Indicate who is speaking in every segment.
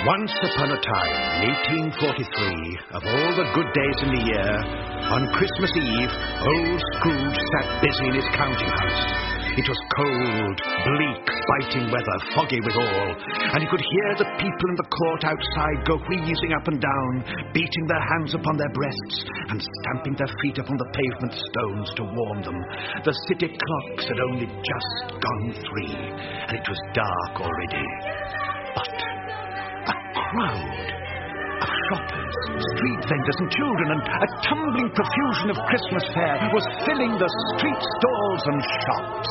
Speaker 1: Once upon a time, in 1843, of all the good days in the year, on Christmas Eve, old Scrooge sat busy in his counting house. It was cold, bleak, biting weather, foggy withal, and he could hear the people in the court outside go wheezing up and down, beating their hands upon their breasts and stamping their feet upon the pavement stones to warm them. The city clocks had only just gone 3, and it was dark already. But a crowd of shoppers, street vendors and children, and a tumbling profusion of Christmas fare was filling the street stalls and shops.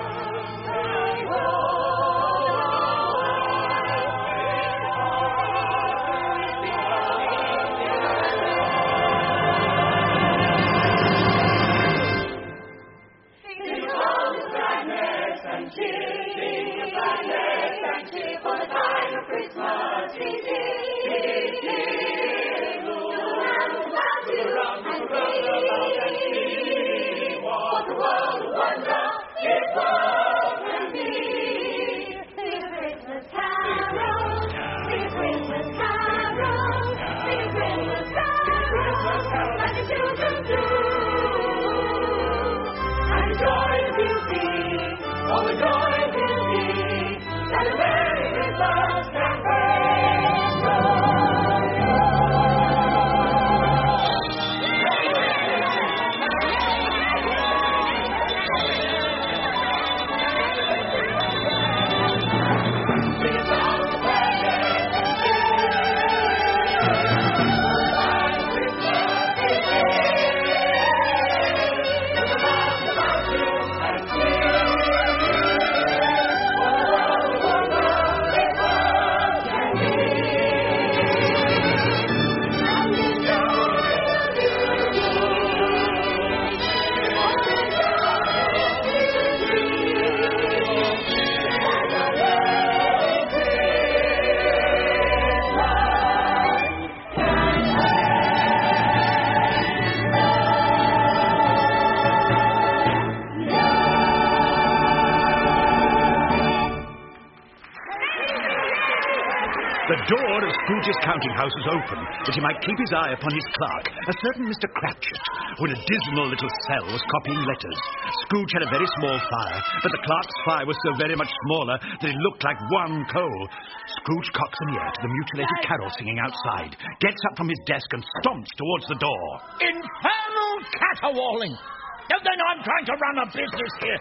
Speaker 1: The door of Scrooge's counting house was open, that he might keep his eye upon his clerk, a certain Mr. Cratchit, who in a dismal little cell was copying letters. Scrooge had a very small fire, but the clerk's fire was so very much smaller that it looked like one coal. Scrooge cocks an ear to the mutilated carol singing outside, gets up from his desk and stomps towards the door.
Speaker 2: Infernal caterwauling! Don't they know I'm trying to run a business here?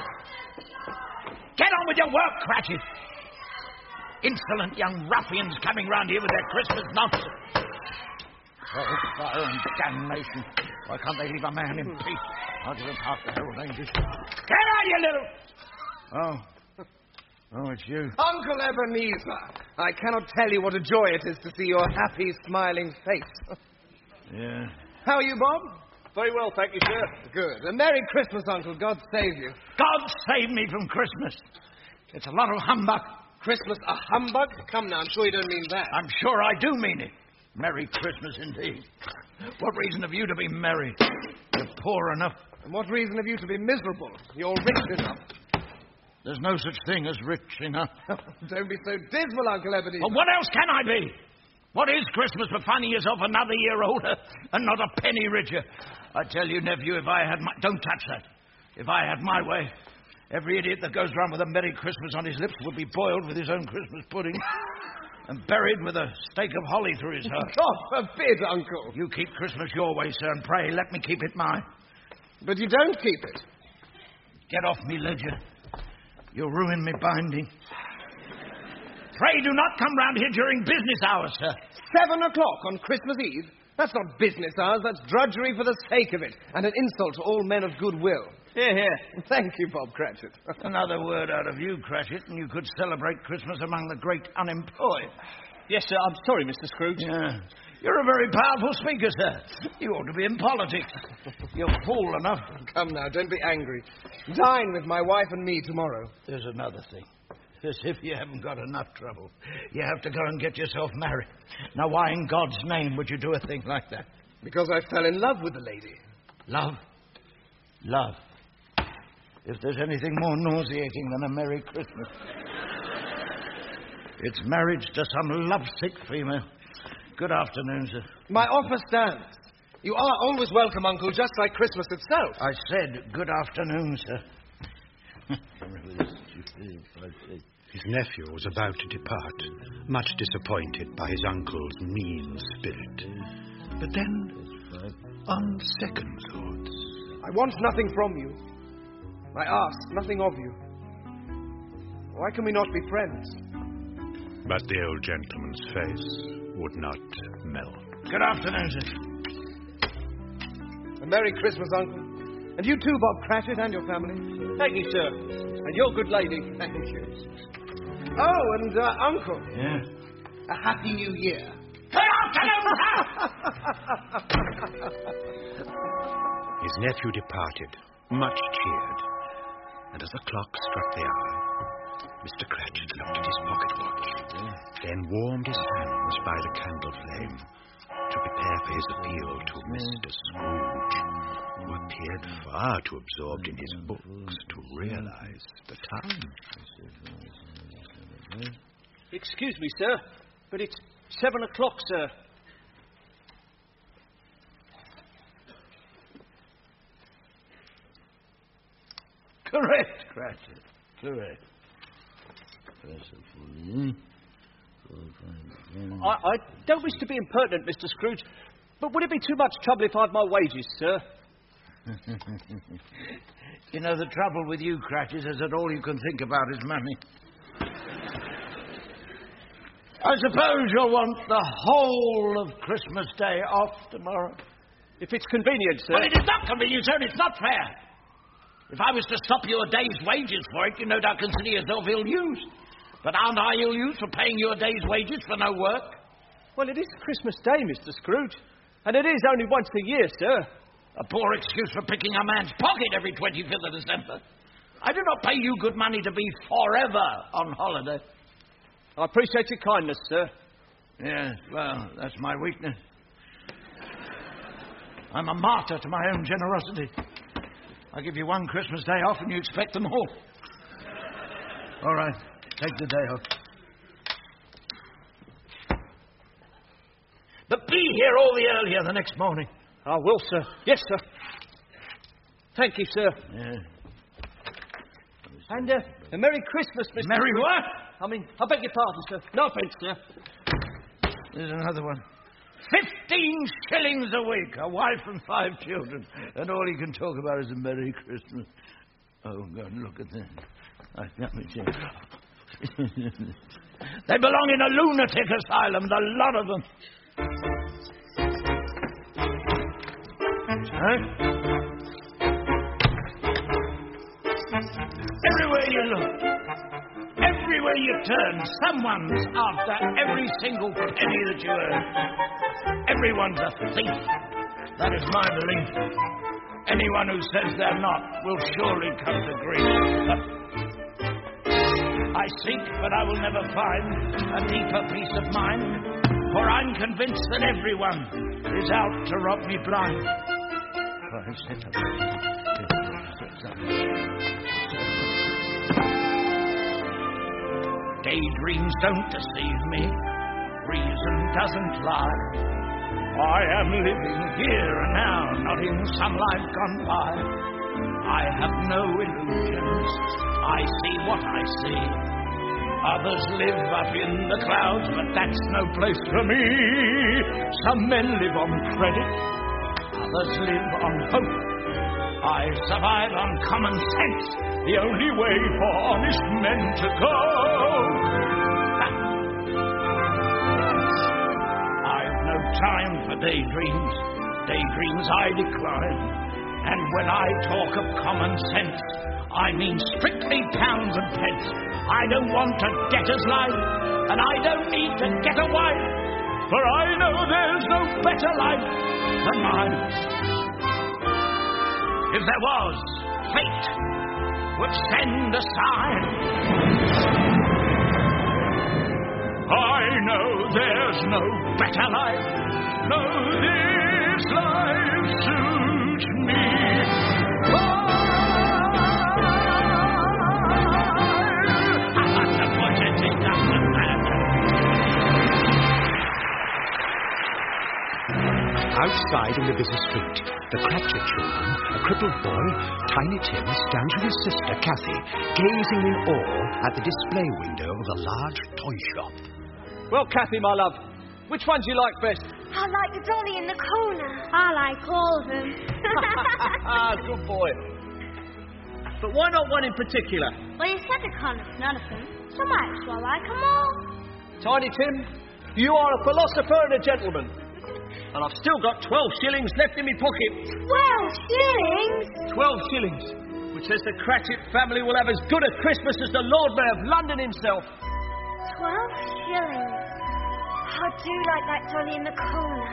Speaker 2: Get on with your work, Cratchit! Insolent young ruffians coming round here with their Christmas nonsense. Oh, fire and damnation. Why can't they leave a man in peace? I'll give him half the Herald Angels. Get out, you little... Oh, it's you.
Speaker 3: Uncle Ebenezer, I cannot tell you what a joy it is to see your happy, smiling face.
Speaker 2: Yeah.
Speaker 3: How are you, Bob?
Speaker 4: Very well, thank you, sir.
Speaker 3: Good. A Merry Christmas, Uncle. God save you.
Speaker 2: God save me from Christmas. It's a lot of humbug.
Speaker 3: Christmas a humbug? Come now, I'm sure you don't mean that.
Speaker 2: I'm sure I do mean it. Merry Christmas indeed. What reason have you to be merry? You're poor enough.
Speaker 3: And what reason have you to be miserable? You're rich enough.
Speaker 2: There's no such thing as rich enough.
Speaker 3: Don't be so dismal, Uncle Ebenezer.
Speaker 2: Well, what else can I be? What is Christmas but finding yourself another year older and not a penny richer? I tell you, nephew, if I had my... Don't touch that. If I had my way, every idiot that goes round with a Merry Christmas on his lips would be boiled with his own Christmas pudding and buried with a stake of holly through his heart.
Speaker 3: God forbid, Uncle.
Speaker 2: You keep Christmas your way, sir, and pray let me keep it mine.
Speaker 3: But you don't keep it.
Speaker 2: Get off me ledger. You'll ruin me binding. Pray do not come round here during business hours, sir.
Speaker 3: 7 o'clock on Christmas Eve? That's not business hours, that's drudgery for the sake of it, and an insult to all men of goodwill.
Speaker 4: Here, here.
Speaker 3: Thank you, Bob Cratchit.
Speaker 2: Another word out of you, Cratchit, and you could celebrate Christmas among the great unemployed.
Speaker 4: Yes, sir, I'm sorry, Mr. Scrooge.
Speaker 2: Yeah. You're a very powerful speaker, sir. You ought to be in politics. You're fool enough.
Speaker 3: Come now, don't be angry. Dine with my wife and me tomorrow.
Speaker 2: There's another thing. As if you haven't got enough trouble. You have to go and get yourself married. Now, why in God's name would you do a thing like that?
Speaker 3: Because I fell in love with the lady.
Speaker 2: Love? Love. If there's anything more nauseating than a Merry Christmas. It's marriage to some lovesick female. Good afternoon, sir.
Speaker 3: My offer stands. You are always welcome, Uncle, just like Christmas itself.
Speaker 2: I said good afternoon, sir.
Speaker 1: His nephew was about to depart, much disappointed by his uncle's mean spirit. But then, on second thoughts...
Speaker 3: I want nothing from you. I ask nothing of you. Why can we not be friends?
Speaker 1: But the old gentleman's face would not melt.
Speaker 2: Good afternoon, sir.
Speaker 3: A Merry Christmas, Uncle. And you too, Bob Cratchit, and your family.
Speaker 4: Thank you, sir. And you're a good lady.
Speaker 3: Thank you. Oh, and Uncle.
Speaker 2: Yeah?
Speaker 3: A Happy New Year.
Speaker 2: Good afternoon, sir!
Speaker 1: His nephew departed, much cheered. And as the clock struck the hour, Mr. Cratchit looked at his pocket watch, then warmed his hands by the candle flame to prepare for his appeal to Mr. Scrooge, who appeared far too absorbed in his books to realize the time.
Speaker 4: Excuse me, sir, but it's 7 o'clock, sir.
Speaker 2: Correct, Cratchit. Correct.
Speaker 4: I don't wish to be impertinent, Mr. Scrooge, but would it be too much trouble if I had my wages, sir?
Speaker 2: You know, the trouble with you, Cratchit, is that all you can think about is money. I suppose you'll want the whole of Christmas Day off tomorrow.
Speaker 4: If it's convenient, sir.
Speaker 2: Well, it is not convenient, sir, and it's not fair. If I was to stop you a day's wages for it, you no doubt consider yourself ill-used. But aren't I ill-used for paying you a day's wages for no work?
Speaker 4: Well, it is Christmas Day, Mr. Scrooge, and it is only once a year, sir.
Speaker 2: A poor excuse for picking a man's pocket every 25th of December. I do not pay you good money to be forever on holiday.
Speaker 4: I appreciate your kindness, sir.
Speaker 2: Yes, well, that's my weakness. I'm a martyr to my own generosity. I give you one Christmas day off and you expect them all. All right, take the day off. But be here all the earlier the next morning.
Speaker 4: I will, sir. Yes, sir. Thank you, sir.
Speaker 2: Yeah.
Speaker 4: And a Merry Christmas, Mr.
Speaker 2: Merry
Speaker 4: Scrooge.
Speaker 2: what?
Speaker 4: I beg your pardon, sir. No offence, sir.
Speaker 2: There's another one. 15 shillings a week, a wife and 5 children, and all he can talk about is a Merry Christmas. Oh, God, look at them. Let me check. They belong in a lunatic asylum, the lot of them. Huh? Everywhere you look, everywhere you turn, someone's after every single penny that you earn. Everyone's a thief. That is my belief. Anyone who says they're not will surely come to grief. I seek, but I will never find a deeper peace of mind, for I'm convinced that everyone is out to rob me blind. Daydreams don't deceive me. Reason doesn't lie. I am living here and now, not in some life gone by. I have no illusions. I see what I see. Others live up in the clouds, but that's no place for me. Some men live on credit. Others live on hope. I survive on common sense, the only way for honest men to go. I've no time for daydreams. Daydreams I decline. And when I talk of common sense, I mean strictly pounds and pence. I don't want a debtor's life, and I don't need to get a wife, for I know there's no better life than mine. If there was, fate would send a sign. I know there's no better life. No, this life suits me.
Speaker 1: Outside in the busy street, the Cratchit children, a crippled boy, Tiny Tim, stands with his sister, Cathy, gazing in awe at the display window of a large toy shop.
Speaker 4: Well, Cathy, my love, which one do you like best?
Speaker 5: I like the dolly in the corner. I like all of them.
Speaker 4: Good boy. But why not one in particular?
Speaker 5: Well, you said I can't have none of them, so I might as well like them all.
Speaker 4: Tiny Tim, you are a philosopher and a gentleman. And I've still got 12 shillings left in my pocket.
Speaker 5: 12 shillings?
Speaker 4: 12 shillings, which says the Cratchit family will have as good a Christmas as the Lord Mayor of London himself.
Speaker 5: 12 shillings. I do like that dolly in the corner.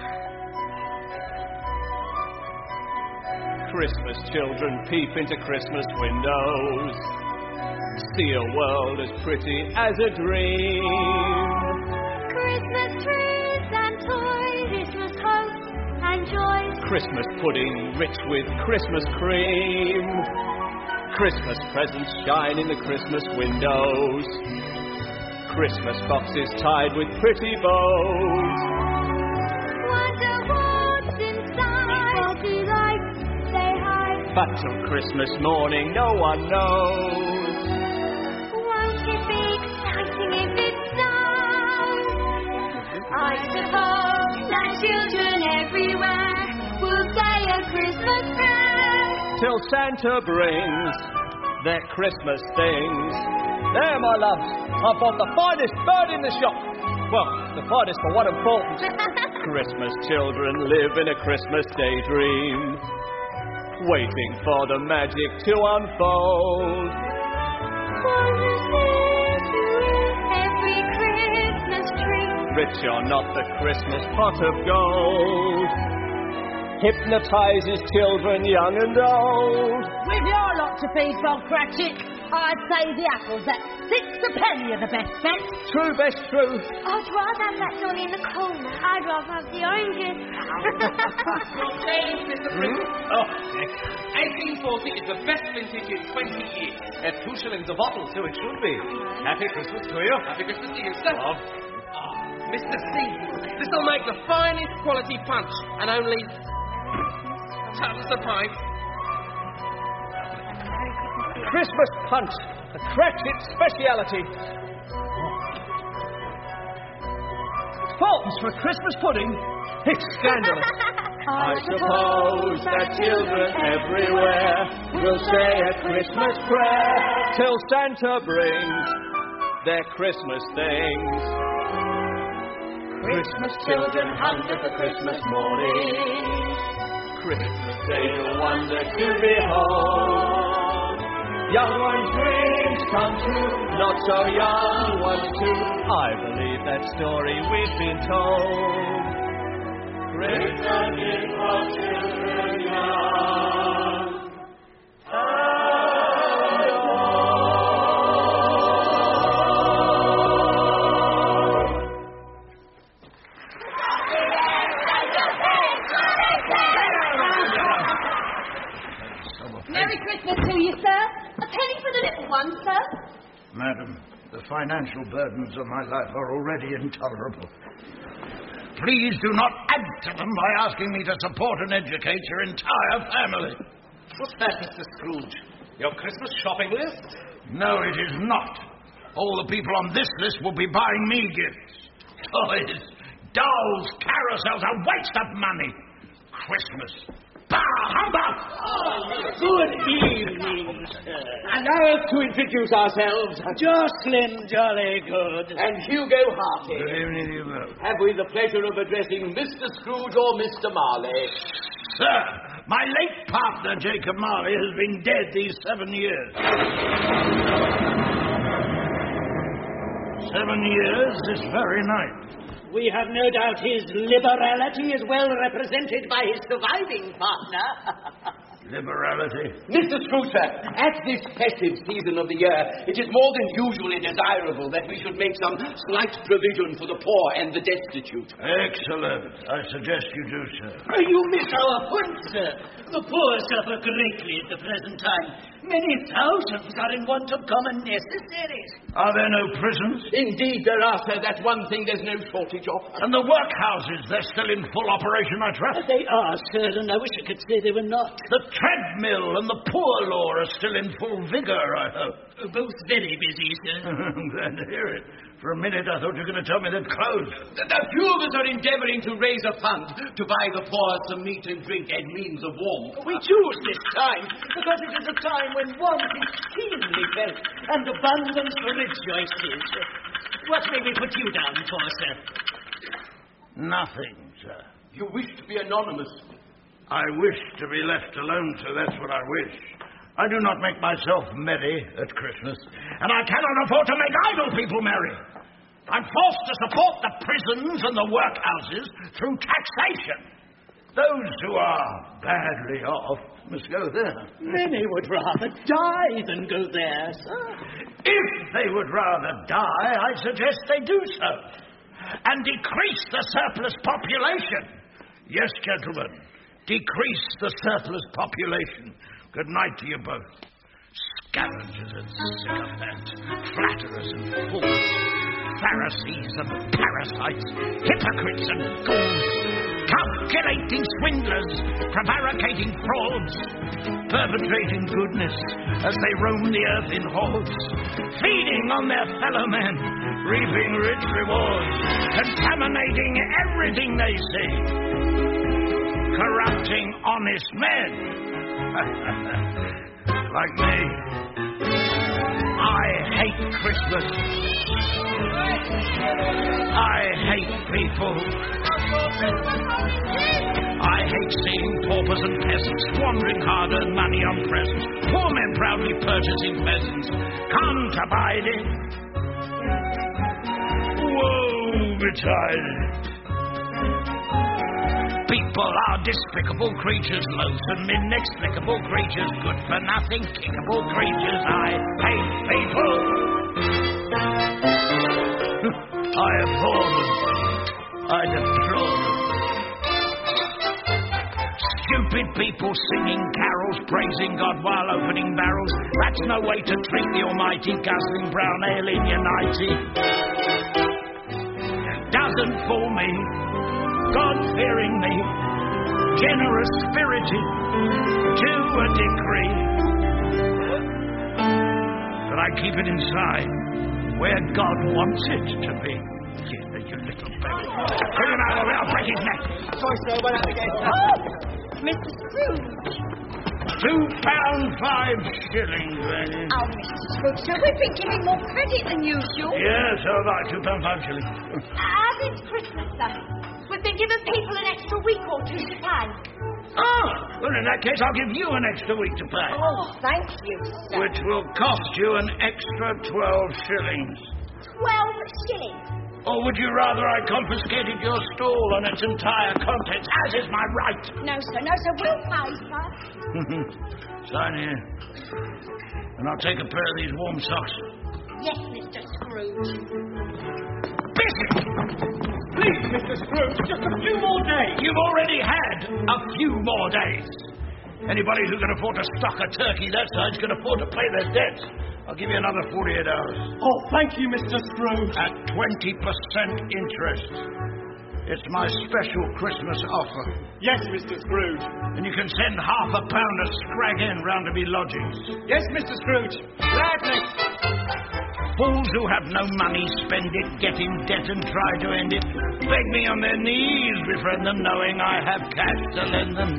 Speaker 4: Christmas children peep into Christmas windows, see a world as pretty as a dream.
Speaker 5: Christmas trees and toys, Christmas hopes and joys.
Speaker 4: Christmas pudding rich with Christmas cream. Christmas presents shine in the Christmas windows. Christmas boxes tied with pretty bows.
Speaker 5: Wonder what's inside. Happy lights they hide.
Speaker 4: But till Christmas morning no one knows.
Speaker 5: Won't it be exciting if it's snowed? I suppose that children everywhere will say a Christmas prayer.
Speaker 4: Till Santa brings their Christmas things. There, my loves, I bought the finest bird in the shop. Well, the finest for what important. Christmas children live in a Christmas daydream, waiting for the magic to unfold.
Speaker 5: Every Christmas tree.
Speaker 4: Rich or not, the Christmas pot of gold hypnotizes children young and old.
Speaker 6: With your lot to feed, Bob Cratchit, I'd say the apples at 6 a penny are the best bet.
Speaker 4: True, best true.
Speaker 5: I'd rather have that dolly in the corner. I'd rather have the oranges.
Speaker 7: Your change, Mr. Prince. Oh, 1840 is the best vintage in 20 years.
Speaker 3: At 2 shillings a bottle, so it should be. Happy Christmas to you.
Speaker 7: Happy Christmas to you, sir. Mr. Stevens, this will make the finest quality punch, and only tons a pint.
Speaker 4: Christmas punch, a Cratchit speciality. Fountains for Christmas pudding? It's scandalous. I suppose that children everywhere will say a Christmas prayer till Santa brings their Christmas things. Christmas children hunger for Christmas morning. Christmas Day a wonder to behold. Young ones' dreams come true, not so young ones too. I believe that story we've been told. Christmas is for children young and
Speaker 6: old. Merry Christmas to you, sir. A penny for the little one, sir.
Speaker 2: Madam, the financial burdens of my life are already intolerable. Please do not add to them by asking me to support and educate your entire family.
Speaker 3: What's that, Mr. Scrooge? Your Christmas shopping list?
Speaker 2: No, it is not. All the people on this list will be buying me gifts. Toys, dolls, carousels, a waste of money. Christmas. Bah, humbug!
Speaker 8: Good evening, sir. Allow us to introduce ourselves. Jocelyn Jollygood. And Hugo Hartley.
Speaker 2: Good evening, Hugo.
Speaker 8: Have we the pleasure of addressing Mr. Scrooge or Mr. Marley?
Speaker 2: Sir, my late partner, Jacob Marley, has been dead these 7 years. 7 years this very night.
Speaker 8: We have no doubt his liberality is well represented by his surviving partner.
Speaker 2: Liberality?
Speaker 8: Mr. Scrooge, sir, at this festive season of the year, it is more than usually desirable that we should make some slight provision for the poor and the destitute.
Speaker 2: Excellent. I suggest you do, sir.
Speaker 8: You miss our point, sir. The poor suffer greatly at the present time.
Speaker 2: Many thousands are in want of common necessaries. Are there no prisons?
Speaker 8: Indeed there are, sir. That's one thing there's no shortage of.
Speaker 2: And the workhouses, they're still in full operation, I trust?
Speaker 9: They are, sir, and I wish I could say they were not.
Speaker 2: The treadmill and the poor law are still in full vigour, I hope.
Speaker 9: Both very busy, sir.
Speaker 2: I'm glad to hear it. For a minute I thought you were going to tell me they'd closed.
Speaker 8: The few of us are endeavouring to raise a fund to buy the poor some meat and drink and means of warmth.
Speaker 9: We choose this time because it is a time when want is keenly felt and abundance rejoices. What may we put you down for, sir?
Speaker 2: Nothing, sir.
Speaker 8: You wish to be anonymous.
Speaker 2: I wish to be left alone, sir. That's what I wish. I do not make myself merry at Christmas, and I cannot afford to make idle people merry. I'm forced to support the prisons and the workhouses through taxation. Those who are badly off must go there.
Speaker 9: Many would rather die than go there, sir.
Speaker 2: If they would rather die, I suggest they do so, and decrease the surplus population. Yes, gentlemen, decrease the surplus population. Good night to you both. Scavengers and sycophants, flatterers and fools, Pharisees and parasites, hypocrites and ghouls, calculating swindlers, prevaricating frauds, perpetrating goodness as they roam the earth in hordes, feeding on their fellow men, reaping rich rewards, contaminating everything they see, corrupting honest men. Like me. I hate Christmas. I hate people. I hate seeing paupers and peasants squandering hard-earned money on presents. Poor men proudly purchasing pheasants. Can't abide it. Woe betide. People are despicable creatures, loathsome, inexplicable creatures, good-for-nothing, kickable creatures. I hate people. I abhor them. I deplore them. Stupid people singing carols, praising God while opening barrels. That's no way to treat the almighty, guzzling brown ale in United. Doesn't fool me. God-fearing me, generous-spirited to a degree. But I keep it inside, where God wants it to be. You little baby. Bring him out of it, I'll break his neck.
Speaker 7: Sorry, sir, went out again.
Speaker 5: Oh, Mr. Scrooge.
Speaker 2: £2.05, Benny.
Speaker 5: Oh, Mr. Scrooge, sir, we've been giving more credit than usual.
Speaker 2: Yes, so have I. £2.05.
Speaker 5: As it's Christmas, sir, we've been giving people an extra week or two to pay.
Speaker 2: Oh, well, in that case, I'll give you an extra week to pay.
Speaker 5: Oh, thank you, sir.
Speaker 2: Which will cost you an extra 12 shillings.
Speaker 5: 12 shillings?
Speaker 2: Or would you rather I confiscated your stall and its entire contents, as is my right?
Speaker 5: No, sir, we'll pay, sir.
Speaker 2: Sign here. And I'll take a pair of these warm socks.
Speaker 5: Yes, Mr. Scrooge.
Speaker 2: Biscuit!
Speaker 7: Please, Mr. Scrooge, just a few more days.
Speaker 2: You've already had a few more days. Anybody who can afford to stock a turkey that size can afford to pay their debts. I'll give you another 48 hours.
Speaker 7: Oh, thank you, Mr. Scrooge.
Speaker 2: At 20% interest. It's my special Christmas offer.
Speaker 7: Yes, Mr. Scrooge.
Speaker 2: And you can send £0.5 of scrag in round to me lodgings.
Speaker 7: Yes, Mr. Scrooge. Gladly.
Speaker 2: Fools who have no money spend it, get in debt and try to end it. Beg me on their knees, befriend them, knowing I have cash to lend them.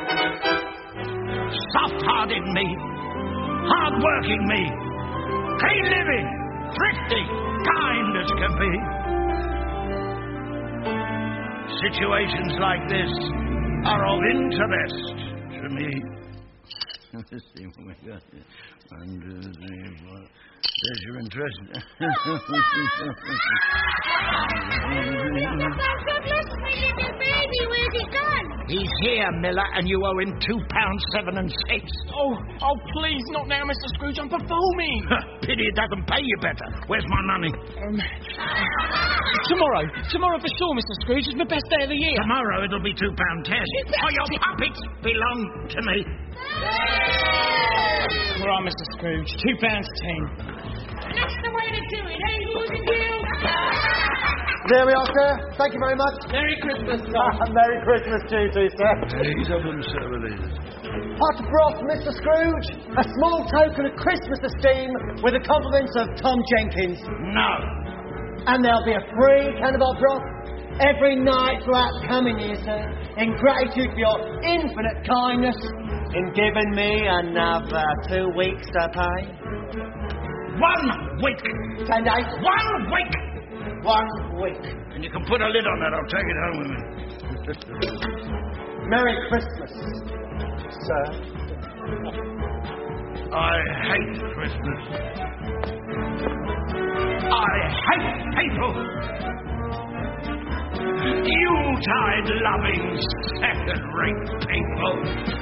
Speaker 2: Soft-hearted me, hard-working me, clean living, thrifty, kind as can be. Situations like this are of interest to me. Let's see what we got here. 1, 2, 3, 4. There's your interest.
Speaker 5: God bless me, little baby. Where's he gone?
Speaker 2: He's here, Miller, and you owe him £2.76.
Speaker 7: Oh, please, not now, Mr. Scrooge. I'm performing.
Speaker 2: Pity it doesn't pay you better. Where's my money?
Speaker 7: Tomorrow for sure, Mr. Scrooge. It's the best day of the year.
Speaker 2: Tomorrow it'll be £2.10. Oh, your puppets belong to me.
Speaker 9: right, Mr. Scrooge. £2.10.
Speaker 6: That's the way to do it, eh, Goose and Gill?
Speaker 3: There we are, sir. Thank you very much.
Speaker 7: Merry Christmas, Tom.
Speaker 3: Merry Christmas to you, sir.
Speaker 2: He's of them, Sir Elizabeth.
Speaker 3: Hot broth, Mr. Scrooge. A small token of Christmas esteem with the compliments of Tom Jenkins.
Speaker 2: No.
Speaker 3: And there'll be a free can of hot broth every night throughout the coming year, sir, in gratitude for your infinite kindness in giving me another 2 weeks to pay.
Speaker 2: 1 week.
Speaker 3: 10 days.
Speaker 2: 1 week.
Speaker 3: 1 week.
Speaker 2: And you can put a lid on that. I'll take it home with me.
Speaker 3: Merry Christmas, sir.
Speaker 2: I hate Christmas. I hate people. Yuletide-loving, second-rate people.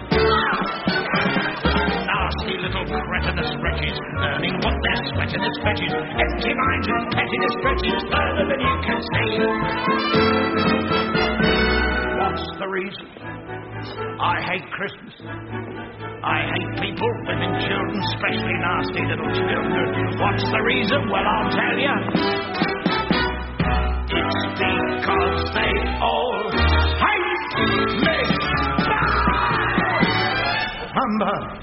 Speaker 2: Nasty little cretinous wretches, earning what their sweatiness fetches. Empty minds and pettiness stretches further than you can see. What's the reason? I hate Christmas. I hate people, women, children, especially nasty little children. What's the reason? Well, I'll tell you. It's because they all hate me. Humbug.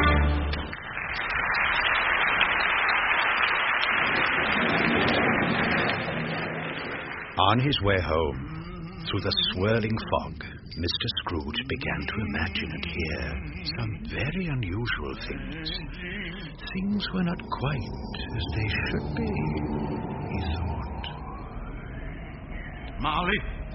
Speaker 1: On his way home, through the swirling fog, Mr. Scrooge began to imagine and hear some very unusual things. Things were not quite as they should be, he thought.
Speaker 2: Marley?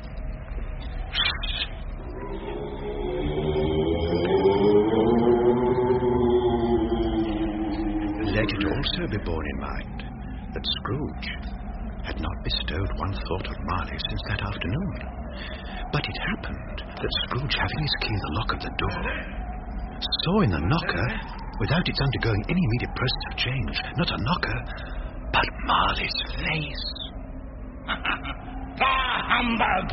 Speaker 1: Let it also be borne in mind that Scrooge had not bestowed one thought on Marley since that afternoon. But it happened that Scrooge, having his key in the lock of the door, saw in the knocker, without its undergoing any immediate process of change, not a knocker, but Marley's face.
Speaker 2: Humbug!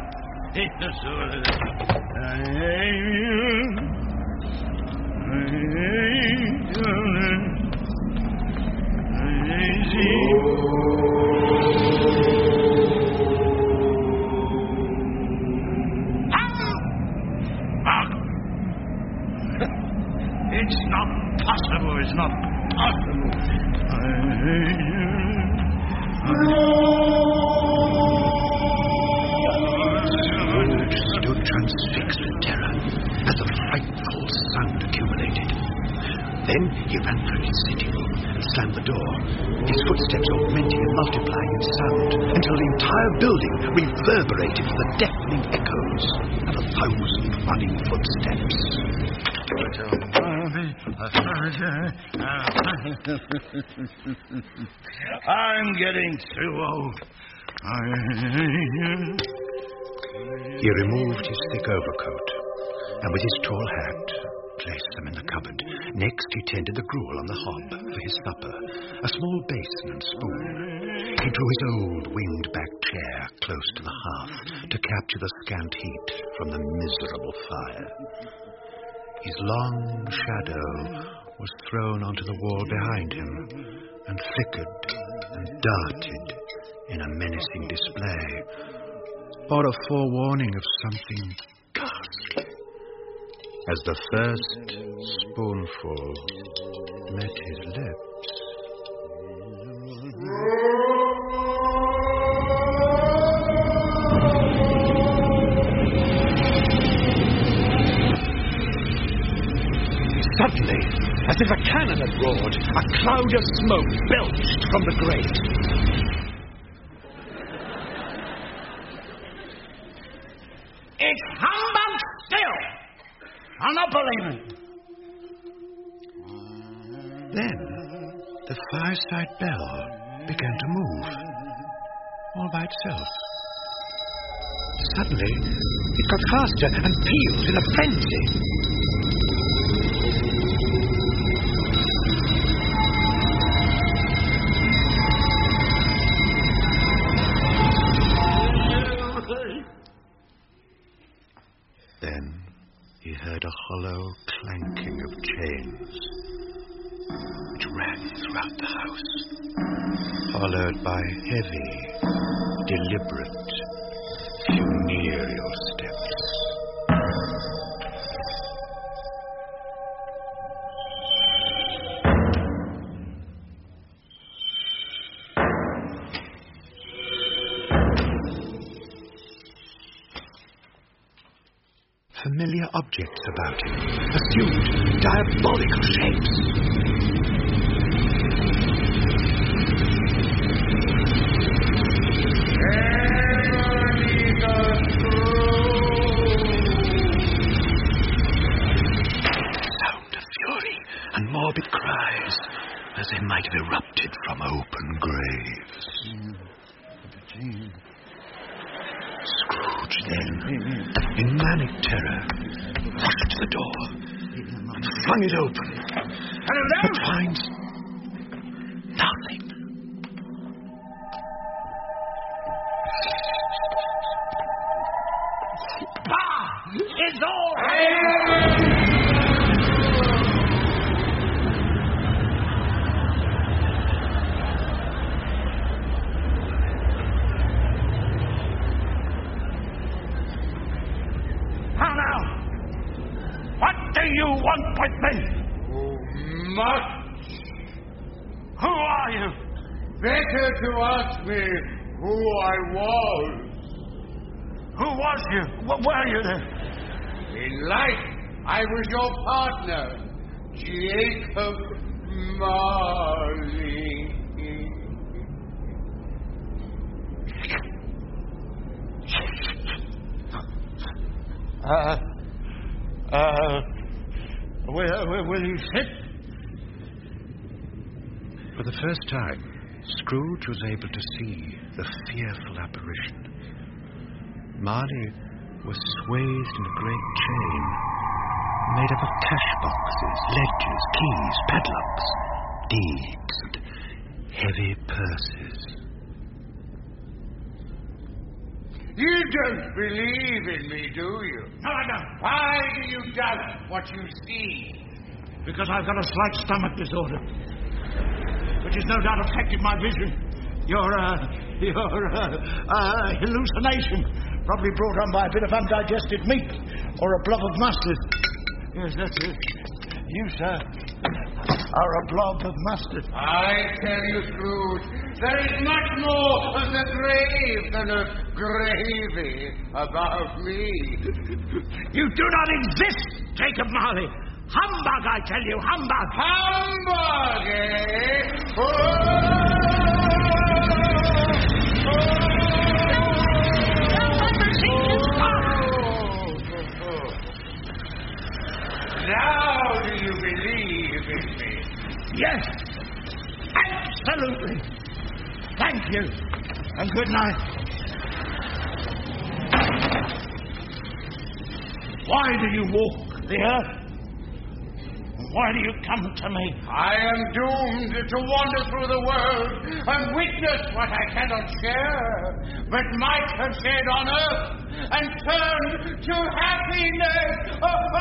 Speaker 2: It's not possible. It's not possible.
Speaker 1: Scrooge stood transfixed with terror as the frightful sound accumulated. Then he ran through his sitting room and slammed the door, his footsteps augmenting and multiplying in sound until the entire building reverberated with the deafening echoes of 1,000 running footsteps.
Speaker 2: I'm getting too old.
Speaker 1: He removed his thick overcoat and with his tall hat placed them in the cupboard. Next he tended the gruel on the hob for his supper, a small basin and spoon. He drew his old winged-back chair close to the hearth to capture the scant heat from the miserable fire. His long shadow was thrown onto the wall behind him and flickered and darted in a menacing display, or a forewarning of something ghastly, as the first spoonful met his lips. Suddenly, as if a cannon had roared, a cloud of smoke belched from the grate.
Speaker 2: It's humbug still. I'm not believing.
Speaker 1: Then the fireside bell began to move, all by itself. Suddenly, it got faster and pealed in a frenzy. Then he heard a hollow clanking of chains which ran throughout the house, followed by heavy, deliberate, funereal steps. Familiar objects about him assumed diabolical shapes. Sound of fury and morbid cries, as they might have erupted from open graves. Scrooge then, in manic terror, rushed to the door and flung it open, but finds nothing.
Speaker 2: Bah! It's all How now? What do you want with me?
Speaker 10: Much.
Speaker 2: Who are you?
Speaker 10: Better to ask me who I was.
Speaker 2: Who was you? Were you then?
Speaker 10: In life, I was your partner, Jacob Marley.
Speaker 2: Will you sit?
Speaker 1: For the first time, Scrooge was able to see the fearful apparition. Marley was swathed in a great chain, made up of cash boxes, ledgers, keys, padlocks, deeds, and heavy purses.
Speaker 10: You don't believe in me, do you?
Speaker 2: No, I don't.
Speaker 10: Why do you doubt what you see?
Speaker 2: Because I've got a slight stomach disorder, which has no doubt affected my vision. Your hallucination, probably brought on by a bit of undigested meat or a blob of mustard. Yes, that's it. You, sir, are a blob of mustard.
Speaker 10: I tell you, Scrooge, there is much more of the grave than a gravy about me.
Speaker 2: You do not exist, Jacob Marley. Humbug, I tell you, humbug.
Speaker 10: Humbug, eh? Now do you believe in me?
Speaker 2: Yes, absolutely. Thank you, and good night. Why do you walk the earth? Why do you come to me?
Speaker 10: I am doomed to wander through the world and witness what I cannot share, but might have shared on earth and turned to happiness.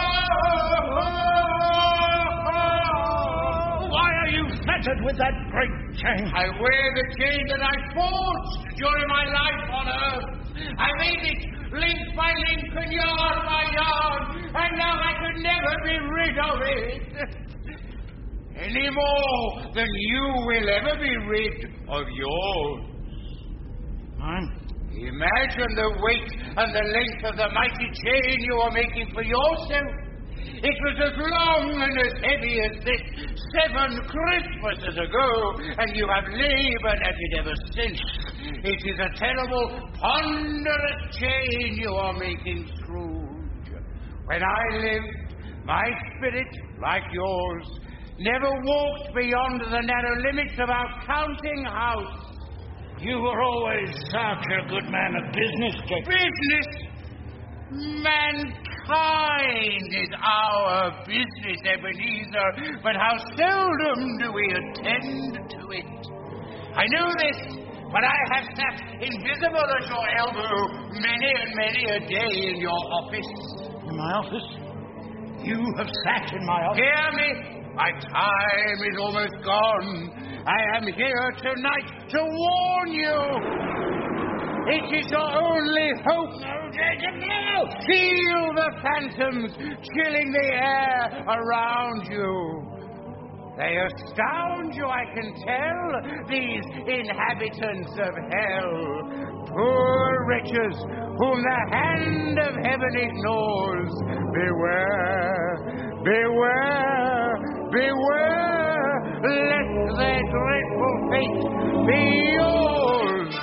Speaker 2: Why are you fettered with that great chain?
Speaker 10: I wear the chain that I forged during my life on earth. I made it link by link and yard by yard, and now I could never be rid of it. Any more than you will ever be rid of yours.
Speaker 2: Mine?
Speaker 10: Imagine the weight and the length of the mighty chain you are making for yourself. It was as long and as heavy as this 7 Christmases ago, and you have laboured at it ever since. It is a terrible, ponderous chain you are making, Scrooge. When I lived, my spirit, like yours, never walked beyond the narrow limits of our counting house.
Speaker 2: You were always such a good man of business, Jacob.
Speaker 10: Business? Mankind is our business, Ebenezer, but how seldom do we attend to it. I knew this, but I have sat invisible at your elbow many and many a day in your office.
Speaker 2: In my office? You have sat in my office?
Speaker 10: Hear me. My time is almost gone. I am here tonight to warn you. It is your only hope. No, Jacob, no! Feel the phantoms chilling the air around you. They astound you, I can tell, these inhabitants of hell. Poor wretches whom the hand of heaven ignores. Beware, beware, beware, lest their dreadful fate be yours.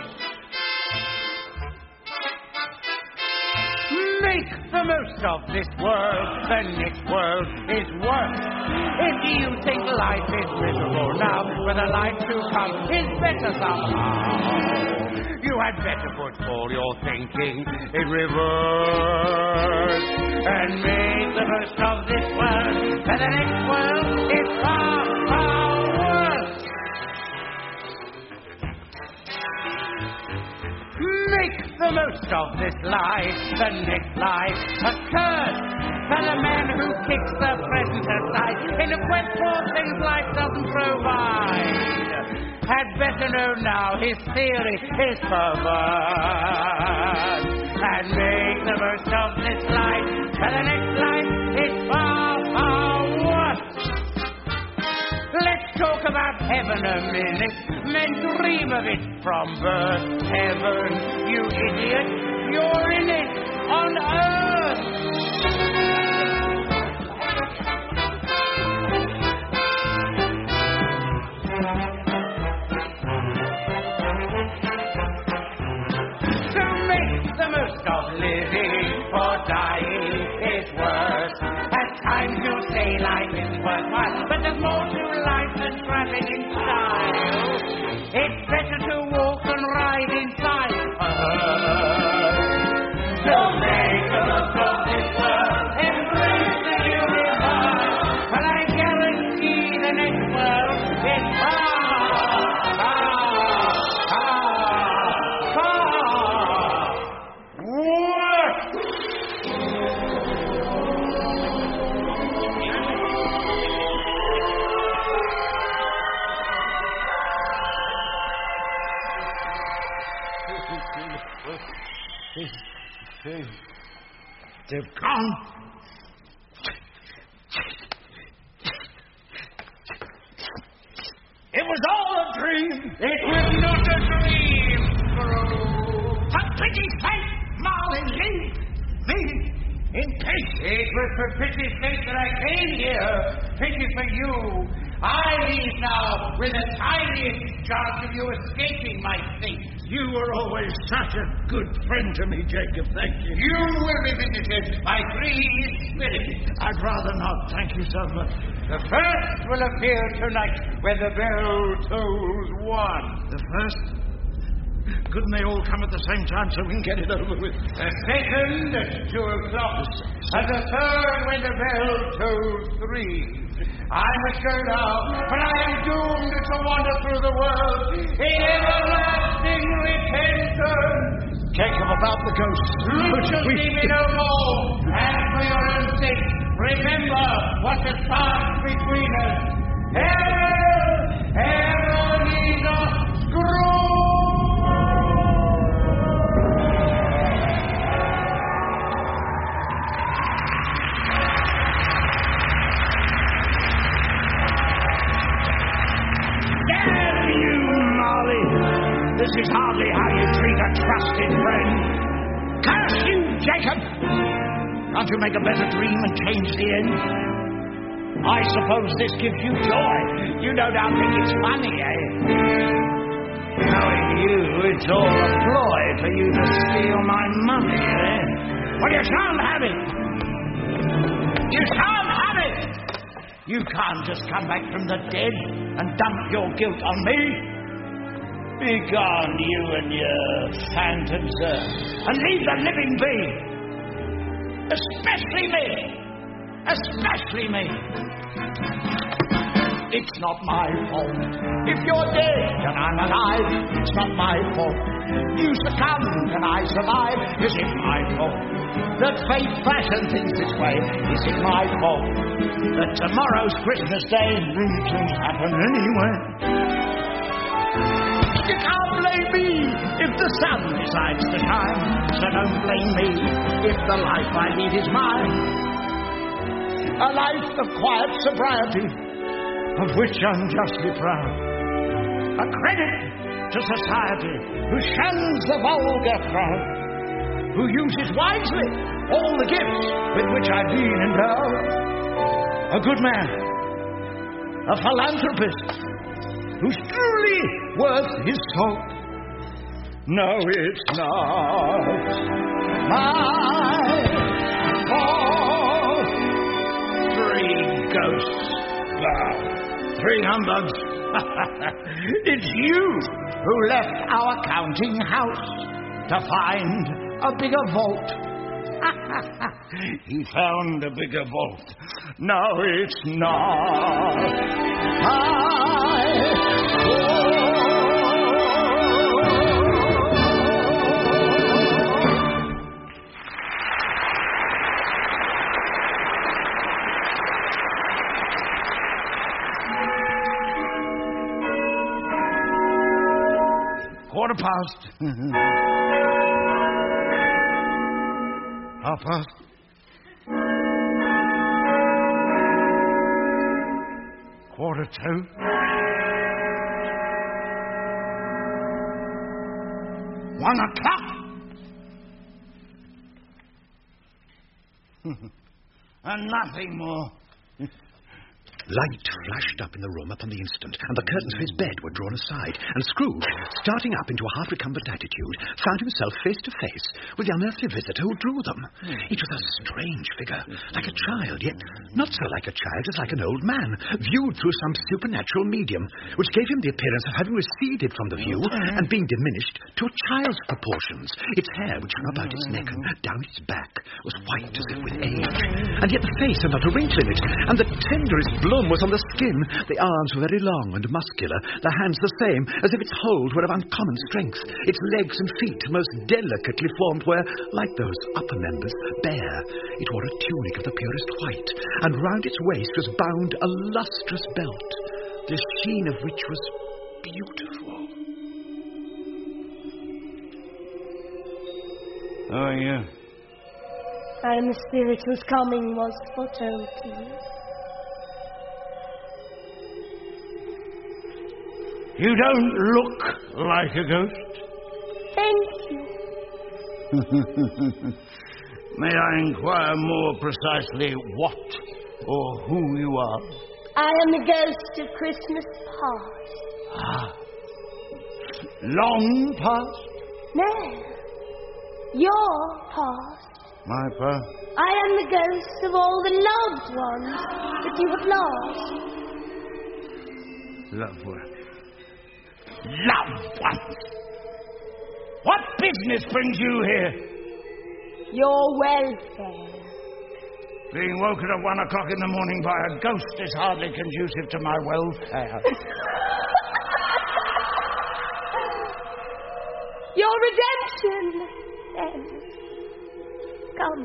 Speaker 10: Make the most of this world. The next world is worse. If you think life is miserable now, but the life to come is better somehow, you had better put all your thinking in reverse and make the most of this world. For the next world is far, far worse. Make the most of this life, the next life a curse for the man who kicks the present aside in a quest for things life doesn't provide. Had better know now his theory is perverse and make the most of this life, for the next life is far, far worse. Let's talk about heaven a minute. Men dream of it from birth. Heaven, you idiot, you're in it on earth. So make the most of living, for dying is worse. At times you say life is worthwhile, but there's more to life than traveling in style. It's better to walk and ride in style. So make the most of this world, embrace the universe, but I guarantee the next world is far, far, far, far worse.
Speaker 2: They've gone. It was all a dream.
Speaker 10: It was not a dream, Scrooge.
Speaker 2: For pity's sake, Marley, leave me in peace.
Speaker 10: It was for pity's sake that I came here. Pity for you. I leave now with the tiniest chance of you escaping my fate.
Speaker 2: You were always such a good friend to me, Jacob. Thank you.
Speaker 10: You will be visited by three spirits.
Speaker 2: I'd rather not. Thank you so much.
Speaker 10: The first will appear tonight when the bell tolls 1.
Speaker 2: The first? Couldn't they all come at the same time so we can get it over with?
Speaker 10: The second at 2 o'clock. And the third when the bell tolls 3. I must go now, but I am doomed to wander through the world in everlasting repentance.
Speaker 2: Jacob, about the ghost.
Speaker 10: You shall see me no more, and for your own sake, remember what has passed between us. Ebenezer Scrooge!
Speaker 2: This is hardly how you treat a trusted friend. Curse you, Jacob! Can't you make a better dream and change the end? I suppose this gives you joy. You no doubt think it's funny, eh? Knowing you, it's all a ploy for you to steal my money, eh? Well, you shan't have it! You shan't have it! You can't just come back from the dead and dump your guilt on me. Begone, you and your phantoms, and leave the living be. Especially me. Especially me. It's not my fault. If you're dead and I'm alive, it's not my fault. You succumb and I survive. Is it my fault? that fate fashioned things this way? Is it my fault that tomorrow's Christmas Day can happen anyway? You can't blame me if the sun decides to shine, so don't blame me if the life I lead is mine. A life of quiet sobriety, of which I'm justly proud. A credit to society, who shuns the vulgar crowd, who uses wisely all the gifts with which I've been endowed. A good man, a philanthropist, who's truly worth his salt. No, it's not my fault. 3 ghosts, 3 humbugs. It's you who left our counting house to find a bigger vault. He found a bigger vault. No, it's not my fault. Quarter past. Half past. Quarter to. 1 o'clock. And nothing more.
Speaker 1: Light flashed up in the room upon the instant, and the curtains of his bed were drawn aside, and Scrooge, starting up into a half-recumbent attitude, found himself face to face with the unearthly visitor who drew them. It was a strange figure, like a child, yet not so like a child as like an old man, viewed through some supernatural medium, which gave him the appearance of having receded from the view and being diminished to a child's proportions. Its hair, which hung about its neck and down its back, was white as if with age, and yet the face had not a wrinkle in it, and the tenderest bloom was on the skin. The arms were very long and muscular, the hands the same, as if its hold were of uncommon strength. Its legs and feet, most delicately formed, were, like those upper members, bare. It wore a tunic of the purest white, and round its waist was bound a lustrous belt, the sheen of which was beautiful.
Speaker 2: Oh, yeah.
Speaker 6: And the spirit whose coming was foretold to you.
Speaker 2: You don't look like a ghost.
Speaker 6: Thank you.
Speaker 2: May I inquire more precisely what or who you are?
Speaker 6: I am the ghost of Christmas past.
Speaker 2: Ah. Long past?
Speaker 6: No. Your past.
Speaker 2: My past?
Speaker 6: I am the ghost of all the loved ones that you have lost.
Speaker 2: Loved ones. Loved ones! What business brings you here?
Speaker 6: Your welfare.
Speaker 2: Being woken at 1 o'clock in the morning by a ghost is hardly conducive to my welfare.
Speaker 6: Your redemption, then. Come.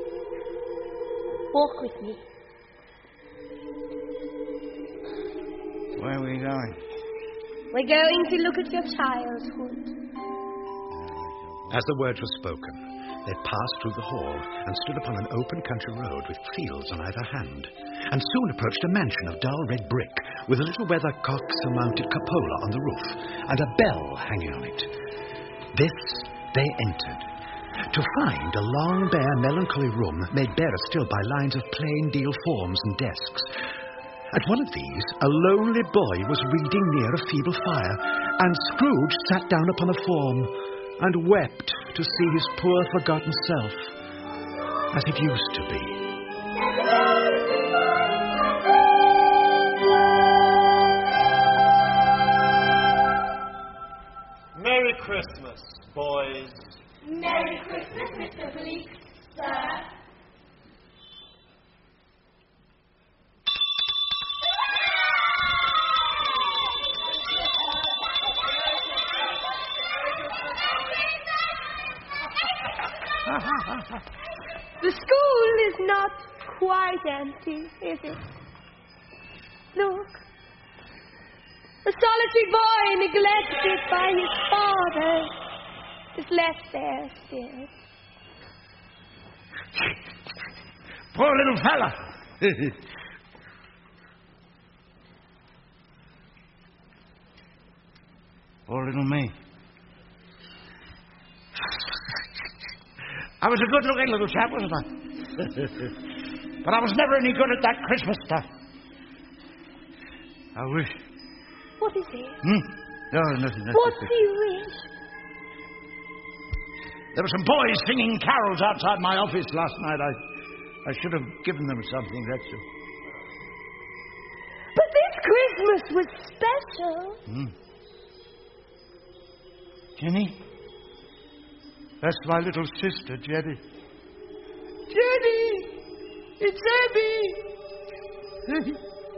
Speaker 6: Walk with me.
Speaker 2: Where are we going?
Speaker 6: We're going to look at your childhood.
Speaker 1: As the words were spoken, they passed through the hall and stood upon an open country road with fields on either hand, and soon approached a mansion of dull red brick with a little weathercock-surmounted cupola on the roof and a bell hanging on it. This they entered, to find a long, bare, melancholy room made barer still by lines of plain deal forms and desks. At one of these, a lonely boy was reading near a feeble fire, and Scrooge sat down upon a form and wept to see his poor forgotten self as it used to be.
Speaker 3: Merry Christmas, boys.
Speaker 5: Merry Christmas, Mr. Bleak, sir. The school is not quite empty, is it? Look. A solitary boy neglected by his father is left there still.
Speaker 2: Poor little fella. Poor little me. I was a good-looking little chap, wasn't I? But I was never any good at that Christmas stuff. I wish.
Speaker 5: What is it?
Speaker 2: No, nothing.
Speaker 5: What do you wish?
Speaker 2: There were some boys singing carols outside my office last night. I should have given them something, that's all.
Speaker 5: But this Christmas was special.
Speaker 2: Jenny? That's my little sister, Jenny. Jenny! It's Abby!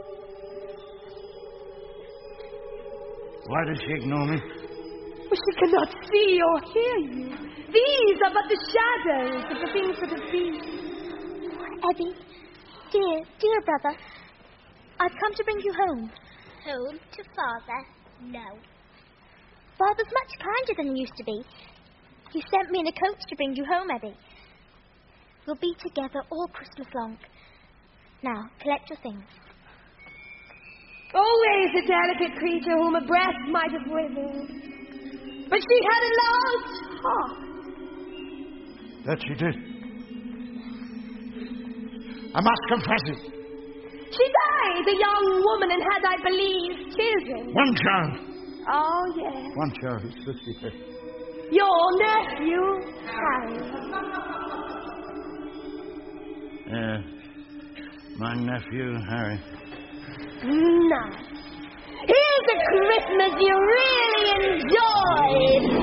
Speaker 2: Why does she ignore me?
Speaker 5: Well, she cannot see or hear you. These are but the shadows of the things that have been.
Speaker 11: Abby, dear brother, I've come to bring you home.
Speaker 12: Home to Father? No.
Speaker 11: Father's much kinder than he used to be. He sent me in a coach to bring you home, Abby. We'll be together all Christmas long. Now, collect your things.
Speaker 5: Always a delicate creature whom a breath might have withered. But she had a large heart.
Speaker 2: That she did. I must confess it.
Speaker 5: She died a young woman and had, I believe, children.
Speaker 2: One child.
Speaker 5: Oh, yes.
Speaker 2: One child, it's 50.
Speaker 5: Your nephew, Harry.
Speaker 2: My nephew, Harry.
Speaker 5: Now, here's a Christmas you really enjoyed.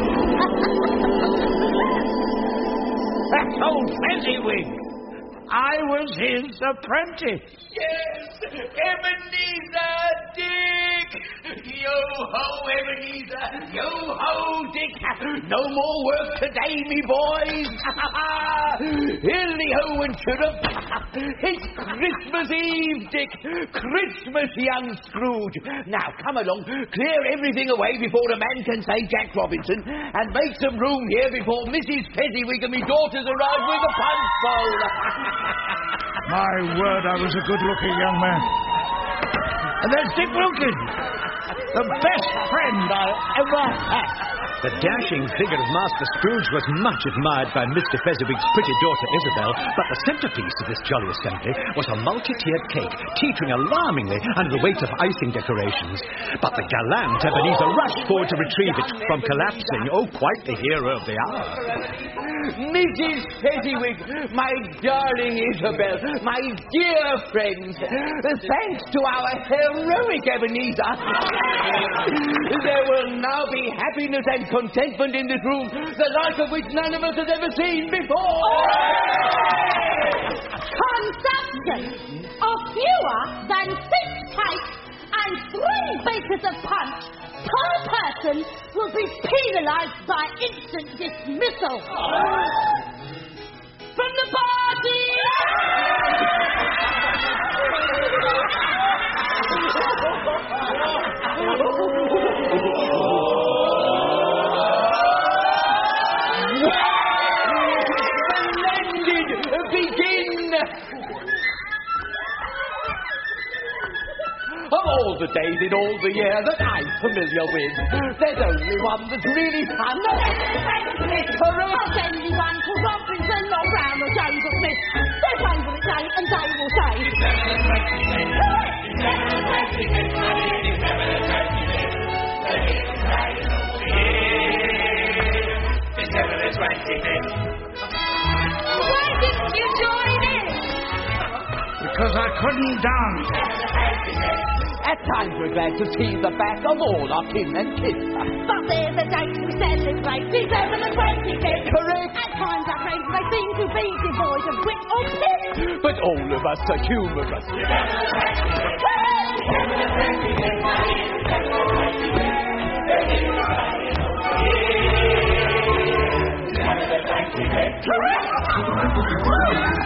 Speaker 2: That's old Fezziwig. I was his apprentice.
Speaker 8: Yes, Ebenezer Dick! Yo-ho, Ebenezer! Yo-ho, Dick! No more work today, me boys! Hilly-ho and chirrup! It's Christmas Eve, Dick! Christmas, young Scrooge! Now, come along, clear everything away before a man can say Jack Robinson, and make some room here before Mrs. Fezziwig and me daughters arrive with a punch bowl!
Speaker 2: My word, I was a good-looking young man. And there's Dick Wilkins, the best friend I ever had.
Speaker 13: The dashing figure of Master Scrooge was much admired by Mr. Fezziwig's pretty daughter Isabel, but the centrepiece of this jolly assembly was a multi-tiered cake, teetering alarmingly under the weight of icing decorations. But the gallant Ebenezer rushed forward to retrieve it from collapsing. Oh, quite the hero of the hour.
Speaker 8: Mrs. Fezziwig, my darling Isabel, my dear friends, thanks to our heroic Ebenezer, there will now be happiness and contentment in this room, the like of which none of us has ever seen before.
Speaker 6: Consumption of fewer than 6 cakes and 3 beakers of punch per person will be penalised by instant dismissal. From the party!
Speaker 8: Begin! Of all the days in all the year that I'm familiar with, there's only one that's really fun.
Speaker 6: Correct. Only one for Robinson or Brown or Jones or Smith. Their time will say and they will say.
Speaker 5: Why didn't you join in?
Speaker 2: Because I couldn't dance.
Speaker 8: At times we're glad to see the back of all our kin and kin.
Speaker 6: But there's a date we celebrate, December the 25th.
Speaker 8: Correct.
Speaker 6: At times our friends may seem to be devoid of wit or pip.
Speaker 8: But all of us are humorous.
Speaker 5: Correct!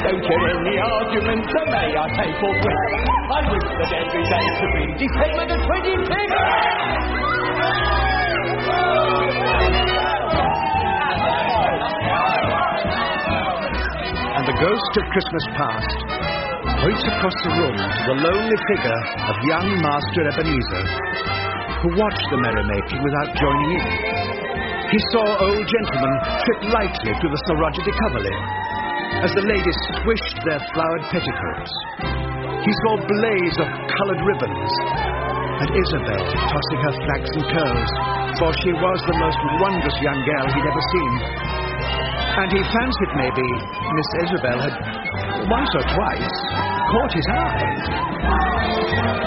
Speaker 8: venture any argument, so may I say forthwith, I wish that every day to be December the 25th.
Speaker 1: And the ghost of Christmas past points across the room to the lonely figure of young Master Ebenezer, who watched the merrymaking without joining in. He saw old gentlemen trip lightly through the Sir Roger de Coverley as the ladies swished their flowered petticoats. He saw a blaze of coloured ribbons, and Isabel tossing her flaxen curls, for she was the most wondrous young girl he'd ever seen. And he fancied maybe Miss Isabel had once or twice caught his eye.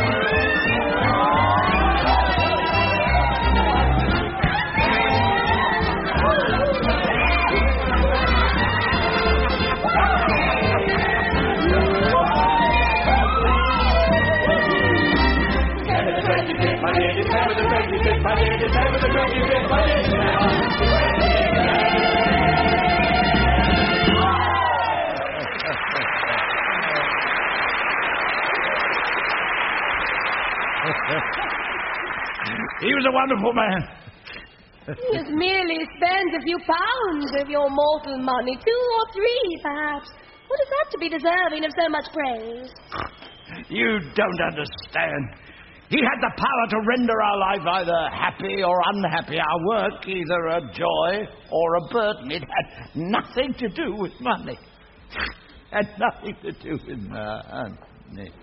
Speaker 2: He was a wonderful man.
Speaker 5: He has merely spent a few pounds of your mortal money, 2 or 3, perhaps. What is that to be deserving of so much praise?
Speaker 2: You don't understand. He had the power to render our life either happy or unhappy, our work either a joy or a burden. It had nothing to do with money. Had nothing to do with money.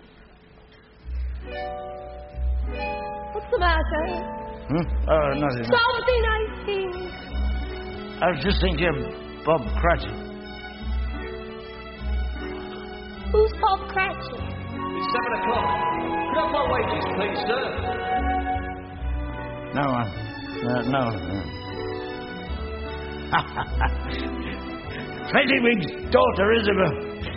Speaker 5: What's the matter?
Speaker 2: Nothing.
Speaker 5: Something, I think.
Speaker 2: I was just thinking of Bob Cratchit.
Speaker 5: Who's Bob Cratchit?
Speaker 7: It's 7 o'clock. Put up my wages, please, sir.
Speaker 2: No. Fezziwig's daughter, Isabel.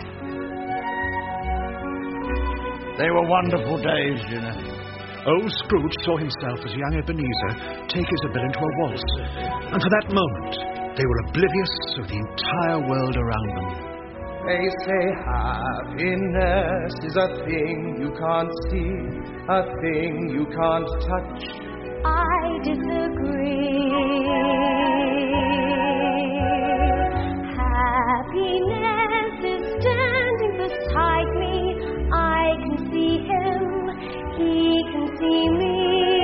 Speaker 2: They were wonderful days, you know.
Speaker 1: Old Scrooge saw himself as young Ebenezer take Isabel into a waltz, and for that moment they were oblivious of the entire world around them.
Speaker 4: They say happiness is a thing you can't see, a thing you can't touch.
Speaker 11: I disagree. Happiness is standing beside me. I can see him, he can see me.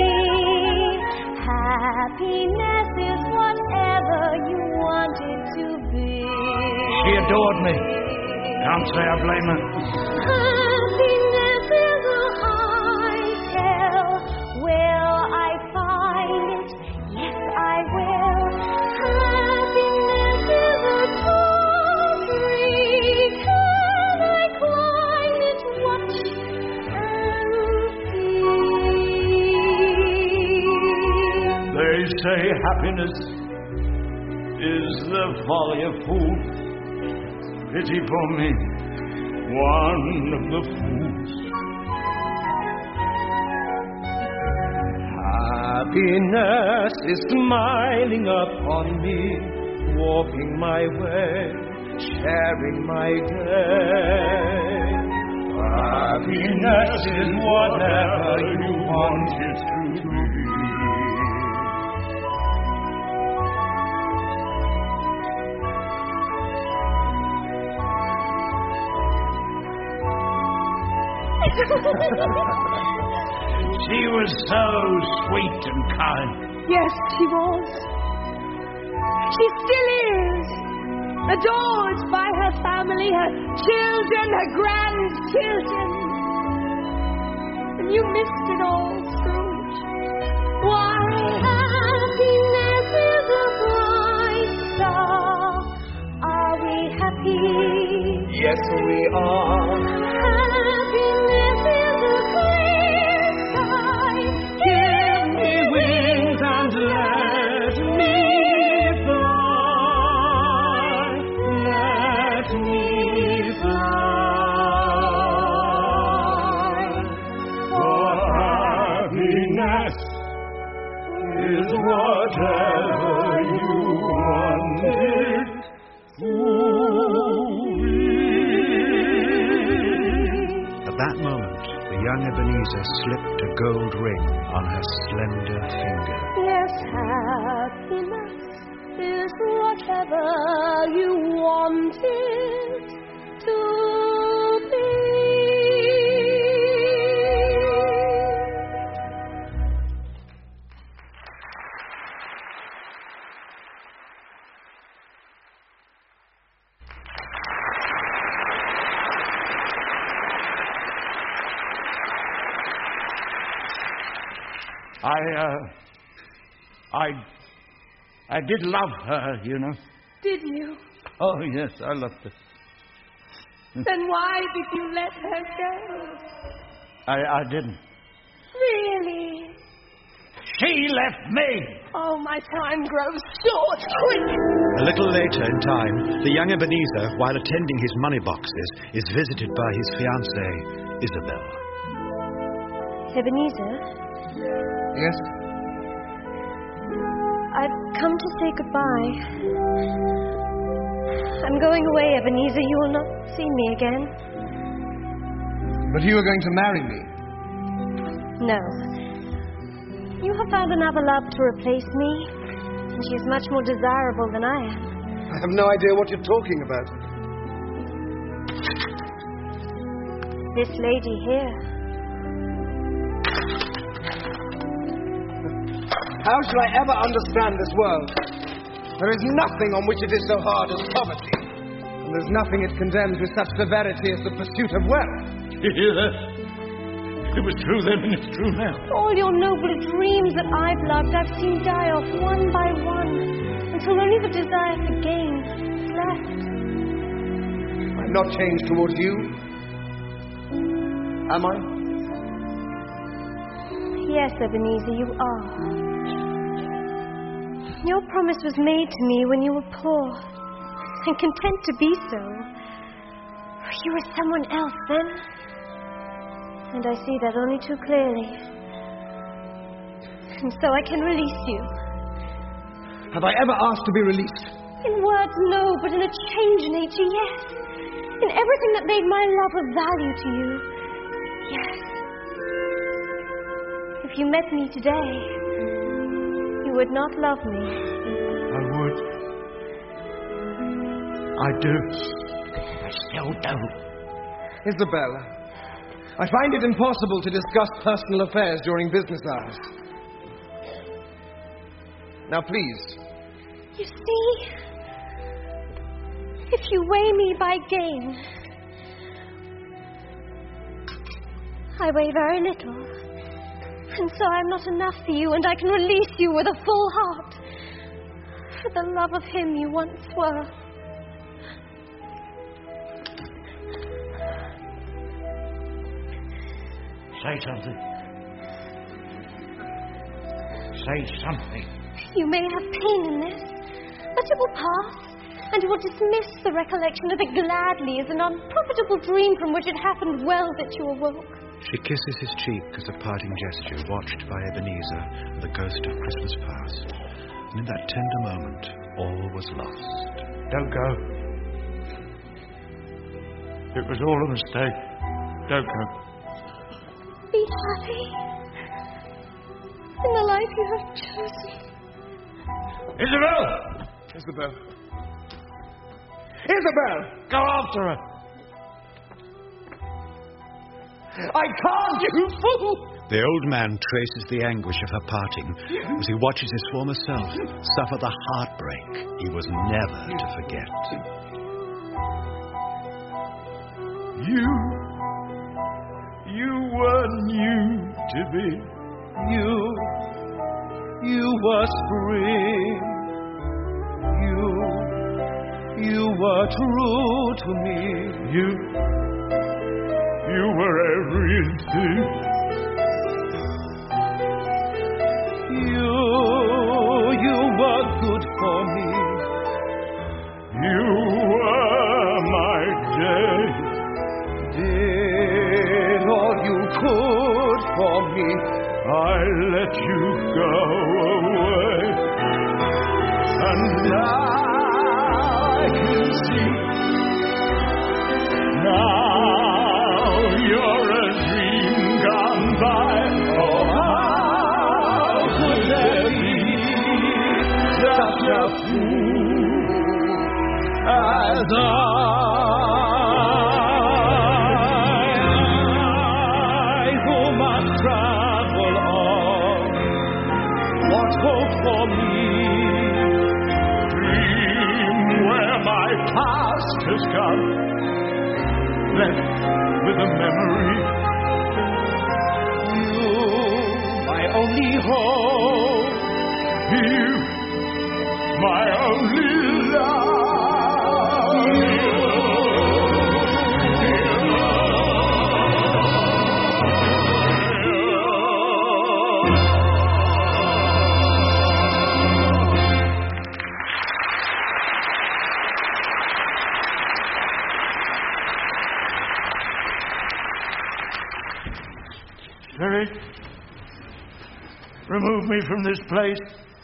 Speaker 11: Happiness is whatever you want it to be.
Speaker 2: She adored me. Can't say I blame her.
Speaker 11: Happiness is a high hell. Will I find it? Yes, I will. Happiness is a tall tree. Can I climb it? Watch and see.
Speaker 2: They say happiness is the folly of fools. Pity for me, one of the fools.
Speaker 4: Happiness is smiling upon me, walking my way, sharing my day. Happiness is whatever you want it to be.
Speaker 2: She was so sweet and kind.
Speaker 5: Yes, she was. She still is. Adored by her family, her children, her grandchildren. And you missed it all, Scrooge. Why?
Speaker 11: Happiness is a bright star. Are we happy?
Speaker 4: Yes, we are.
Speaker 11: Happiness is a clear sky.
Speaker 4: Give me wings and let me fly. Let me fly. For happiness is whatever you want it to be.
Speaker 1: that moment, the young Ebenezer slipped a gold ring on her slender finger.
Speaker 5: Yes, happiness is whatever you want it to be.
Speaker 2: I did love her, you know.
Speaker 5: Did you?
Speaker 2: Oh, yes, I loved her.
Speaker 5: Then why did you let her go?
Speaker 2: I didn't.
Speaker 5: Really?
Speaker 2: She left me!
Speaker 5: Oh, my time grows short. Quick!
Speaker 13: A little later in time, the young Ebenezer, while attending his money boxes, is visited by his fiancée, Isabel.
Speaker 5: Ebenezer?
Speaker 14: Yes?
Speaker 5: I've come to say goodbye. I'm going away, Ebenezer. You will not see me again.
Speaker 14: But you are going to marry me.
Speaker 5: No. You have found another love to replace me, and she is much more desirable than I am.
Speaker 14: I have no idea what you're talking about.
Speaker 5: This lady here.
Speaker 14: How shall I ever understand this world? There is nothing on which it is so hard as poverty. And there's nothing it condemns with such severity as the pursuit of wealth.
Speaker 2: You hear that? It was true then and it's true now.
Speaker 5: All your noble dreams that I've loved, I've seen die off one by one, until only the desire for gain is left.
Speaker 14: I'm not changed towards you. Am I?
Speaker 5: Yes, Ebenezer, you are. Your promise was made to me when you were poor, and content to be so. You were someone else then, and I see that only too clearly. And so I can release you.
Speaker 14: Have I ever asked to be released?
Speaker 5: In words, no, but in a changed nature, yes. In everything that made my love of value to you, yes. If you met me today, you would not love me.
Speaker 2: I would. I do. I still don't.
Speaker 14: Isabella, I find it impossible to discuss personal affairs during business hours. Now, please.
Speaker 5: You see, if you weigh me by gain, I weigh very little. And so I'm not enough for you, and I can release you with a full heart for the love of him you once were.
Speaker 2: Say something. Say something.
Speaker 5: You may have pain in this, but it will pass, and you will dismiss the recollection of it gladly as an unprofitable dream from which it happened well that you awoke.
Speaker 1: She kisses his cheek as a parting gesture, watched by Ebenezer and the ghost of Christmas past. And in that tender moment, all was lost.
Speaker 2: Don't go. It was all a mistake. Don't go.
Speaker 5: Be happy in the life you have chosen.
Speaker 2: Isabel!
Speaker 14: Isabel. Isabel!
Speaker 2: Go after her!
Speaker 14: I can't, you fool!
Speaker 13: The old man traces the anguish of her parting as he watches his former self suffer the heartbreak he was never to forget.
Speaker 2: You were new to me. You were spring. You were true to me. You were everything. You were good for me. You were my day. Did all you could for me. I let you go away. And now I can see. Now you're
Speaker 15: travel on. What hope for me? Dream where my past has gone, left with a memory. You, my only hope. You, my only love.
Speaker 2: Spirit, remove me from this place.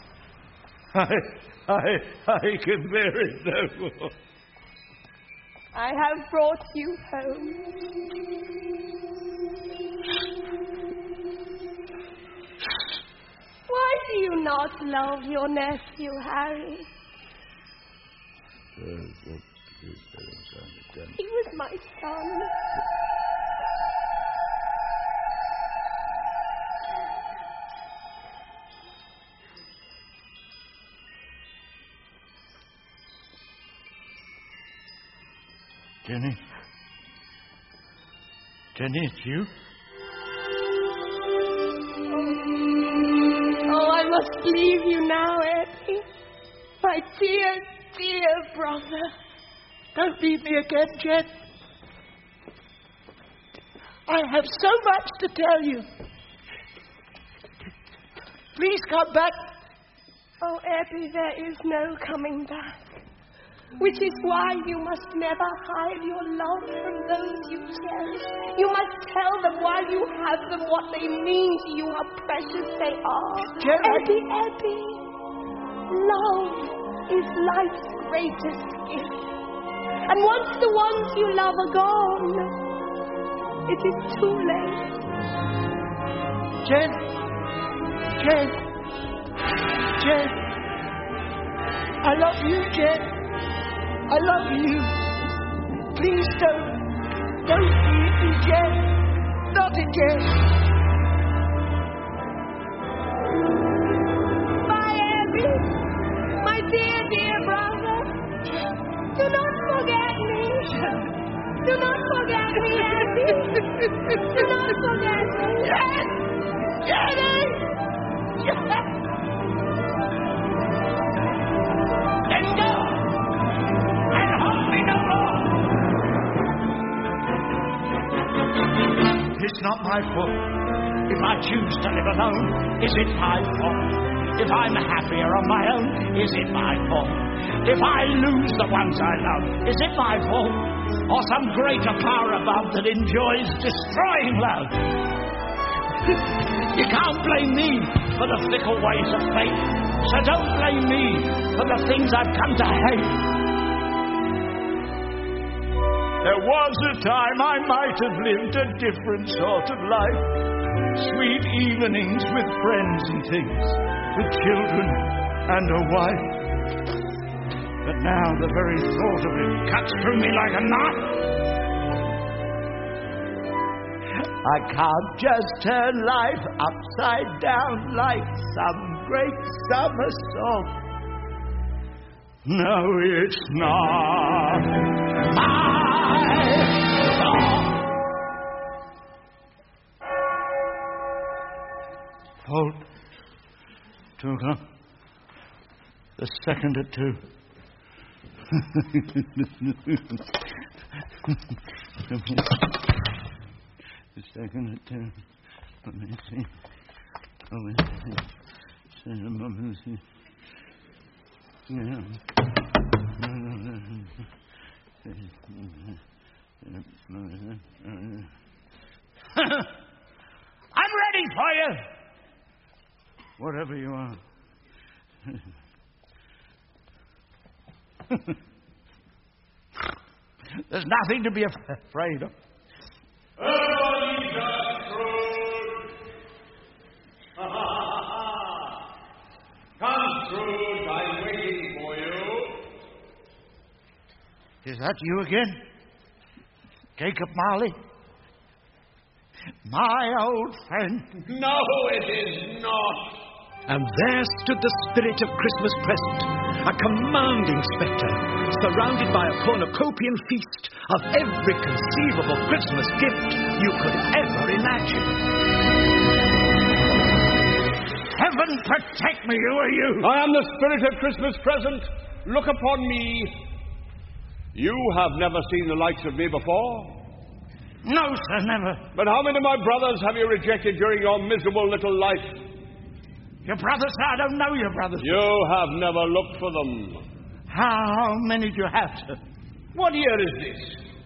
Speaker 2: I can bear it no more.
Speaker 5: I have brought you home. Why do you not love your nephew, Harry? He was my son.
Speaker 2: Jenny? Jenny, it's you?
Speaker 5: Oh, I must leave you now, Eddie. My dear, dear brother.
Speaker 2: Don't leave me again, Jen. I have so much to tell you. Please come back.
Speaker 5: Oh, Eddie, there is no coming back. Which is why you must never hide your love from those you cherish. You must tell them while you have them what they mean to you, how precious they are.
Speaker 2: Jenny.
Speaker 5: Eddie, love is life's greatest gift. And once the ones you love are gone, it is too late.
Speaker 2: Jen. I love you, Jen. I love you. Please don't leave me, Jen. Not again.
Speaker 5: Bye, Abby. My dear, dear brother. Do not forget me. Do not forget me, Abby. Do not forget me.
Speaker 2: Jenny! Let go! It's not my fault. If I choose to live alone, is it my fault? If I'm happier on my own, is it my fault? If I lose the ones I love, is it my fault? Or some greater power above that enjoys destroying love? You can't blame me for the fickle ways of fate, so don't blame me for the things I've come to hate. There was a time I might have lived a different sort of life. Sweet evenings with friends and things, with children and a wife. But now the very thought of it cuts through me like a knife. I can't just turn life upside down like some great summer song. No, it's not my song. Hold. 2 o'clock. The second at 2. The second at 2. Let me see. Oh, let's see. Yeah. I'm ready for you. Whatever you are. There's nothing to be afraid of.
Speaker 10: Come, Scrooge, I'm waiting for you.
Speaker 2: Is that you again? Jacob Marley? My old friend.
Speaker 10: No, it is not.
Speaker 13: And there stood the spirit of Christmas present, a commanding spectre, surrounded by a cornucopian feast of every conceivable Christmas gift you could ever imagine.
Speaker 2: Heaven protect me, who are you?
Speaker 10: I am the spirit of Christmas present. Look upon me. You have never seen the likes of me before.
Speaker 2: No, sir, never.
Speaker 10: But how many of my brothers have you rejected during your miserable little life?
Speaker 2: Your brothers, sir? I don't know your brothers.
Speaker 10: You have never looked for them.
Speaker 2: How many do you have, sir?
Speaker 10: What year is this?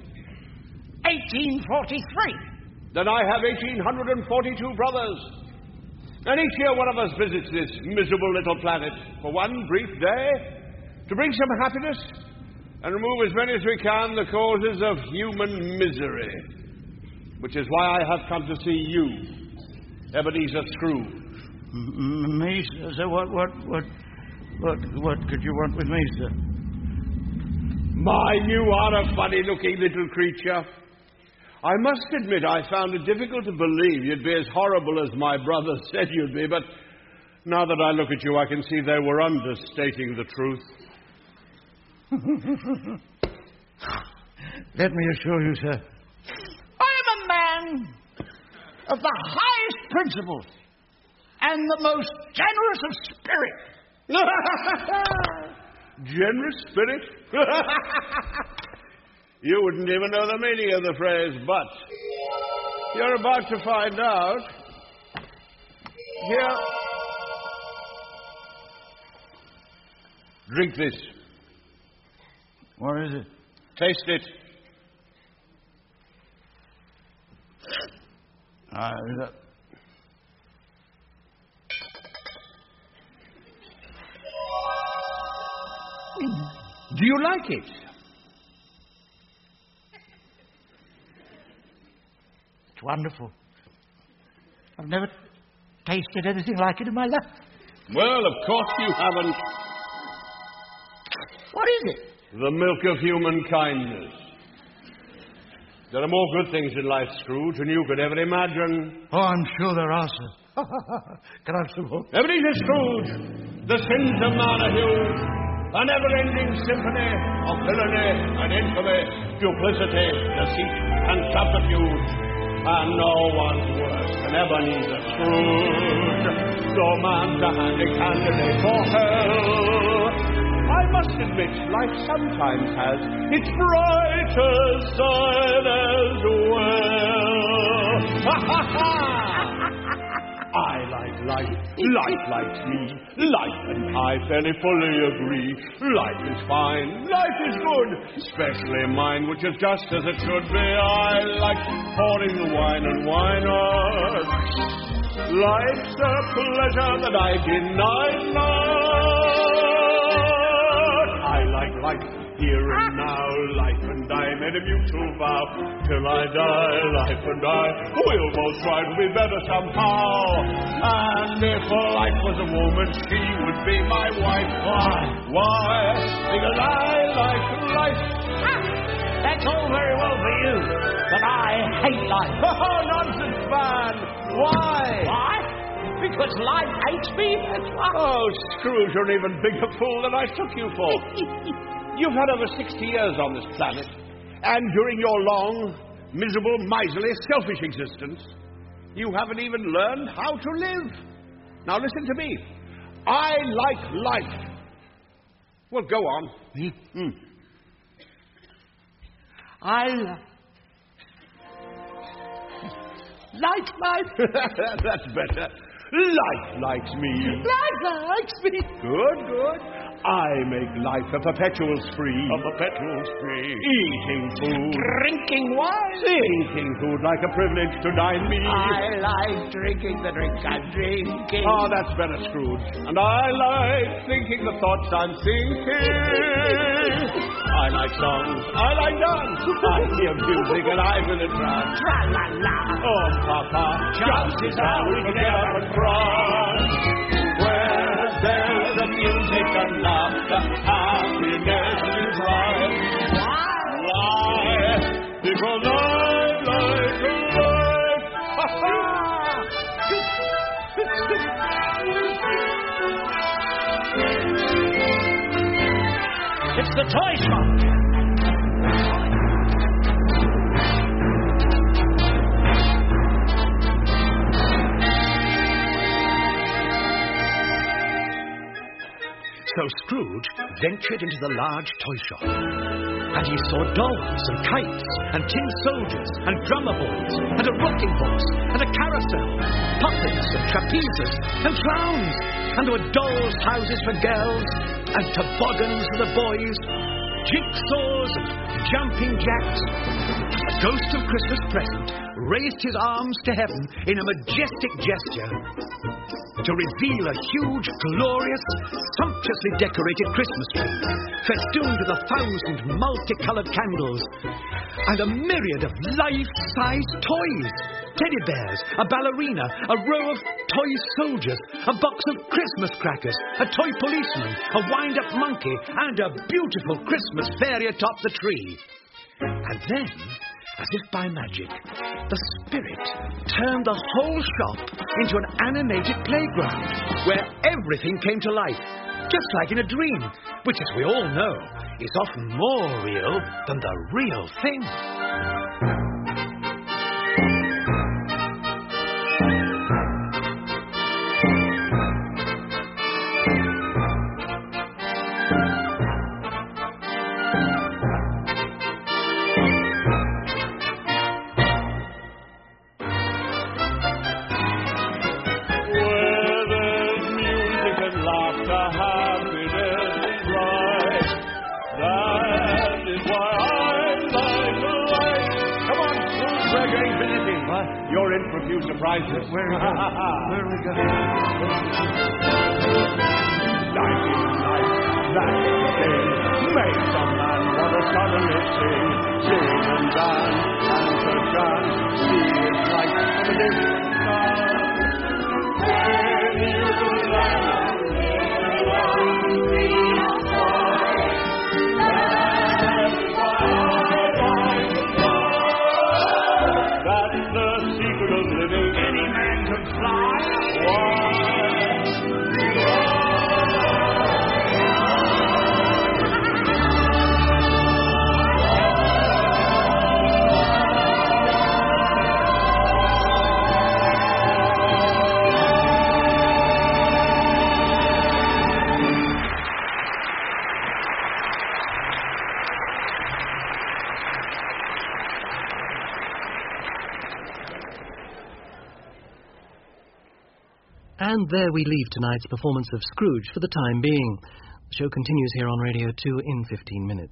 Speaker 2: 1843.
Speaker 10: Then I have 1,842 brothers. And each year one of us visits this miserable little planet for one brief day to bring some happiness and remove as many as we can the causes of human misery. Which is why I have come to see you, Ebenezer Scrooge.
Speaker 2: Me, sir? What could you want with me, sir?
Speaker 10: My, you are a funny-looking little creature. I must admit I found it difficult to believe you'd be as horrible as my brother said you'd be, but now that I look at you, I can see they were understating the truth.
Speaker 2: Let me assure you, sir, I am a man of the highest principles and the most generous of spirit.
Speaker 10: Generous spirit? You wouldn't even know the meaning of the phrase, but you're about to find out. Here. Drink this.
Speaker 2: What is it?
Speaker 10: Taste it. Do you like it?
Speaker 2: It's wonderful. I've never tasted anything like it in my life.
Speaker 10: Well, of course you haven't.
Speaker 2: What is it?
Speaker 10: The milk of human kindness. There are more good things in life, Scrooge, than you could ever imagine.
Speaker 2: Oh, I'm sure there are, sir. Can I have some more?
Speaker 10: Ebenezer Scrooge, the sins of man are huge. A never-ending symphony of villainy and infamy, duplicity, deceit, and subterfuge. And no one's worse than Ebenezer Scrooge, though man's a handy candidate for hell. I must admit, life sometimes has its brighter side as well. Ha ha ha! I like life, life likes me, life and I fairly fully agree. Life is fine, life is good, especially mine, which is just as it should be. I like pouring the wine and why not? Life's a pleasure that I deny not. I like life here and now, life and I made a mutual vow. Till I die, life and I will both try to be better somehow. And if life was a woman, she would be my wife. Why? Because I like life.
Speaker 2: That's all very well for you, but I hate life.
Speaker 10: Oh, nonsense, man. Why?
Speaker 2: Why? Because life hates me, that's why.
Speaker 10: Oh, Scrooge, you're an even bigger fool than I took you for. You've had over 60 years on this planet, and during your long, miserable, miserly, selfish existence, you haven't even learned how to live. Now listen to me. I like life. Well, go on.
Speaker 2: I like life.
Speaker 10: That's better. Life likes me.
Speaker 2: Life likes me.
Speaker 10: Good, good. I make life a perpetual spree.
Speaker 2: A perpetual spree.
Speaker 10: Eating food.
Speaker 2: Drinking wine.
Speaker 10: Eating food like a privilege to dine me.
Speaker 2: I like drinking the drink I'm drinking.
Speaker 10: Oh, that's better, Scrooge. And I like thinking the thoughts I'm thinking. I like songs. I like dance. I hear music and I will entrance.
Speaker 2: Tra-la-la.
Speaker 10: Oh, Papa, chances are we can get up and prance. Where there's the music and laughter, happiness is right. Why? Because I like life.
Speaker 2: the toy shop.
Speaker 1: So Scrooge ventured into the large toy shop, and he saw dolls and kites and tin soldiers and drummer boys and a rocking horse and a carousel, puppets and trapezes and clowns, and there were dolls' houses for girls and toboggans for the boys, jigsaws and jumping jacks. A ghost of Christmas present raised his arms to heaven in a majestic gesture to reveal a huge, glorious, sumptuously decorated Christmas tree, festooned with 1,000 multicoloured candles, and a myriad of life-size toys. Teddy bears, a ballerina, a row of toy soldiers, a box of Christmas crackers, a toy policeman, a wind-up monkey, and a beautiful Christmas fairy atop the tree. And then, as if by magic, the spirit turned the whole shop into an animated playground where everything came to life, just like in a dream, which, as we all know, is often more real than the real thing.
Speaker 15: You're in for a few surprises.
Speaker 14: Where are we going? Where are we going?
Speaker 15: Lighting lights, that's the thing. Make some man wanna suddenly sing. Sing and dance, and to dance. See it right from a distance. When you land in one real boy, that's why I like to fly. That's the secret of living. Any man can fly. Why?
Speaker 16: And there we leave tonight's performance of Scrooge for the time being. The show continues here on Radio 2 in 15 minutes.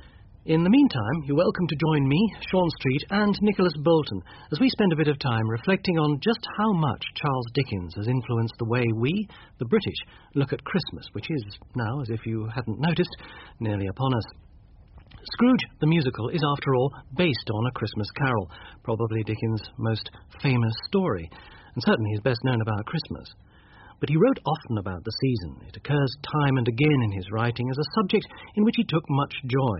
Speaker 16: In the meantime, you're welcome to join me, Sean Street, and Nicholas Bolton as we spend a bit of time reflecting on just how much Charles Dickens has influenced the way we, the British, look at Christmas, which is now, as if you hadn't noticed, nearly upon us. Scrooge, the musical, is after all based on A Christmas Carol, probably Dickens' most famous story, and certainly his best known about Christmas. But he wrote often about the season. It occurs time and again in his writing as a subject in which he took much joy.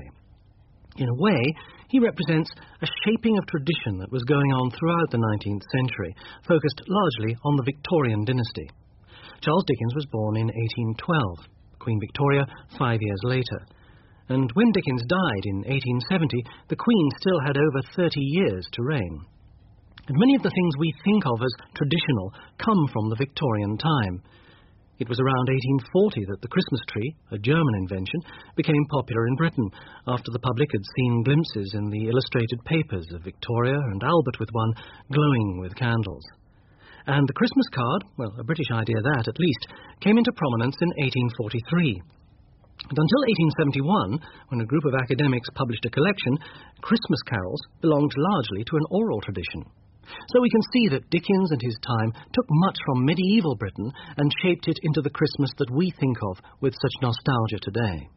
Speaker 16: In a way, he represents a shaping of tradition that was going on throughout the 19th century, focused largely on the Victorian dynasty. Charles Dickens was born in 1812, Queen Victoria 5 years later. And when Dickens died in 1870, the Queen still had over 30 years to reign. And many of the things we think of as traditional come from the Victorian time. It was around 1840 that the Christmas tree, a German invention, became popular in Britain, after the public had seen glimpses in the illustrated papers of Victoria and Albert with one glowing with candles. And the Christmas card, well, a British idea that at least, came into prominence in 1843. And until 1871, when a group of academics published a collection, Christmas carols belonged largely to an oral tradition. So we can see that Dickens and his time took much from medieval Britain and shaped it into the Christmas that we think of with such nostalgia today.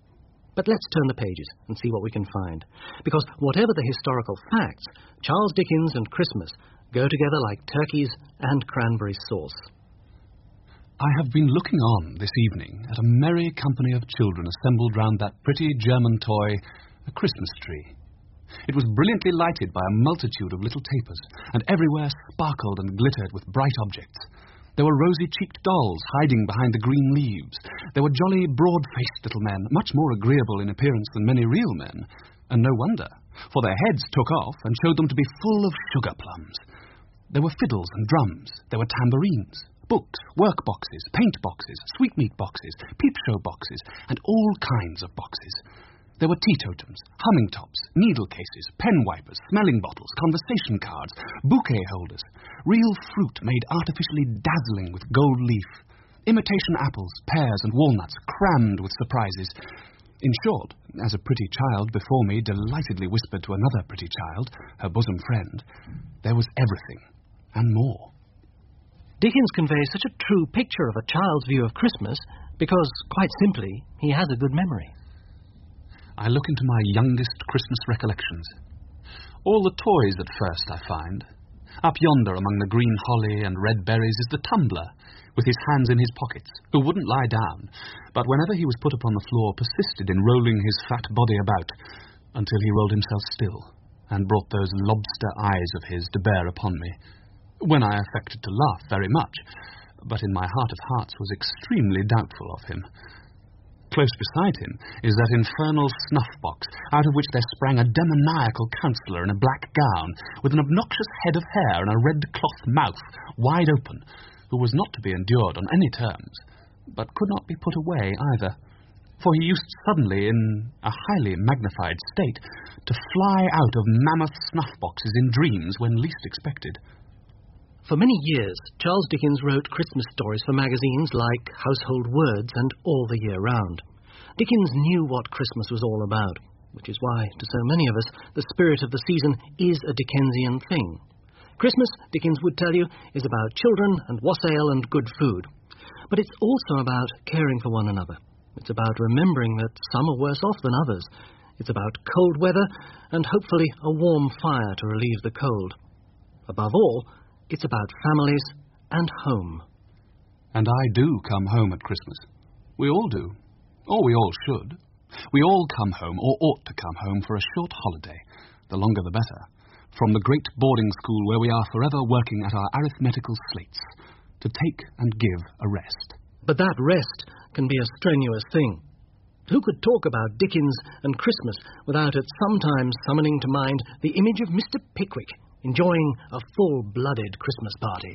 Speaker 16: But let's turn the pages and see what we can find. Because whatever the historical facts, Charles Dickens and Christmas go together like turkeys and cranberry sauce.
Speaker 17: I have been looking on this evening at a merry company of children assembled round that pretty German toy, a Christmas tree. It was brilliantly lighted by a multitude of little tapers, and everywhere sparkled and glittered with bright objects. There were rosy-cheeked dolls hiding behind the green leaves. There were jolly, broad-faced little men, much more agreeable in appearance than many real men. And no wonder, for their heads took off and showed them to be full of sugar plums. There were fiddles and drums. There were tambourines, books, work boxes, paint boxes, sweetmeat boxes, peep-show boxes, and all kinds of boxes. There were teetotums, humming tops, needle cases, pen wipers, smelling bottles, conversation cards, bouquet holders, real fruit made artificially dazzling with gold leaf, imitation apples, pears, and walnuts crammed with surprises. In short, as a pretty child before me delightedly whispered to another pretty child, her bosom friend, there was everything, and more.
Speaker 16: Dickens conveys such a true picture of a child's view of Christmas because, quite simply, he has a good memory.
Speaker 17: I look into my youngest Christmas recollections. All the toys at first, I find. Up yonder among the green holly and red berries is the tumbler, with his hands in his pockets, who wouldn't lie down, but whenever he was put upon the floor persisted in rolling his fat body about, until he rolled himself still, and brought those lobster eyes of his to bear upon me, when I affected to laugh very much, but in my heart of hearts was extremely doubtful of him. Close beside him is that infernal snuff-box, out of which there sprang a demoniacal counsellor in a black gown, with an obnoxious head of hair and a red cloth mouth, wide open, who was not to be endured on any terms, but could not be put away either, for he used suddenly, in a highly magnified state, to fly out of mammoth snuff-boxes in dreams when least expected.
Speaker 16: For many years, Charles Dickens wrote Christmas stories for magazines like Household Words and All the Year Round. Dickens knew what Christmas was all about, which is why, to so many of us, the spirit of the season is a Dickensian thing. Christmas, Dickens would tell you, is about children and wassail and good food. But it's also about caring for one another. It's about remembering that some are worse off than others. It's about cold weather and hopefully a warm fire to relieve the cold. Above all, it's about families and home.
Speaker 17: And I do come home at Christmas. We all do. Or we all should. We all come home, or ought to come home, for a short holiday, the longer the better, from the great boarding school where we are forever working at our arithmetical slates, to take and give a rest.
Speaker 16: But that rest can be a strenuous thing. Who could talk about Dickens and Christmas without at some time summoning to mind the image of Mr. Pickwick enjoying a full-blooded Christmas party?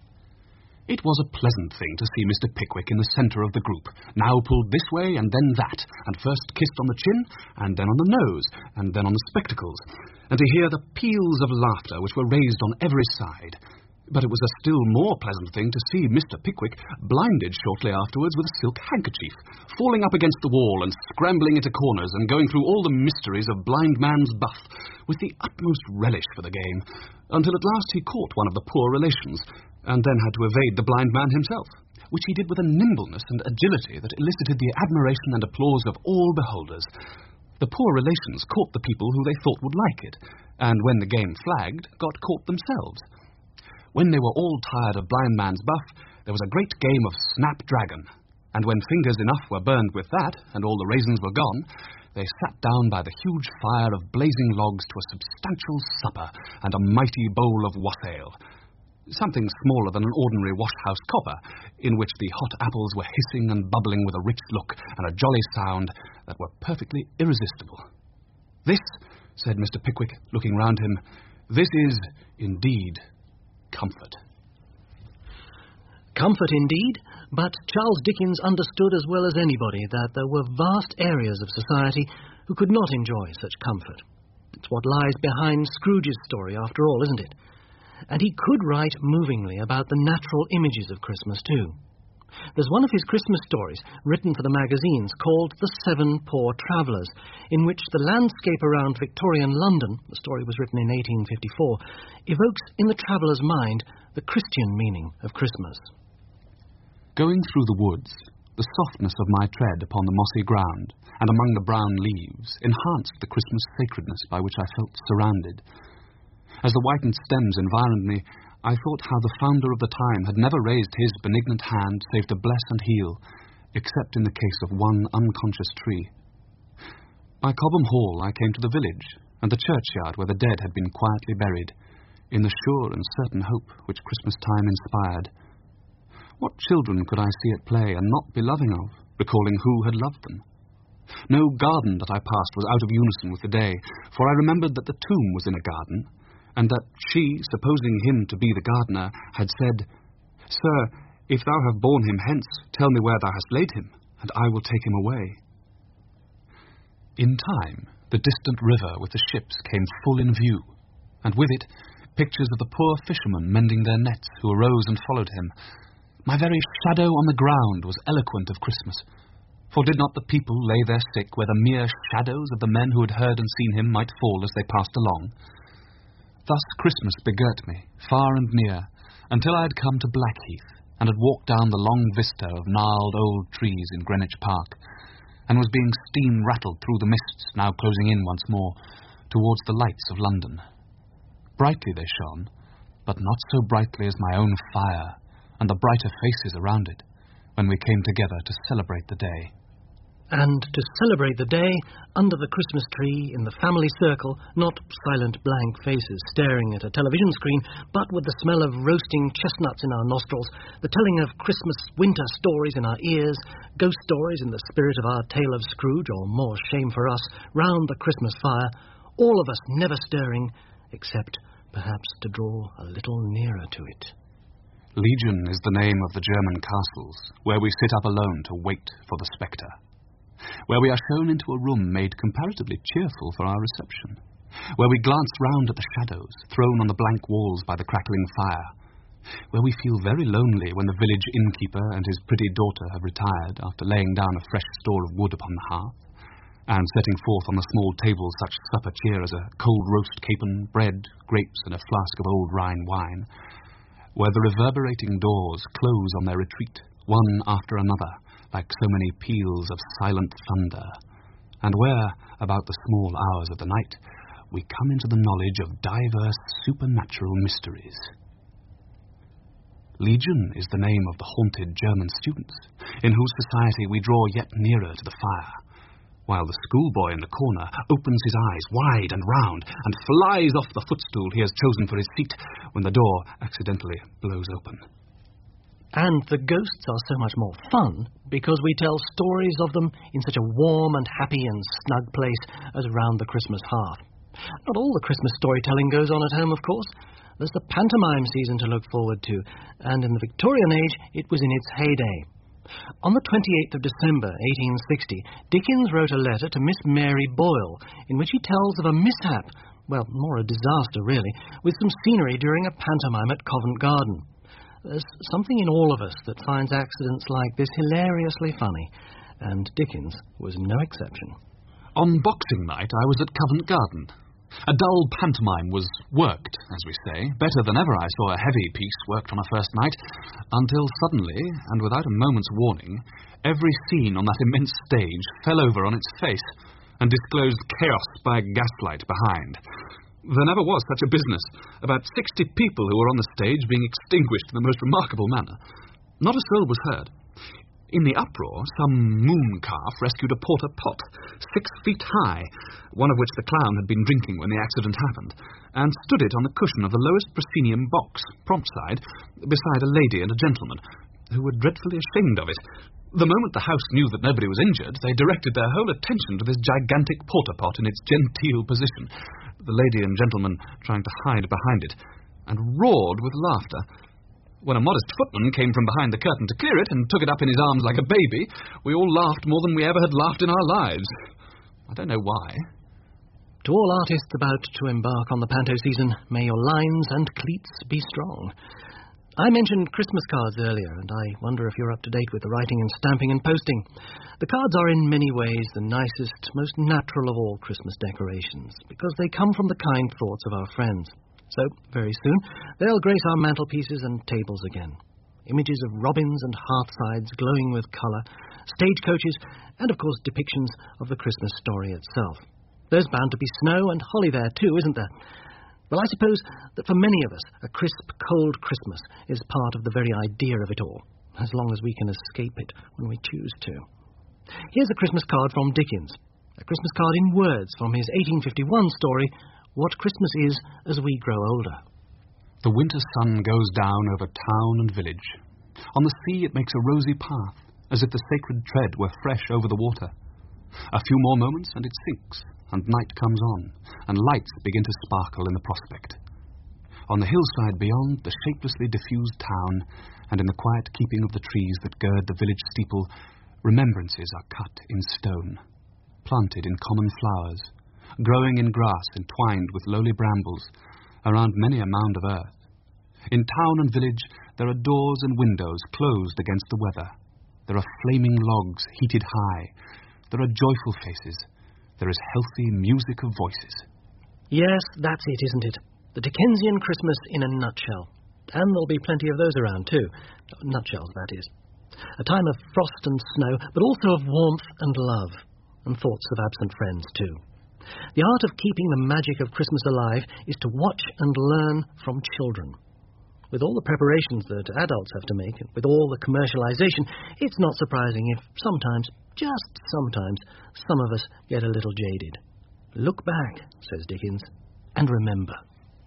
Speaker 17: It was a pleasant thing to see Mr. Pickwick in the centre of the group, now pulled this way and then that, and first kissed on the chin, and then on the nose, and then on the spectacles, and to hear the peals of laughter which were raised on every side. But it was a still more pleasant thing to see Mr. Pickwick blinded shortly afterwards with a silk handkerchief, falling up against the wall and scrambling into corners and going through all the mysteries of blind man's buff with the utmost relish for the game, until at last he caught one of the poor relations, and then had to evade the blind man himself, which he did with a nimbleness and agility that elicited the admiration and applause of all beholders. The poor relations caught the people who they thought would like it, and when the game flagged, got caught themselves. When they were all tired of blind man's buff, there was a great game of snap-dragon, and when fingers enough were burned with that, and all the raisins were gone, they sat down by the huge fire of blazing logs to a substantial supper and a mighty bowl of wassail, something smaller than an ordinary wash-house copper, in which the hot apples were hissing and bubbling with a rich look and a jolly sound that were perfectly irresistible. This, said Mr. Pickwick, looking round him, this is, indeed, comfort.
Speaker 16: Comfort indeed, but Charles Dickens understood as well as anybody that there were vast areas of society who could not enjoy such comfort. It's what lies behind Scrooge's story, after all, isn't it? And he could write movingly about the natural images of Christmas, too. There's one of his Christmas stories, written for the magazines, called The Seven Poor Travellers, in which the landscape around Victorian London, the story was written in 1854, evokes in the traveller's mind the Christian meaning of Christmas.
Speaker 17: Going through the woods, the softness of my tread upon the mossy ground and among the brown leaves enhanced the Christmas sacredness by which I felt surrounded. As the whitened stems environed me, I thought how the founder of the time had never raised his benignant hand save to bless and heal, except in the case of one unconscious tree. By Cobham Hall I came to the village, and the churchyard where the dead had been quietly buried, in the sure and certain hope which Christmas time inspired. What children could I see at play and not be loving of, recalling who had loved them? No garden that I passed was out of unison with the day, for I remembered that the tomb was in a garden, and that she, supposing him to be the gardener, had said, Sir, if thou have borne him hence, tell me where thou hast laid him, and I will take him away. In time, the distant river with the ships came full in view, and with it, pictures of the poor fishermen mending their nets who arose and followed him. My very shadow on the ground was eloquent of Christmas, for did not the people lay their sick where the mere shadows of the men who had heard and seen him might fall as they passed along? Thus Christmas begirt me, far and near, until I had come to Blackheath, and had walked down the long vista of gnarled old trees in Greenwich Park, and was being steam-rattled through the mists, now closing in once more, towards the lights of London. Brightly they shone, but not so brightly as my own fire, and the brighter faces around it, when we came together to celebrate the day.
Speaker 16: And to celebrate the day, under the Christmas tree, in the family circle, not silent blank faces staring at a television screen, but with the smell of roasting chestnuts in our nostrils, the telling of Christmas winter stories in our ears, ghost stories in the spirit of our tale of Scrooge, or more shame for us, round the Christmas fire, all of us never stirring, except perhaps to draw a little nearer to it.
Speaker 17: Legion is the name of the German castles, where we sit up alone to wait for the spectre, where we are shown into a room made comparatively cheerful for our reception, where we glance round at the shadows thrown on the blank walls by the crackling fire, where we feel very lonely when the village innkeeper and his pretty daughter have retired after laying down a fresh store of wood upon the hearth, and setting forth on the small table such supper cheer as a cold roast capon, bread, grapes, and a flask of old Rhine wine, where the reverberating doors close on their retreat, one after another, like so many peals of silent thunder, and where, about the small hours of the night, we come into the knowledge of divers supernatural mysteries. Legion is the name of the haunted German students, in whose society we draw yet nearer to the fire, while the schoolboy in the corner opens his eyes wide and round and flies off the footstool he has chosen for his seat when the door accidentally blows open.
Speaker 16: And the ghosts are so much more fun because we tell stories of them in such a warm and happy and snug place as round the Christmas hearth. Not all the Christmas storytelling goes on at home, of course. There's the pantomime season to look forward to, and in the Victorian age it was in its heyday. On the 28th of December, 1860, Dickens wrote a letter to Miss Mary Boyle, in which he tells of a mishap, well, more a disaster really, with some scenery during a pantomime at Covent Garden. There's something in all of us that finds accidents like this hilariously funny, and Dickens was no exception.
Speaker 17: On Boxing Night, I was at Covent Garden. A dull pantomime was worked, as we say. Better than ever I saw a heavy piece worked on a first night, until suddenly, and without a moment's warning, every scene on that immense stage fell over on its face, and disclosed chaos by gaslight behind. There never was such a business. About 60 people who were on the stage being extinguished in the most remarkable manner. Not a soul was heard. In the uproar, some moon calf rescued a porter pot, 6 feet high, one of which the clown had been drinking when the accident happened, and stood it on the cushion of the lowest proscenium box, prompt side, beside a lady and a gentleman, who were dreadfully ashamed of it. The moment the house knew that nobody was injured, they directed their whole attention to this gigantic porter pot in its genteel position, the lady and gentleman trying to hide behind it, and roared with laughter. When a modest footman came from behind the curtain to clear it and took it up in his arms like a baby, we all laughed more than we ever had laughed in our lives. I don't know why.
Speaker 16: To all artists about to embark on the panto season, may your lines and cleats be strong. I mentioned Christmas cards earlier, and I wonder if you're up to date with the writing and stamping and posting. The cards are in many ways the nicest, most natural of all Christmas decorations, because they come from the kind thoughts of our friends. So, very soon, they'll grace our mantelpieces and tables again. Images of robins and hearthsides glowing with colour, stagecoaches, and, of course, depictions of the Christmas story itself. There's bound to be snow and holly there, too, isn't there? Well, I suppose that for many of us, a crisp, cold Christmas is part of the very idea of it all, as long as we can escape it when we choose to. Here's a Christmas card from Dickens, a Christmas card in words from his 1851 story, What Christmas Is As We Grow Older.
Speaker 17: The winter sun goes down over town and village. On the sea it makes a rosy path, as if the sacred tread were fresh over the water. A few more moments and it sinks, and night comes on, and lights begin to sparkle in the prospect. On the hillside beyond, the shapelessly diffused town, and in the quiet keeping of the trees that gird the village steeple, remembrances are cut in stone, planted in common flowers, growing in grass entwined with lowly brambles, around many a mound of earth. In town and village there are doors and windows closed against the weather. There are flaming logs heated high. There are joyful faces. There is healthy music of voices.
Speaker 16: Yes, that's it, isn't it? The Dickensian Christmas in a nutshell. And there'll be plenty of those around, too. Nutshells, that is. A time of frost and snow, but also of warmth and love, and thoughts of absent friends, too. The art of keeping the magic of Christmas alive is to watch and learn from children. With all the preparations that adults have to make, and with all the commercialization, it's not surprising if sometimes, just sometimes, some of us get a little jaded. Look back, says Dickens, and remember.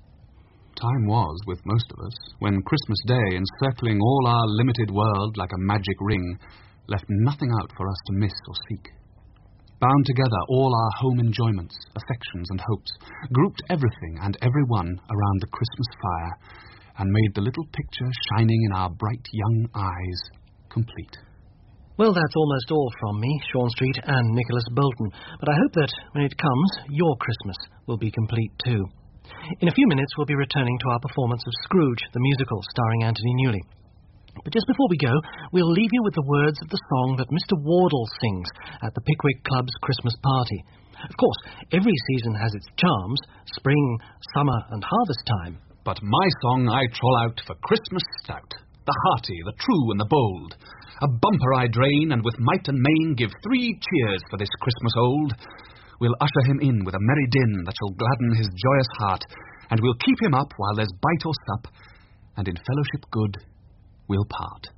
Speaker 17: Time was, with most of us, when Christmas Day, encircling all our limited world like a magic ring, left nothing out for us to miss or seek. Bound together all our home enjoyments, affections and hopes, grouped everything and everyone around the Christmas fire, and made the little picture shining in our bright young eyes complete.
Speaker 16: Well, that's almost all from me, Sean Street and Nicholas Bolton, but I hope that, when it comes, your Christmas will be complete too. In a few minutes we'll be returning to our performance of Scrooge, the musical, starring Anthony Newley. But just before we go, we'll leave you with the words of the song that Mr. Wardle sings at the Pickwick Club's Christmas party. Of course, every season has its charms, spring, summer and harvest time.
Speaker 17: But my song I troll out for Christmas stout, the hearty, the true and the bold. A bumper I drain, and with might and main give 3 cheers for this Christmas old. We'll usher him in with a merry din that shall gladden his joyous heart, and we'll keep him up while there's bite or sup, and in fellowship good we'll part.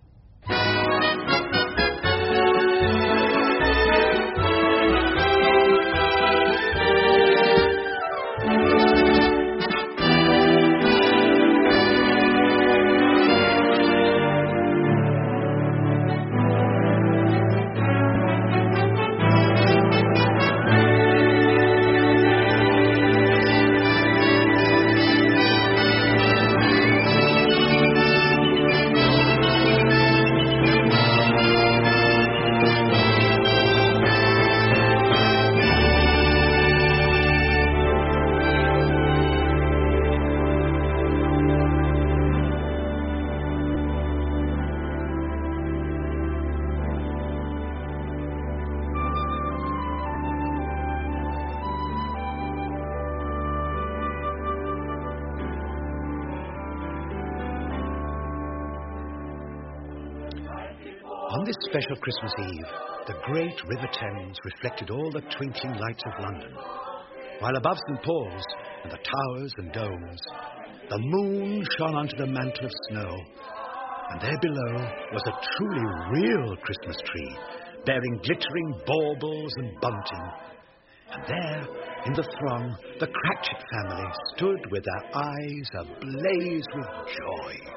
Speaker 1: On this special Christmas Eve, the great River Thames reflected all the twinkling lights of London, while above St. Paul's and the towers and domes, the moon shone onto the mantle of snow, and there below was a truly real Christmas tree, bearing glittering baubles and bunting. And there, in the throng, the Cratchit family stood with their eyes ablaze with joy.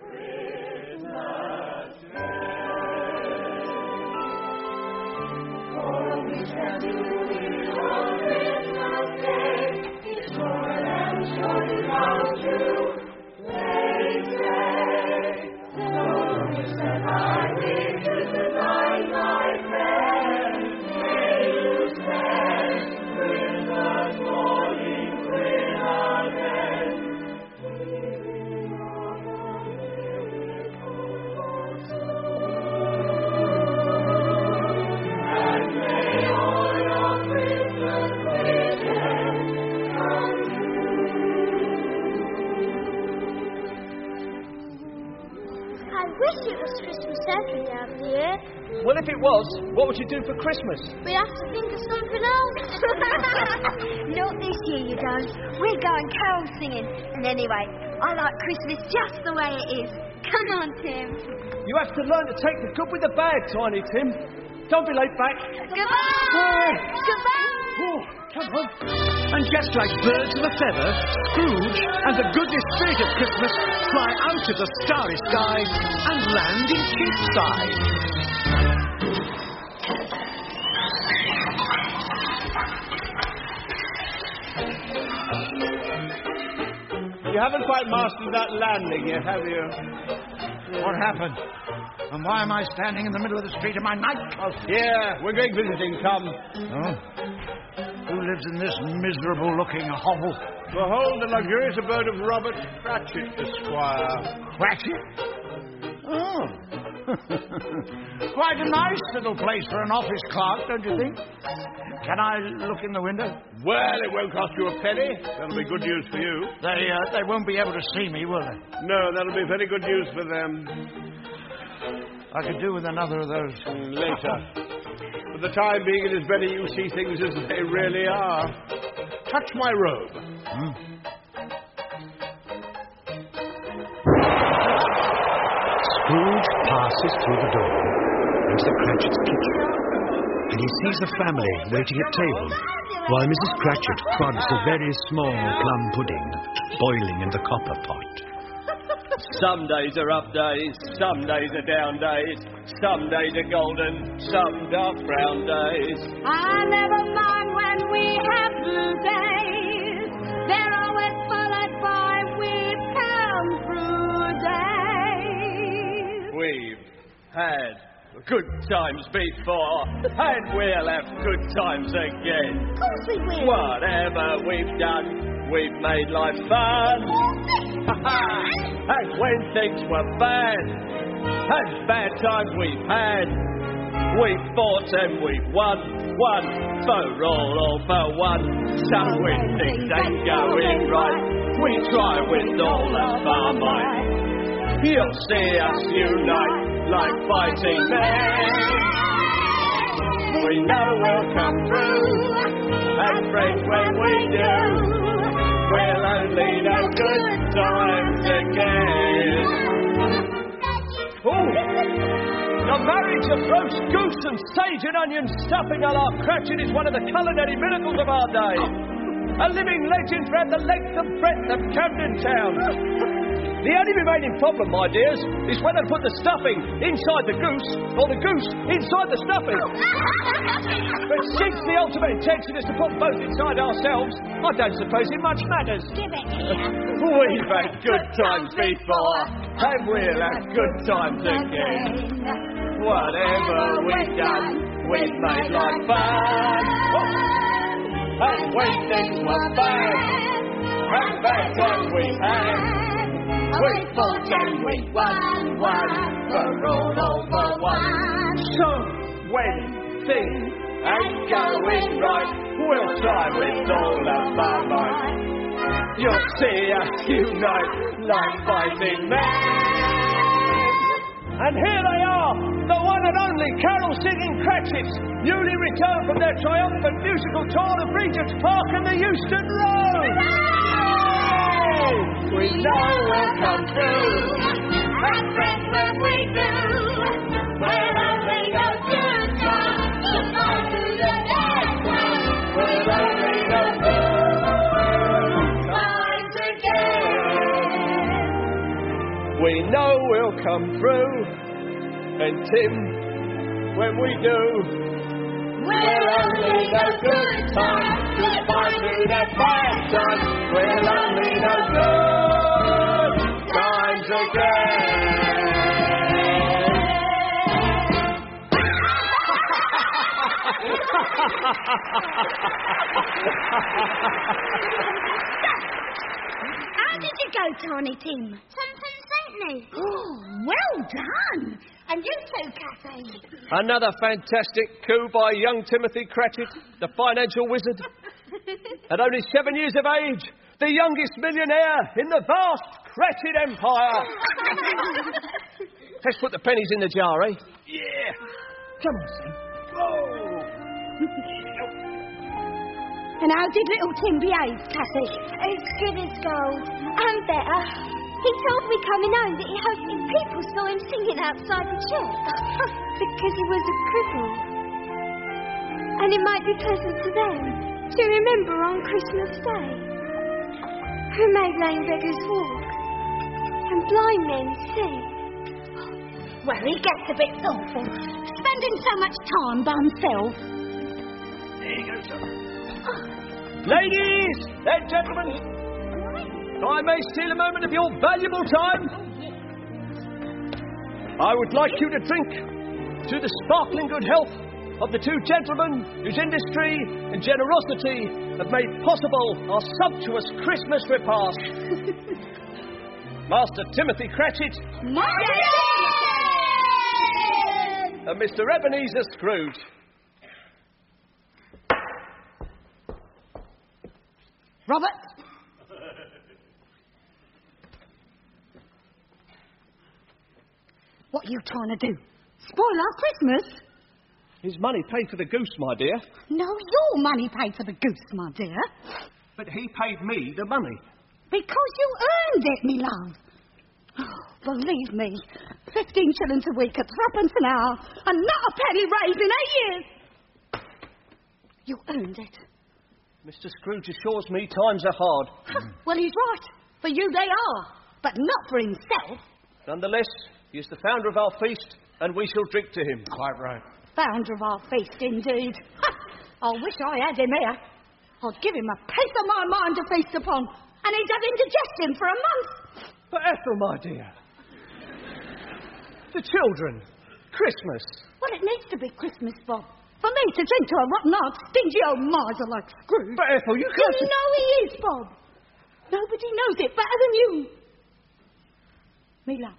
Speaker 9: Well, if it was, what would you do for Christmas?
Speaker 11: We'd have to think of something else. Not this year, you don't. We're going carol singing. And anyway, I like Christmas just the way it is. Come on, Tim.
Speaker 9: You have to learn to take the good with the bad, Tiny Tim. Don't be late back.
Speaker 11: Goodbye.
Speaker 9: Bye.
Speaker 11: Goodbye.
Speaker 9: Oh.
Speaker 13: Come on. And just like birds of a feather, Scrooge and the goodly spirit of Christmas fly out of the starry sky and land in Cheapside.
Speaker 15: You haven't quite mastered that landing yet, have you?
Speaker 2: What happened? And why am I standing in the middle of the street in my nightclothes?
Speaker 15: Yeah, we're going visiting. Come.
Speaker 2: Oh? Who lives in this miserable-looking hovel?
Speaker 15: Behold the luxurious abode of Robert Cratchit, Esquire.
Speaker 2: Cratchit? Oh. Quite a nice little place for an office clerk, don't you think? Can I look in the window?
Speaker 15: Well, it won't cost you a penny. That'll be good news for you.
Speaker 2: They won't be able to see me, will they?
Speaker 15: No, that'll be very good news for them.
Speaker 2: I could do with another of those.
Speaker 15: Later. For the time being, it is better you see things as they really are. Touch my robe.
Speaker 13: Scrooge passes through the door into the Cratchit's kitchen, and he sees the family waiting at table, while Mrs. Cratchit prods a very small plum pudding boiling in the copper pot.
Speaker 4: Some days are up days, some days are down days, some days are golden, some dark brown days.
Speaker 6: I never mind when we have blue days. They're always followed by we've come through days.
Speaker 4: We've had good times before, and we'll have good times again.
Speaker 6: Of course we will.
Speaker 4: Whatever we've done, we've made life fun. And when things were bad, and bad times we've had, we've fought and we've won for all for one. So when things ain't going right, we try with all of our might. You'll see us unite like fighting men. We know we'll come through, and friends when we do, we'll only know good times again.
Speaker 18: The marriage of roast goose and sage and onion stuffing a la Cratchit is one of the culinary miracles of our day. A living legend throughout the length and breadth of Camden Town. The only remaining problem, my dears, is whether to put the stuffing inside the goose or the goose inside the stuffing. But since the ultimate intention is to put both inside ourselves, I don't suppose it much matters.
Speaker 6: Give it here.
Speaker 4: We've had good times before, and we'll have good times again. Whatever we've done, we've made life fun. And when things were bad, and bad times we've had, we fought and we won for all for one. So when things ain't going right, we'll try with all of our might. You'll see us unite like fighting men.
Speaker 18: And here they are, the one and only carol-singing Cratchits, newly returned from their triumphant musical tour of Regent's Park and the Euston Road.
Speaker 4: We know we'll come through, and friends when we do, we'll only know good times, to fight through the bad times, we'll only know good times again.
Speaker 18: We know we'll come through, and Tim, when we do,
Speaker 4: we'll only know good times, to fight through the bad times, we'll only know good times again.
Speaker 6: How did you go, Tawny Tim?
Speaker 12: Something certainly.
Speaker 6: Well done. And you too, Cathy.
Speaker 18: Another fantastic coup by young Timothy Cratchit, the financial wizard. At only 7 years of age, the youngest millionaire in the vast Cratchit Empire. Let's put the pennies in the jar, eh?
Speaker 2: Yeah.
Speaker 18: Come on, Sam.
Speaker 6: And how did little Tim behave, Cathy?
Speaker 11: As good as gold. And better. He told me coming home that he hoped his people saw him singing outside the church. Because he was a cripple. And it might be pleasant to them
Speaker 5: Do you remember on Christmas Day? Who made lame beggars walk and blind men see?
Speaker 6: Well, he gets a bit thoughtful, spending so much time by himself.
Speaker 18: There you go, sir. Ladies and gentlemen, if I may steal a moment of your valuable time, I would like you to drink to the sparkling good health of the two gentlemen whose industry and generosity have made possible our sumptuous Christmas repast. Master Timothy Cratchit and Mr. Ebenezer Scrooge.
Speaker 6: Robert? What are you trying to do? Spoil our Christmas?
Speaker 18: His money paid for the goose, my dear.
Speaker 6: No, your money paid for the goose, my dear.
Speaker 18: But he paid me the money.
Speaker 6: Because you earned it, me love. Oh, believe me, 15 shillings a week at 3p an hour and not a penny raise in 8 years. You earned it.
Speaker 18: Mr. Scrooge assures me times are hard.
Speaker 6: Well, he's right. For you they are, but not for himself.
Speaker 18: Nonetheless, he is the founder of our feast, and we shall drink to him.
Speaker 2: Quite right.
Speaker 6: Founder of our feast, indeed. I wish I had him here. I'd give him a piece of my mind to feast upon, and he'd have indigestion for a month.
Speaker 18: But Ethel, my dear, the children, Christmas.
Speaker 6: Well, it needs to be Christmas, Bob. For me to drink to a rotten-hearted, stingy old miser like Scrooge.
Speaker 18: But Ethel, you can't...
Speaker 6: You know he is, Bob. Nobody knows it better than you. Me love.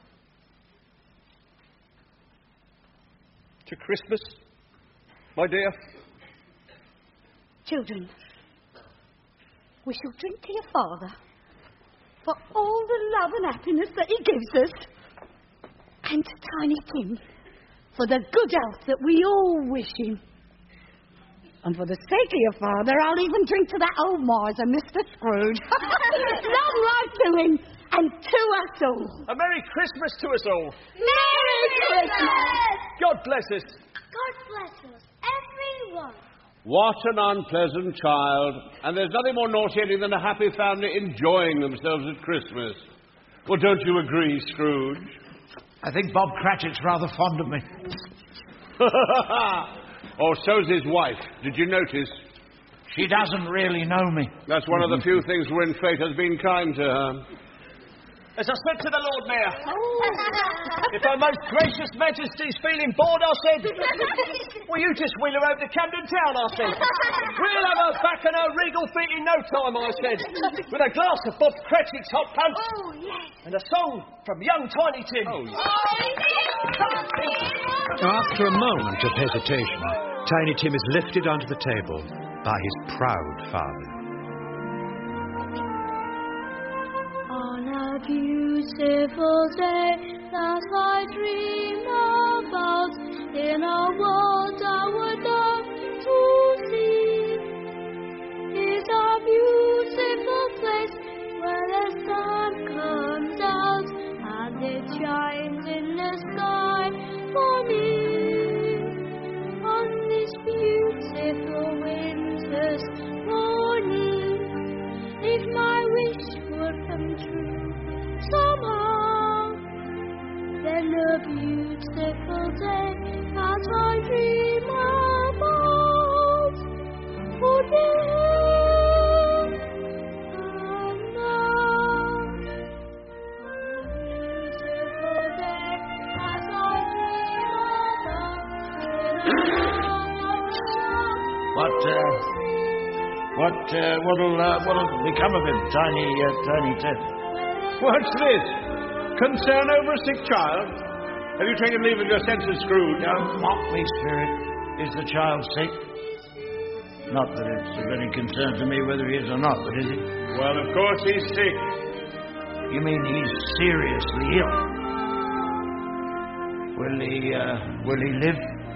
Speaker 18: To Christmas, my dear.
Speaker 6: Children, we shall drink to your father for all the love and happiness that he gives us, and to Tiny Tim for the good health that we all wish him. And for the sake of your father, I'll even drink to that old miser, Mr. Scrooge. Long life to him, and to us all.
Speaker 18: A Merry Christmas to us all.
Speaker 6: Merry Christmas!
Speaker 18: God bless us.
Speaker 12: God bless us, everyone.
Speaker 10: What an unpleasant child. And there's nothing more nauseating than a happy family enjoying themselves at Christmas. Well, don't you agree, Scrooge?
Speaker 2: I think Bob Cratchit's rather fond of me.
Speaker 10: Oh, so's his wife. Did you notice?
Speaker 2: She doesn't really know me.
Speaker 10: That's one of the few things when fate has been kind to her.
Speaker 18: As I said to the Lord Mayor, if Her Most Gracious Majesty's feeling bored, I said, will you just wheel her over to Camden Town, I said. We'll have her back on her regal feet in no time, I said, with a glass of Bob Cratchit's hot punch.
Speaker 12: Oh, yes.
Speaker 18: And a song from young Tiny Tim.
Speaker 13: After a moment of hesitation, Tiny Tim is lifted onto the table by his proud father.
Speaker 5: On a beautiful day that I dream about, in a world I would love to see, is a beautiful place where the sun comes out and it shines in the sky for me. On this beautiful winter's morning, if my wish would come true somehow, then the beautiful day that I dream about would be here and now. The beautiful day that I dream about.
Speaker 2: What'll become of him, Tiny Tim?
Speaker 10: What's this? Concern over a sick child? Have you taken leave of your senses, Scrooge?
Speaker 2: Don't mock me, Spirit. Is the child sick? Not that it's of any concern to me whether he is or not, but is it?
Speaker 10: Well, of course he's sick.
Speaker 2: You mean he's seriously ill? Will he live?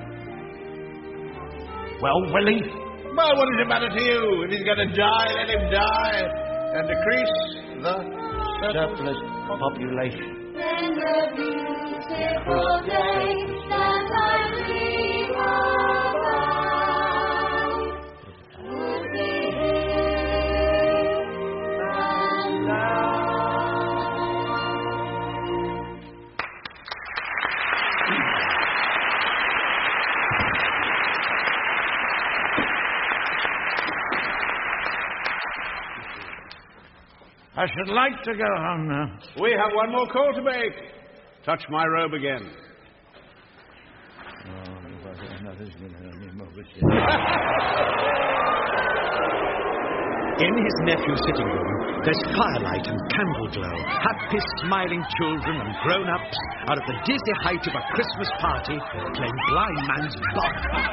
Speaker 2: Well, will he?
Speaker 10: Well, what does it matter to you? If he's going to die, let him die and decrease the
Speaker 2: surplus population.
Speaker 5: Then the beautiful day that I dream about would be
Speaker 2: I should like to go home now.
Speaker 10: We have one more call to make. Touch my robe again.
Speaker 13: In his nephew's sitting room, there's firelight and candle glow, happy, smiling children and grown-ups are at the dizzy height of a Christmas party playing blind man's buff.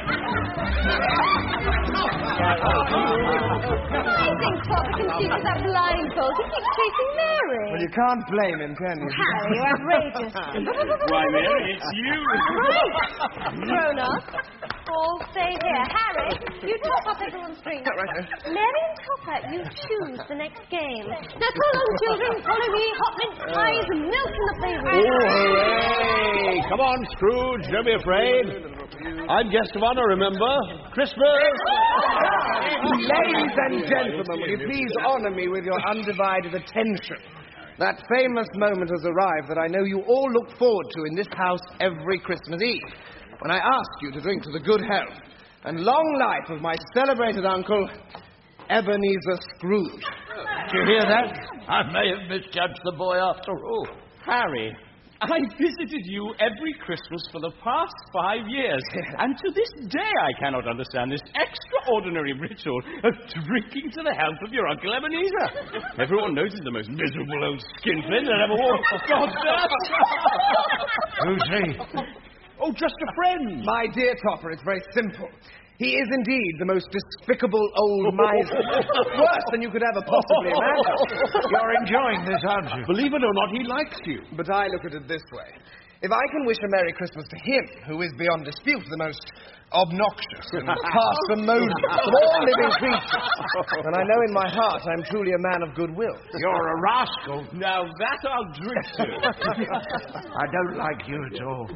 Speaker 5: I think Papa can see with that blindfold. He keeps chasing Mary.
Speaker 14: Well, you can't blame him, can you?
Speaker 5: Harry, you're outrageous.
Speaker 10: Why, Mary, it's you.
Speaker 5: Right. Grown up. All stay here. Harry, you top up everyone's drinks. Mary and Topper, you choose the next game. Now, so long, children. Follow me. Hot mince pies and milk in the favourite.
Speaker 10: Oh, hooray! Come on, Scrooge, don't be afraid. I'm guest of honour, remember? Christmas!
Speaker 14: Ladies and gentlemen, will you please honour me with your undivided attention? That famous moment has arrived that I know you all look forward to in this house every Christmas Eve, when I ask you to drink to the good health and long life of my celebrated uncle, Ebenezer Scrooge.
Speaker 2: Did you hear that? I may have misjudged the boy after all.
Speaker 19: Harry, I visited you every Christmas for the past 5 years, and to this day I cannot understand this extraordinary ritual of drinking to the health of your Uncle Ebenezer. Everyone knows he's the most miserable old skinflint that ever walked God's earth.
Speaker 2: Who's he?
Speaker 19: Oh, just a friend.
Speaker 14: My dear Topper, it's very simple. He is indeed the most despicable old miser. Worse than you could ever possibly imagine.
Speaker 2: You're enjoying this, aren't you?
Speaker 10: Believe it or not, he likes you.
Speaker 14: But I look at it this way. If I can wish a Merry Christmas to him, who is beyond dispute the most obnoxious and parsimonious of all living creatures, then I know in my heart I'm truly a man of goodwill.
Speaker 2: You're a rascal.
Speaker 19: Now that I'll drink to.
Speaker 2: I don't like you at all.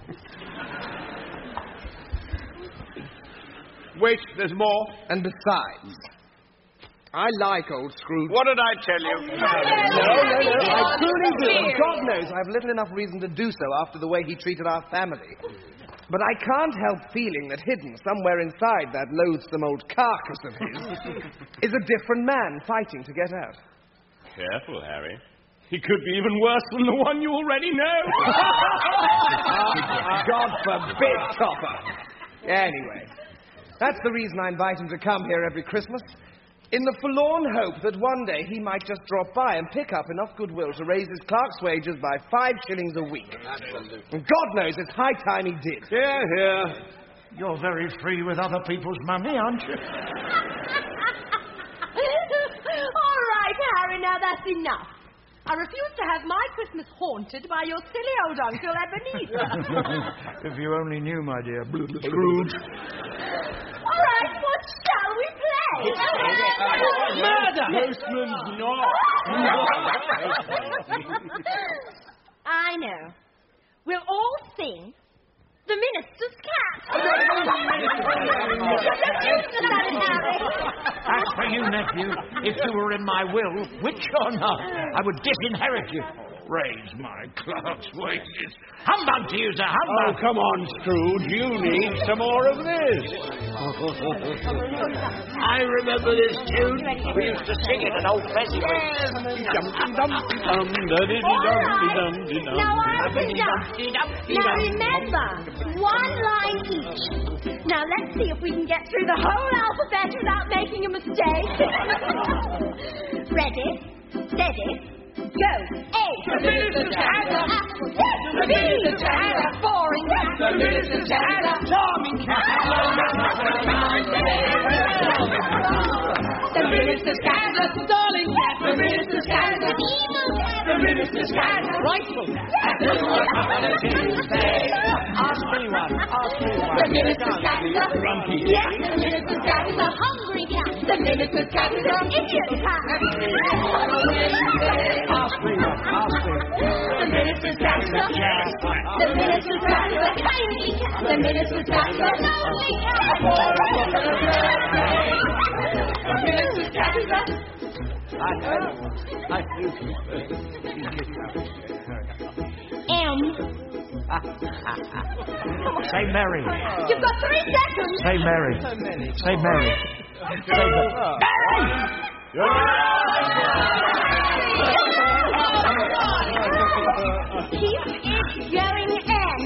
Speaker 10: Wait, there's more.
Speaker 14: And besides, I like old Scrooge.
Speaker 10: What did I tell you?
Speaker 14: No, I truly do. God knows I've little enough reason to do so after the way he treated our family. But I can't help feeling that hidden somewhere inside that loathsome old carcass of his is a different man fighting to get out.
Speaker 19: Careful, Harry. He could be even worse than the one you already know.
Speaker 14: God forbid, Topper. Anyway, that's the reason I invite him to come here every Christmas, in the forlorn hope that one day he might just drop by and pick up enough goodwill to raise his clerk's wages by 5 shillings a week.
Speaker 10: Absolutely.
Speaker 14: And God knows it's high time he did.
Speaker 10: Here, here.
Speaker 2: You're very free with other people's money, aren't you?
Speaker 5: All right, Harry, now that's enough. I refuse to have my Christmas haunted by your silly old Uncle Ebenezer.
Speaker 2: If you only knew, my dear Scrooge.
Speaker 5: All right, what shall we play?
Speaker 19: Murder! Postman's knock.
Speaker 5: I know. We'll all sing The Minister's Cat.
Speaker 2: As for you, nephew, if you were in my will, which or not, I would disinherit you. Raise my clerk's wages. Humbug to you, sir, humbug.
Speaker 10: Oh, come on, Scrooge. You need some more of this.
Speaker 2: I remember this tune. We used to sing it at Old Fezziwig.
Speaker 5: Now, now remember, one line each. Now let's see if we can get through the whole alphabet without making a mistake. Ready, steady, go. A.
Speaker 4: The minister's cat.
Speaker 5: The minister's cat. Boring cat.
Speaker 4: The minister's cat.
Speaker 5: Charming cat.
Speaker 4: The minister's cat. The darling cat. The minister's cat. The evil cat. The minister's cat. Rightful cat.
Speaker 2: Ask me one.
Speaker 4: The minister's cat is a grumpy cat. The minister's cat is a hungry cat. The minister's cat is an idiot cat.
Speaker 2: Ask me one.
Speaker 4: The minister's cat is a cat. The minister's cat is a kindly cat. The minister's cat is a lonely cat. The minister's cat is a...
Speaker 5: M.
Speaker 2: Say Mary.
Speaker 5: You've got 3 seconds.
Speaker 2: Say Mary. Say Mary. Say Mary.
Speaker 6: Keep it going in.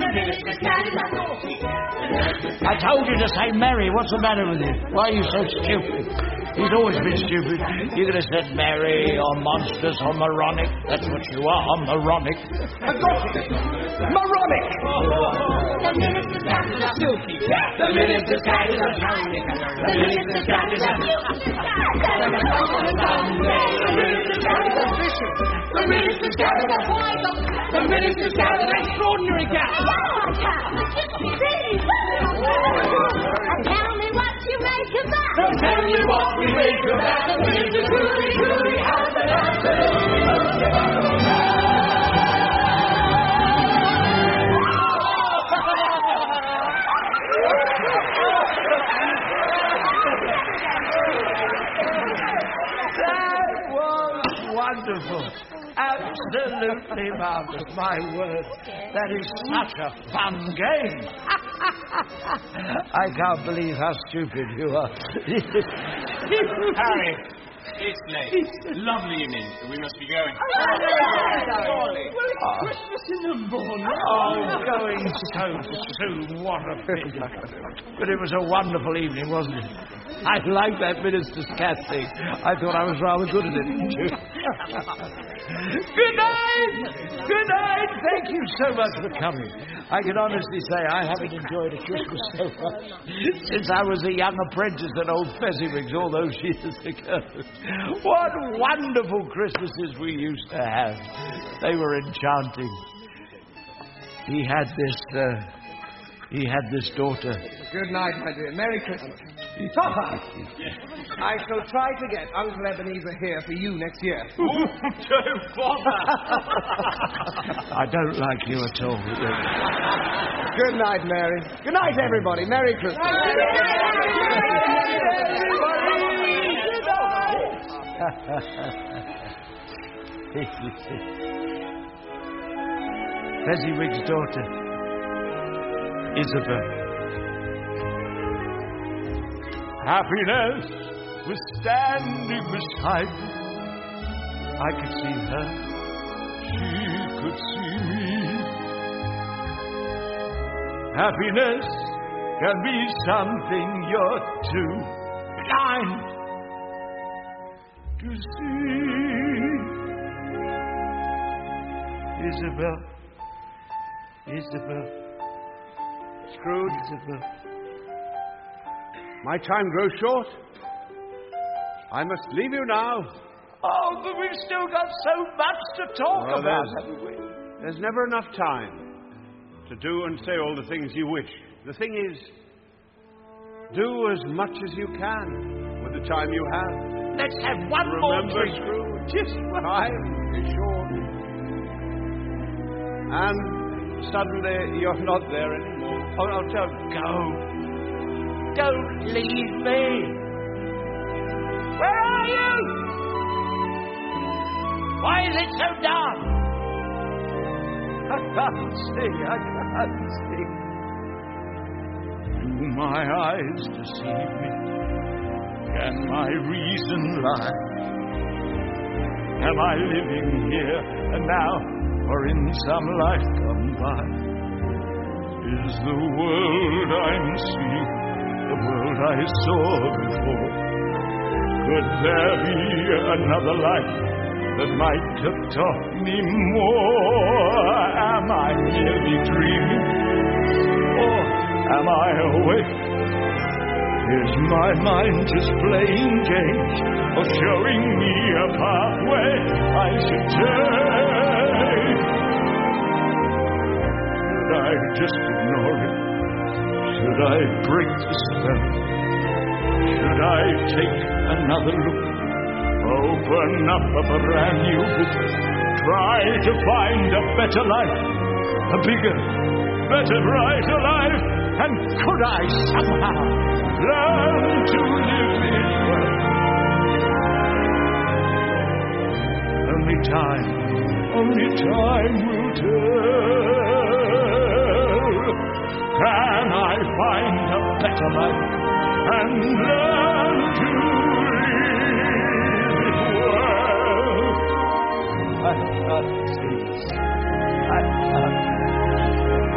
Speaker 2: I told you to say merry. What's the matter with you? Why are you so stupid? He's always been stupid. You could have said merry or monstrous or moronic. That's what you are, moronic.
Speaker 14: I got it! Moronic!
Speaker 6: The minister's cat is a
Speaker 4: Silky cat. The minister's cat is a tiny cat. The minister's cat is a
Speaker 6: The minister's cat is a vicious.
Speaker 4: The minister's cat is a poison. The minister's cat is an extraordinary cat.
Speaker 6: Tell me what you make of that.
Speaker 4: So tell me what we make of that. The minister's truly has an
Speaker 2: That was wonderful. Absolutely marvelous. My word. That is such a fun game. I can't believe how stupid you are.
Speaker 19: Harry, it's late. Lovely evening. We must be going.
Speaker 2: Christmas in the morning. Oh, going so soon. What a pity. But it was a wonderful evening, wasn't it? I like that minister's cat thing. I thought I was rather good at it, didn't you? Good night! Good night! Thank you so much for coming. I can honestly say I haven't enjoyed a Christmas so much since I was a young apprentice at Old Fezziwigs all those years ago. What wonderful Christmases we used to have. They were enchanting. He had this daughter.
Speaker 14: Good night, my dear. Merry Christmas. Papa! I shall try to get Uncle Ebenezer here for you next year.
Speaker 19: Don't bother.
Speaker 2: I don't like you at all.
Speaker 14: Good night, Mary. Good night, everybody. Merry Christmas.
Speaker 2: Fezziwig's daughter, Isabel. Happiness was standing beside me. I could see her. She could see me. Happiness can be something you're too blind to see. Isabel.
Speaker 15: Scrooge.
Speaker 2: Isabel.
Speaker 15: My time grows short. I must leave you now.
Speaker 2: Oh, but we've still got so much to talk about, haven't we?
Speaker 15: There's never enough time to do and say all the things you wish. The thing is, do as much as you can with the time you have.
Speaker 2: Let's have one more drink.
Speaker 15: Remember, Scrooge, time is short. And suddenly you're not there anymore.
Speaker 2: Oh, don't go. Don't leave me. Where are you? Why is it so dark? I can't see. Do my eyes deceive me? Can my reason lie? Am I living here and now, or in some life gone by? Is the world I'm seeing the world I saw before? Could there be another life that might have taught me more? Am I merely dreaming, or am I awake? Is my mind just playing games, or showing me a pathway I should take? Should I just ignore it? Should I break the spell? Should I take another look? Open up a brand new book. Try to find a better life, a bigger, better, brighter life. And could I somehow learn to live it well? Only time will tell. Can I find a better life and learn to live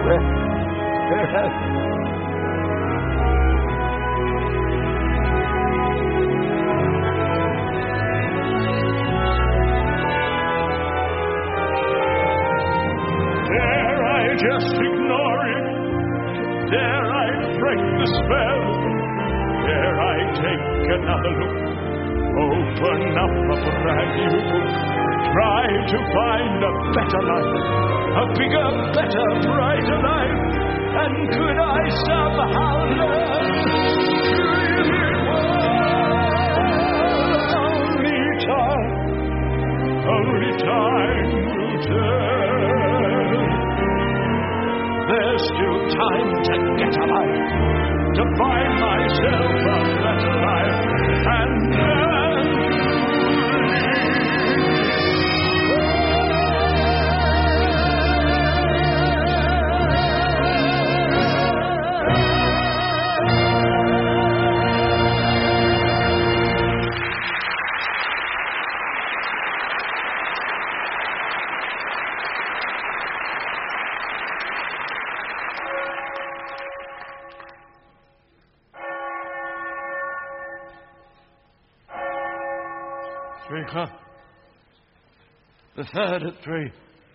Speaker 15: Dare I just ignore it? Dare I break the spell? Dare I take another look? Open up a brand new book. Try to find a better life, a bigger, better, brighter life. And could I somehow learn to live it well? Only time will tell. There's still time to get alive, to find myself a better life, and learn to
Speaker 2: o'clock. The third at 3.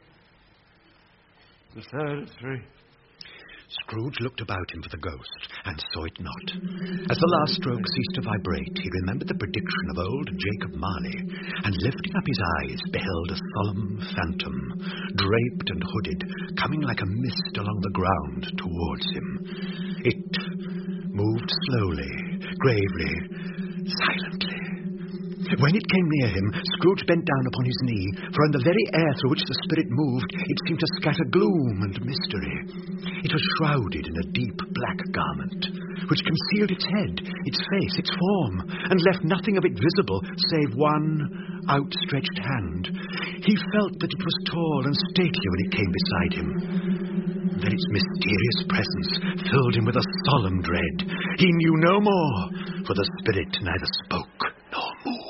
Speaker 2: The third at 3.
Speaker 1: Scrooge looked about him for the ghost, and saw it not. As the last stroke ceased to vibrate, he remembered the prediction of old Jacob Marley, and lifting up his eyes, beheld a solemn phantom, draped and hooded, coming like a mist along the ground towards him. It moved slowly, gravely, silently. When it came near him, Scrooge bent down upon his knee, for in the very air through which the spirit moved, it seemed to scatter gloom and mystery. It was shrouded in a deep black garment, which concealed its head, its face, its form, and left nothing of it visible save one outstretched hand. He felt that it was tall and stately when it came beside him. Then its mysterious presence filled him with a solemn dread. He knew no more, for the spirit neither spoke nor moved.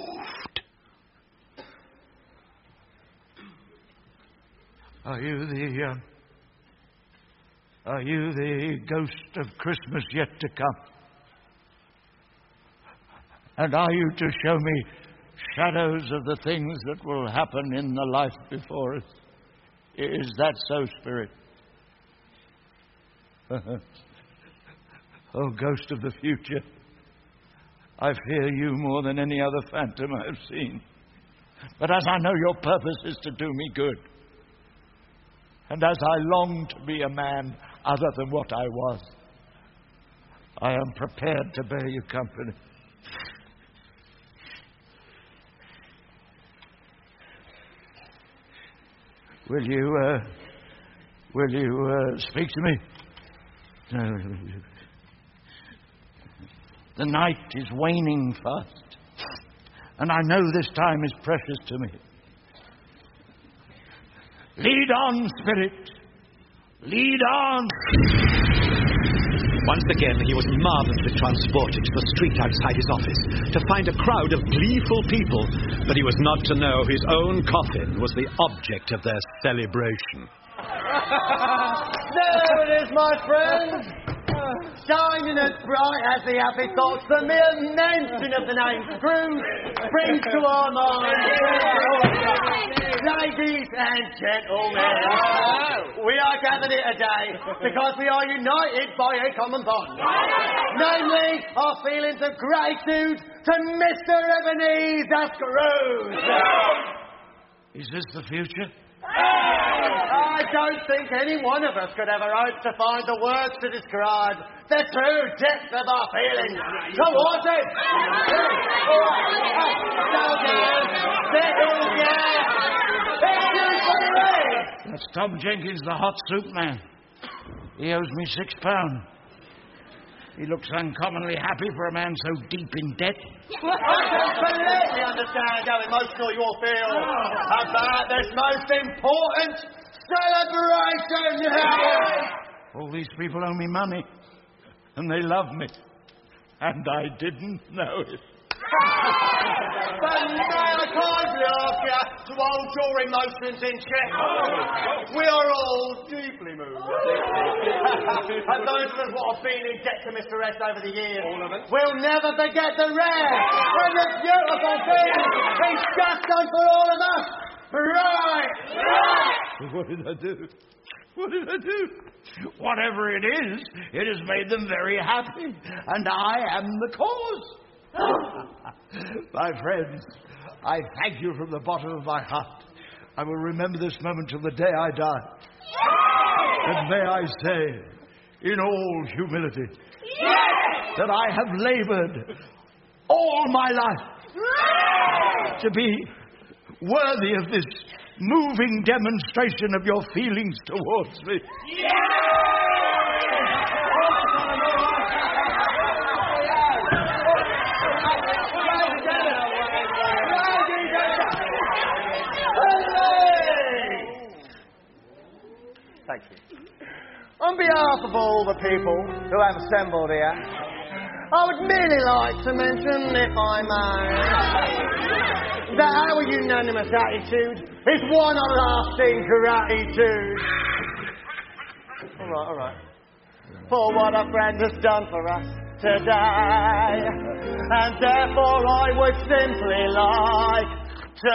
Speaker 2: Are you the ghost of Christmas yet to come? And are you to show me shadows of the things that will happen in the life before us? Is that so, Spirit? Oh, ghost of the future, I fear you more than any other phantom I have seen. But as I know your purpose is to do me good, and as I long to be a man other than what I was, I am prepared to bear you company. Will you speak to me? The night is waning fast, and I know this time is precious to me. Lead on, Spirit. Lead on.
Speaker 13: Once again, he was marvelously transported to the street outside his office to find a crowd of gleeful people, but he was not to know his own coffin was the object of their celebration.
Speaker 3: There it is, my friends. Shining as bright as the happy thoughts the mere mention of the name Scrooge brings to our minds. Ladies and gentlemen, we are gathered here today because we are united by a common bond. Namely, our feelings of gratitude to Mr. Ebenezer Scrooge.
Speaker 2: Is this the future?
Speaker 3: I don't think any one of us could ever hope to find the words to describe the true depth of our feelings towards it.
Speaker 2: That's Tom Jenkins, the hot soup man. He owes me £6. He looks uncommonly happy for a man so deep in debt.
Speaker 3: I completely understand how emotional you all feel about this most important celebration.
Speaker 2: All these people owe me money, and they love me, and I didn't know it.
Speaker 3: But may I kindly ask you to hold your emotions in check? We are all deeply moved And those of us what have been in debt to Mr. S over the years, we'll never forget the rare and the beautiful thing he's just done for all of us. Right!
Speaker 2: What did I do? What did I do? Whatever it is, it has made them very happy, and I am the cause. My friends, I thank you from the bottom of my heart. I will remember this moment till the day I die. And may I say, in all humility, that I have labored all my life to be worthy of this moving demonstration of your feelings towards me.
Speaker 3: Thank you. On behalf of all the people who have assembled here, I would merely like to mention, if I may, that our unanimous attitude is one of lasting gratitude. All right. For what a friend has done for us today. And therefore I would simply like to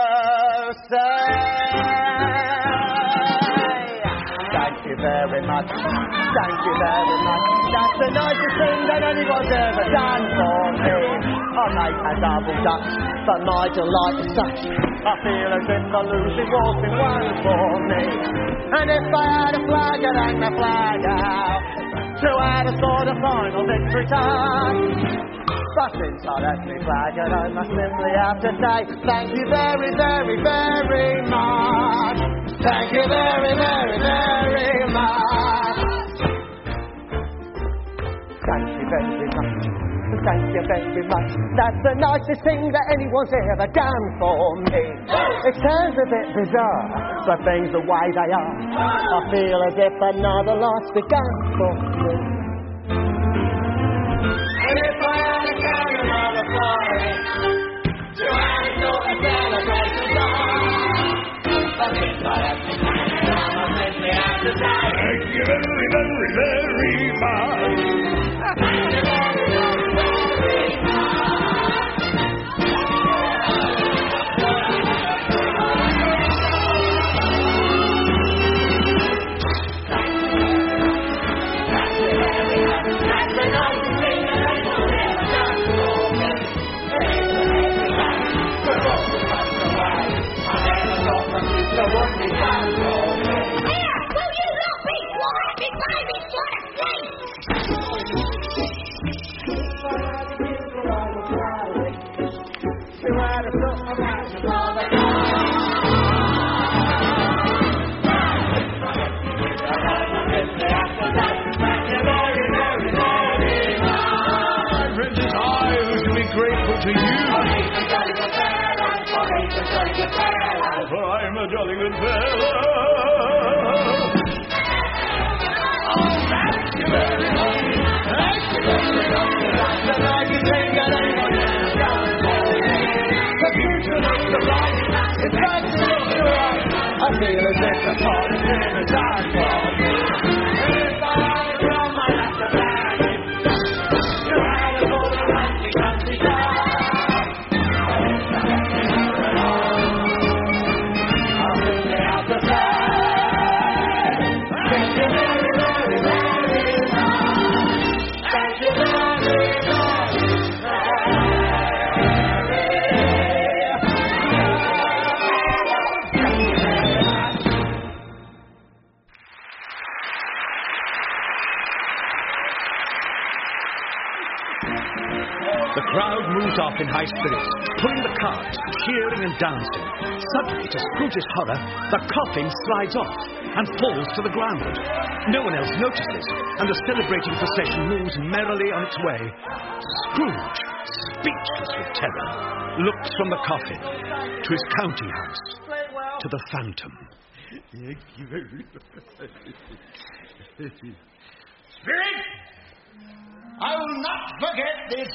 Speaker 3: say... Thank you very much. Thank you very much. That's the nicest thing that anyone's ever done for me. I make a double dutch, but my delight is such. I feel as if the losing walls been won for me. And if I had a flag, I'd hang the flag out to add a sort of final victory touch. But since I left me flag, I must simply have to say thank you very, very, very much. Thank you very, very, very much. Thank you very much. Thank you very much. That's the nicest thing that anyone's ever done for me. It sounds a bit bizarre, but things the way they are. I feel as if another life's begun for me. And if I had a carry another party to have a sort of celebration song, but since I have to say, I simply have to say thank you very, very, very much. Thank you very, very, very much.
Speaker 2: To you. For I'm a jolly good fellow. Oh, thank you very much. Thank you very much. That's the nicest thing that anyone has done for me. The future looks so bright. It's time to look right. I feel as if the party's in the time for me. If I had a drum, I'd have to bang it. You had a sort of fancy time.
Speaker 13: The crowd moved off in high spirits, pulling the carts, cheering and dancing. Suddenly, to Scrooge's horror, the coffin slides off and falls to the ground. No one else notices, and the celebrating procession moves merrily on its way. Scrooge, speechless with terror, looks from the coffin to his counting house, to the phantom.
Speaker 2: Thank you very much. Spirit! I will not forget this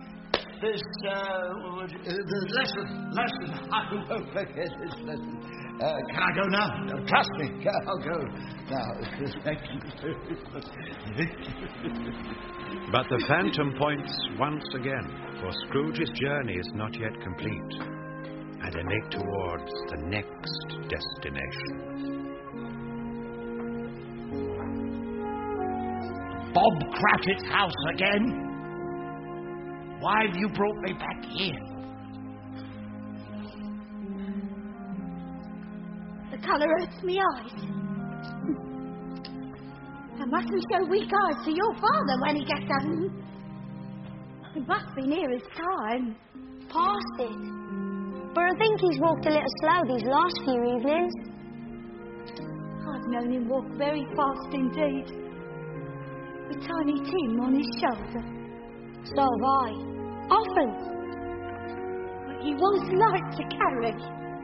Speaker 2: lesson. I won't forget this lesson. Can I go now? Trust me, I'll go now. Thank you.
Speaker 13: But the phantom points once again, for Scrooge's journey is not yet complete, and they make towards the next destination.
Speaker 2: Bob Cratchit's house again? Why have you brought me back here?
Speaker 6: The colour hurts me eyes. I mustn't show weak eyes to your father when he gets home. It must be near his time.
Speaker 12: Past it. But I think he's walked a little slow these last few evenings.
Speaker 6: I've known him walk very fast indeed, with Tiny Tim on his shoulder.
Speaker 12: So have I. Often.
Speaker 6: But he was light to carry.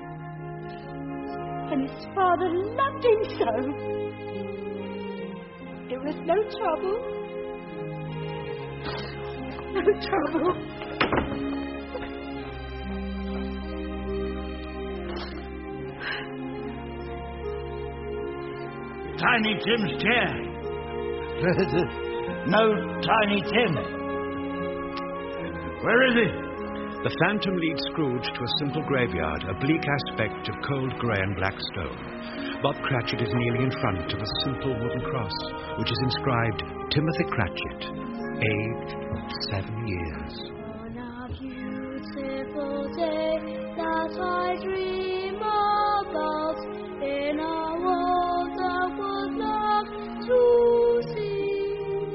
Speaker 6: And his father loved him so. It was no trouble. No trouble.
Speaker 2: Tiny Tim's chair. No Tiny Tim. Where is he?
Speaker 13: The phantom leads Scrooge to a simple graveyard, a bleak aspect of cold grey and black stone. Bob Cratchit is kneeling in front of a simple wooden cross, which is inscribed Timothy Cratchit, aged 7 years.
Speaker 12: On a beautiful day that I dream about, in a world I would love to see.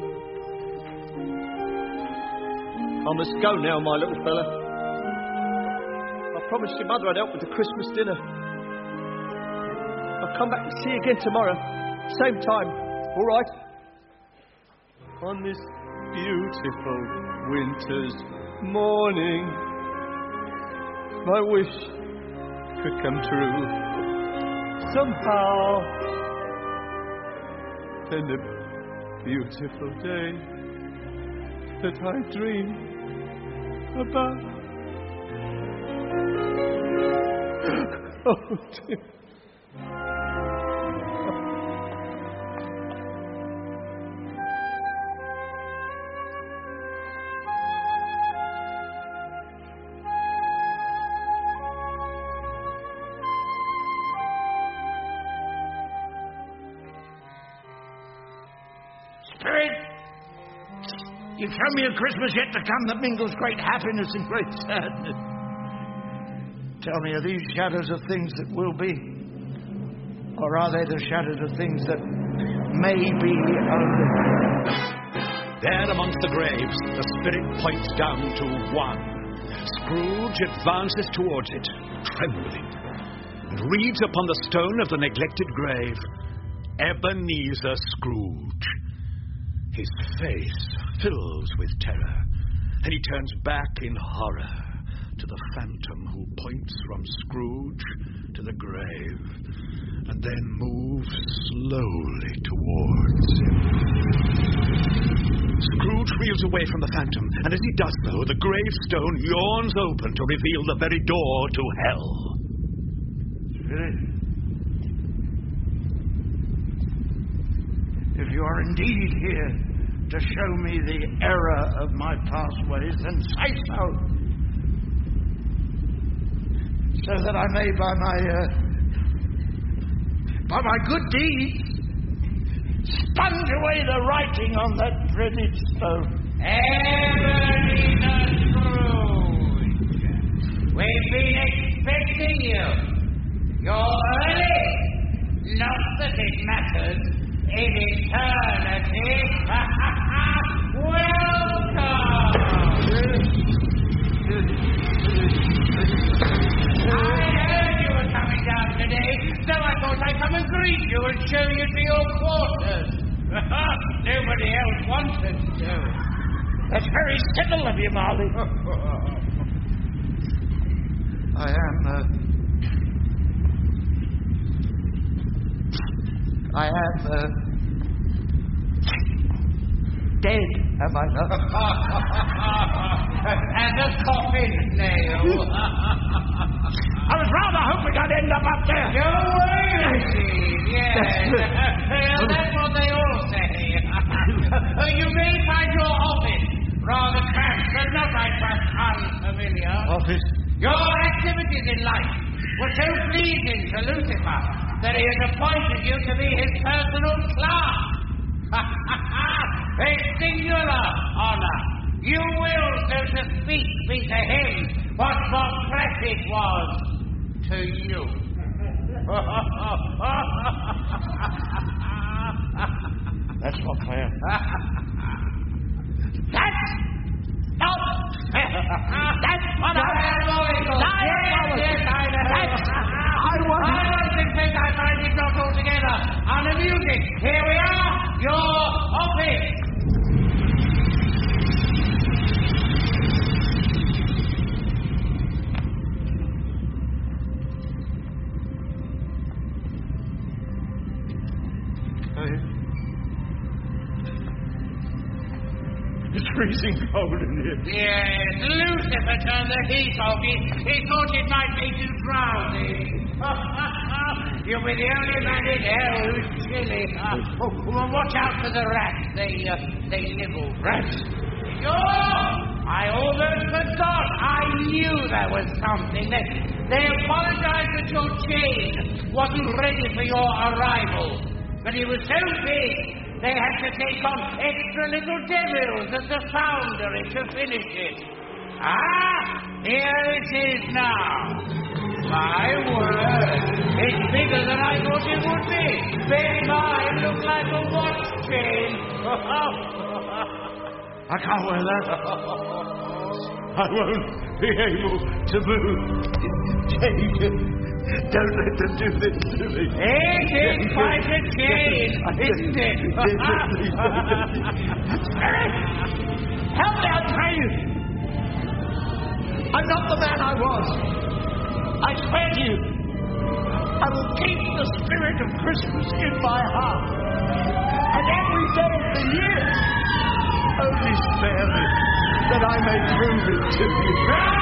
Speaker 18: I must go now, my little fella. I promised your mother I'd help with the Christmas dinner. I'll come back to see you again tomorrow. Same time. All right? On this beautiful winter's morning, my wish could come true. Somehow, then the beautiful day that I dream about. Oh, dear.
Speaker 2: Spirit, you show me a Christmas yet to come that mingles great happiness and great sadness. Tell me, are these shadows of things that will be? Or are they the shadows of things that may be only?
Speaker 13: There amongst the graves, the spirit points down to one. Scrooge advances towards it, trembling, and reads upon the stone of the neglected grave, Ebenezer Scrooge. His face fills with terror, and he turns back in horror to the phantom who points from Scrooge to the grave, and then moves slowly towards him. Scrooge reels away from the phantom, and as he does so, the gravestone yawns open to reveal the very door to hell.
Speaker 2: Spirit, if you are indeed here to show me the error of my past ways, then say so. So that I may, by my good deeds, sponge away the writing on that dreaded stone.
Speaker 10: Ebenezer Scrooge, we've been expecting you. You're early. Not that it matters in eternity. Welcome. I heard you were coming down today, so I thought I'd come and greet you and show you to your quarters. Nobody else wanted to.
Speaker 2: That's very civil of you, Marley. I am dead, am I not?
Speaker 10: And a coffin nail.
Speaker 2: I was rather hoping I'd end up there.
Speaker 10: Your way, yes. That's what they all say. You may find your office rather cramped, but not, I trust, unfamiliar.
Speaker 2: Office?
Speaker 10: Your activities in life were so pleasing to Lucifer that he has appointed you to be his personal clerk. A singular honor. You will, so to speak, be to him what Socrates was to you.
Speaker 2: That's not fair. That's not fair. That's what
Speaker 10: Diabolical. Yes, I know. I was in fact, I find it not altogether unamusing. Here we are, your office.
Speaker 2: It's freezing cold in here.
Speaker 10: Yes, Lucifer turned the heat off. He thought it might make you drowsy. You'll be the only man in hell who's chilly. Well, watch out for the rats. They nibble.
Speaker 2: Rats?
Speaker 10: I almost forgot. I knew there was something. They apologized that your chain wasn't ready for your arrival. But it was so big, they had to take on extra little devils at the foundry to finish it. Here it is now. My word, it's bigger than I thought it would be. Bear in mind, looks like a watch chain.
Speaker 2: I can't wear that. I won't be able to move. Jake, don't let them do this to me.
Speaker 10: It is quite a chain, isn't it?
Speaker 2: Spirit! Help me, I pray you! I'm not the man I was. I swear to you, I will keep the spirit of Christmas in my heart. And every day of the year, only spare me, that I may prove it to you.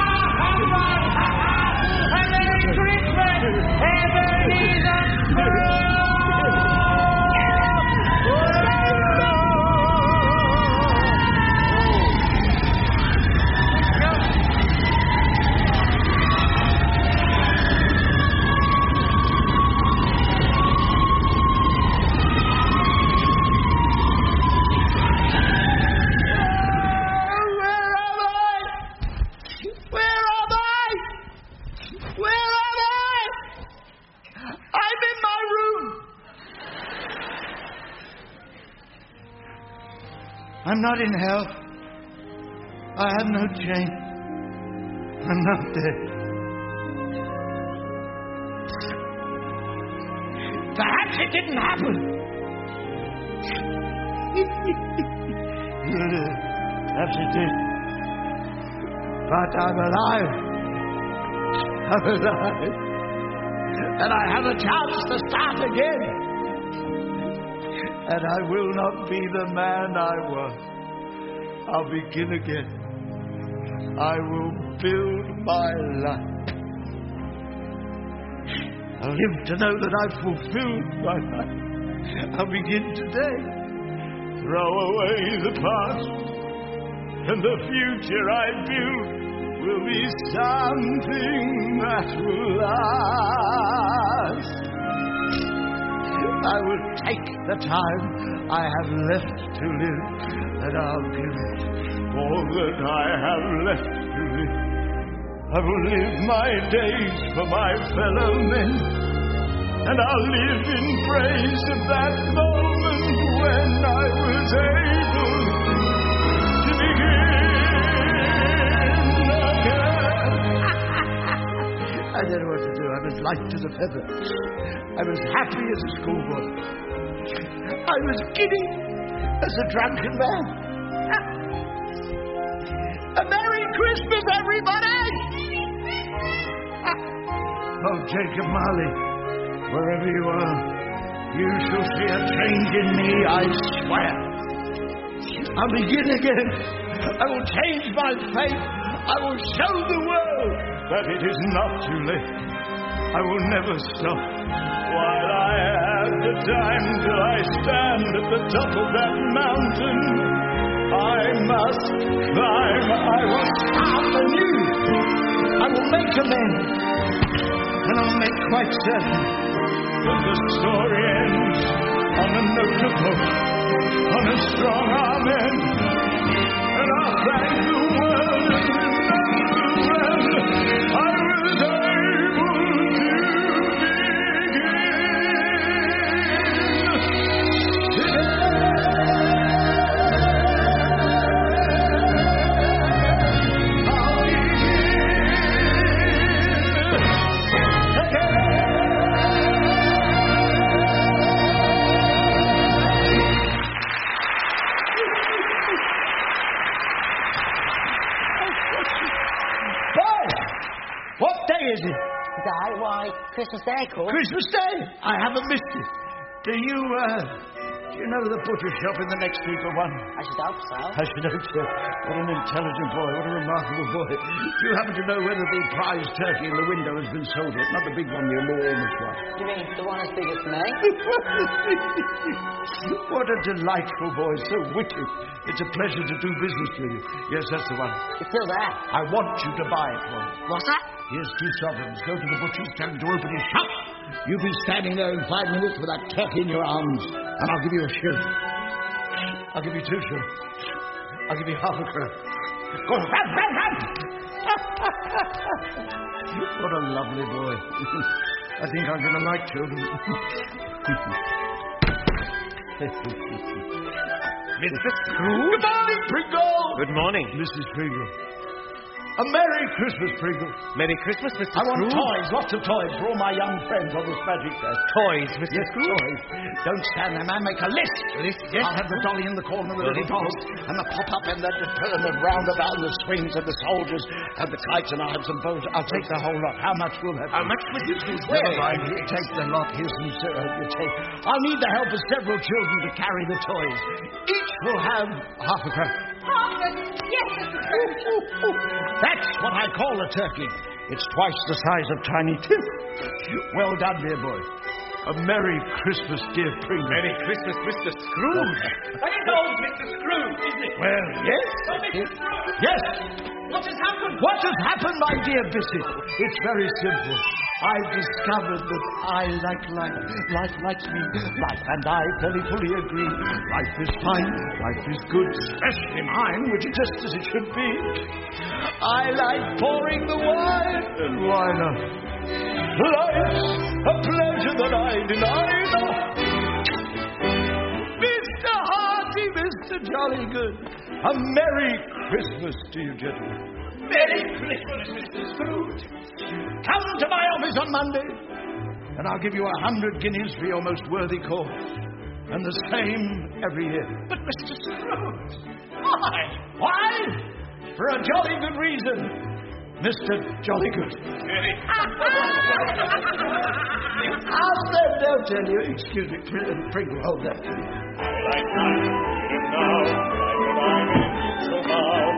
Speaker 10: A Merry Christmas, Ebenezer
Speaker 2: I'm not in hell. I have no chain. I'm not dead. Perhaps it didn't happen. Perhaps it did. But I'm alive. I'm alive. And I have a chance to start again. And I will not be the man I was. I'll begin again. I will build my life. I'll live to know that I've fulfilled my life. I'll begin today. Throw away the past, and the future I build will be something that will last. I will take the time I have left to live, and I'll give it all that I have left to live. I will live my days for my fellow men, and I'll live in praise of that moment when I was able to begin again. I don't know what to do. I'm as light as a feather. I was happy as a schoolboy. I was giddy as a drunken man. A Merry Christmas, everybody! Oh, Jacob Marley, wherever you are, you shall see a change in me, I swear. I'll begin again. I will change my fate. I will show the world
Speaker 15: that it is not too late. I will never stop while I have the time till I stand at the top of that mountain. I must climb. I will start anew. I will make amends. And I'll make quite certain that the story ends on a note of hope, on a strong amen. And I'll thank the world and remember when I was able
Speaker 3: Christmas Day, of course.
Speaker 2: Christmas Day? I haven't missed it. Do you know the butcher shop in the next street but one?
Speaker 3: I should hope so.
Speaker 2: I should hope so. What an intelligent boy. What a remarkable boy. Do you happen to know whether the prize turkey in the window has been sold yet? Not the big one, the enormous one.
Speaker 3: Do you mean the one as big as me?
Speaker 2: What a delightful boy. So witty. It's a pleasure to do business with you. Yes, that's the one.
Speaker 3: It's still there.
Speaker 2: I want you to buy it for me.
Speaker 3: What's that?
Speaker 2: Here's 2 sovereigns. Go to the butcher's, tell him to open his shop. You be standing there in 5 minutes with that turkey in your arms, and I'll give you a shilling. I'll give you 2 shillings. I'll give you half a crown. Go on, run, run, run! What a lovely boy. I think I'm going to like children.
Speaker 18: Mr. Scrooge?
Speaker 2: Good morning, Pringle!
Speaker 18: Good morning.
Speaker 2: Mrs. Pringle. A Merry Christmas, Pringle.
Speaker 18: Merry Christmas, Mr.
Speaker 2: I want
Speaker 18: Scrooge.
Speaker 2: toys, lots of toys for all my young friends on this magic day.
Speaker 18: Toys, Mr.
Speaker 2: Yes,
Speaker 18: Scrooge?
Speaker 2: toys. Don't stand there, man. Make a list.
Speaker 18: List, yes.
Speaker 2: I'll have the dolly in the corner, the little dolls, and the pop-up, and the turn and roundabout, and the swings, and the soldiers, and the kites, and I'll have some bows. I'll take the whole lot. How much will that be?
Speaker 18: How much, Mr. Scrooge?
Speaker 2: Never mind. You take the lot. Here's some you take. I'll need the help of several children to carry the toys. Each will have half a crown.
Speaker 6: Yes, Mr. Scrooge.
Speaker 2: That's what I call a turkey. It's twice the size of Tiny Tim. Well done, dear boy. A Merry Christmas, dear Pringle.
Speaker 18: Merry Christmas, Mr. Scrooge. That is old Mr. Scrooge, isn't it?
Speaker 2: Well, yes.
Speaker 18: Oh, Mr. Scrooge.
Speaker 2: Yes.
Speaker 18: What has happened?
Speaker 2: What has happened, my dear Bissy? It's very simple. I've discovered that I like life. Life likes me. Life and I very fully agree. Life is fine. Life is good. Especially mine, which is just as it should be. I like pouring the wine. And why not? Life's a pleasure that I deny not. Mr. Hearty, Mr. Jollygood. A Merry Christmas to you, gentlemen.
Speaker 18: Merry Christmas, Mr. Scrooge.
Speaker 2: Come to my office on Monday, and I'll give you 100 guineas for your most worthy cause. And the same every year.
Speaker 18: But, Mr. Scrooge, why?
Speaker 2: Why? For a jolly good reason. Mr. Jollygood. I'll stand down, tell you. Excuse me, Pringle, hold that.
Speaker 15: Like night now, like so now.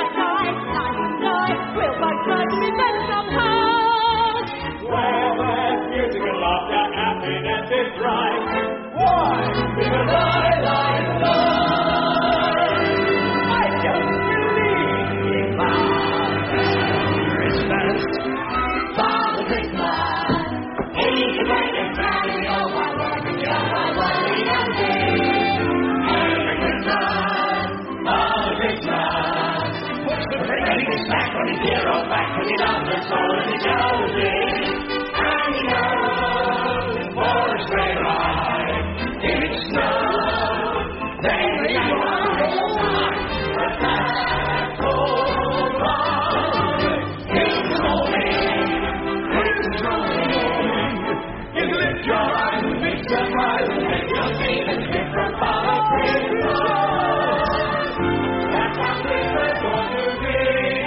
Speaker 6: We'll both certainly meet somehow.
Speaker 15: Where there's music and laughter, happiness is bright. Why? Because I like life. I don't believe
Speaker 6: Christmas, Father Christmas. He's the greatest man in the whole world. Just what we can see. Merry Christmas, Father Christmas. He's back on his hero back when he loves us all and he shows it. And he goes for a sleigh ride. If it snows, then we go on a fast cold ride. In the morning, Christmas morning, you lift your eyes and be surprised and make your feelings different Father Christmas. That's how Christmas ought to be.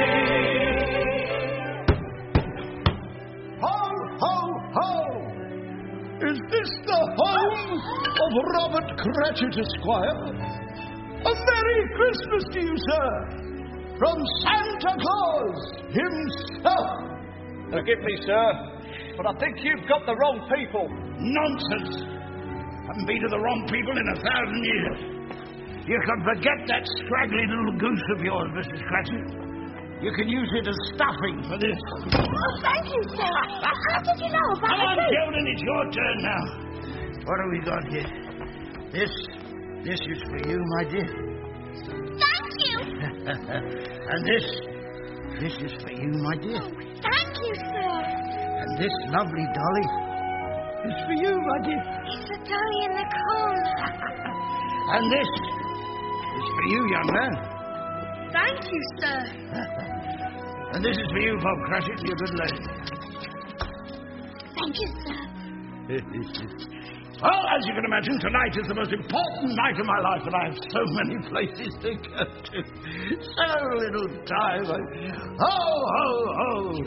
Speaker 2: Is this the home of Robert Cratchit, Esquire? A Merry Christmas to you, sir, from Santa Claus himself.
Speaker 18: Forgive me, sir, but I think you've got the wrong people.
Speaker 2: Nonsense! Haven't been to the wrong people in 1,000 years. You can forget that scraggly little goose of yours, Mrs. Cratchit. You can use it as stuffing for this.
Speaker 11: Oh, thank you, sir. How did you know about
Speaker 2: Come on,
Speaker 11: the goose?
Speaker 2: Sheldon, it's your turn now. What have we got here? This is for you, my dear.
Speaker 11: Thank you.
Speaker 2: And this is for you, my dear.
Speaker 11: Thank you, sir.
Speaker 2: And this lovely dolly is for you, my dear.
Speaker 11: It's a dolly in the corner.
Speaker 2: And this is for you, young man.
Speaker 11: Thank you, sir.
Speaker 2: And this is for you, Bob Cratchit, you good lady.
Speaker 11: Thank you, sir.
Speaker 2: Well, as you can imagine, tonight is the most important night of my life, and I have so many places to go to. So little time. Ho, ho, ho!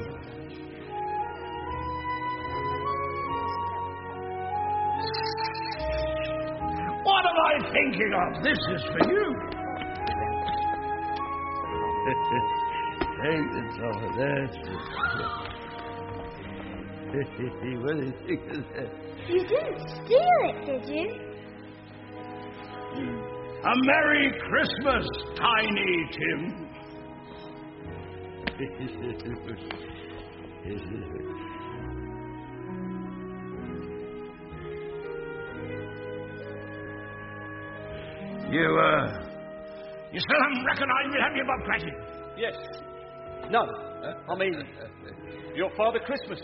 Speaker 2: What am I thinking of? This is for you. Take the top of that. What do you think of that?
Speaker 11: You didn't steal it, did you?
Speaker 2: A Merry Christmas, Tiny Tim. You still haven't recognized me, have you, Bob Cratchit?
Speaker 18: Yes. No. I mean, your Father Christmas.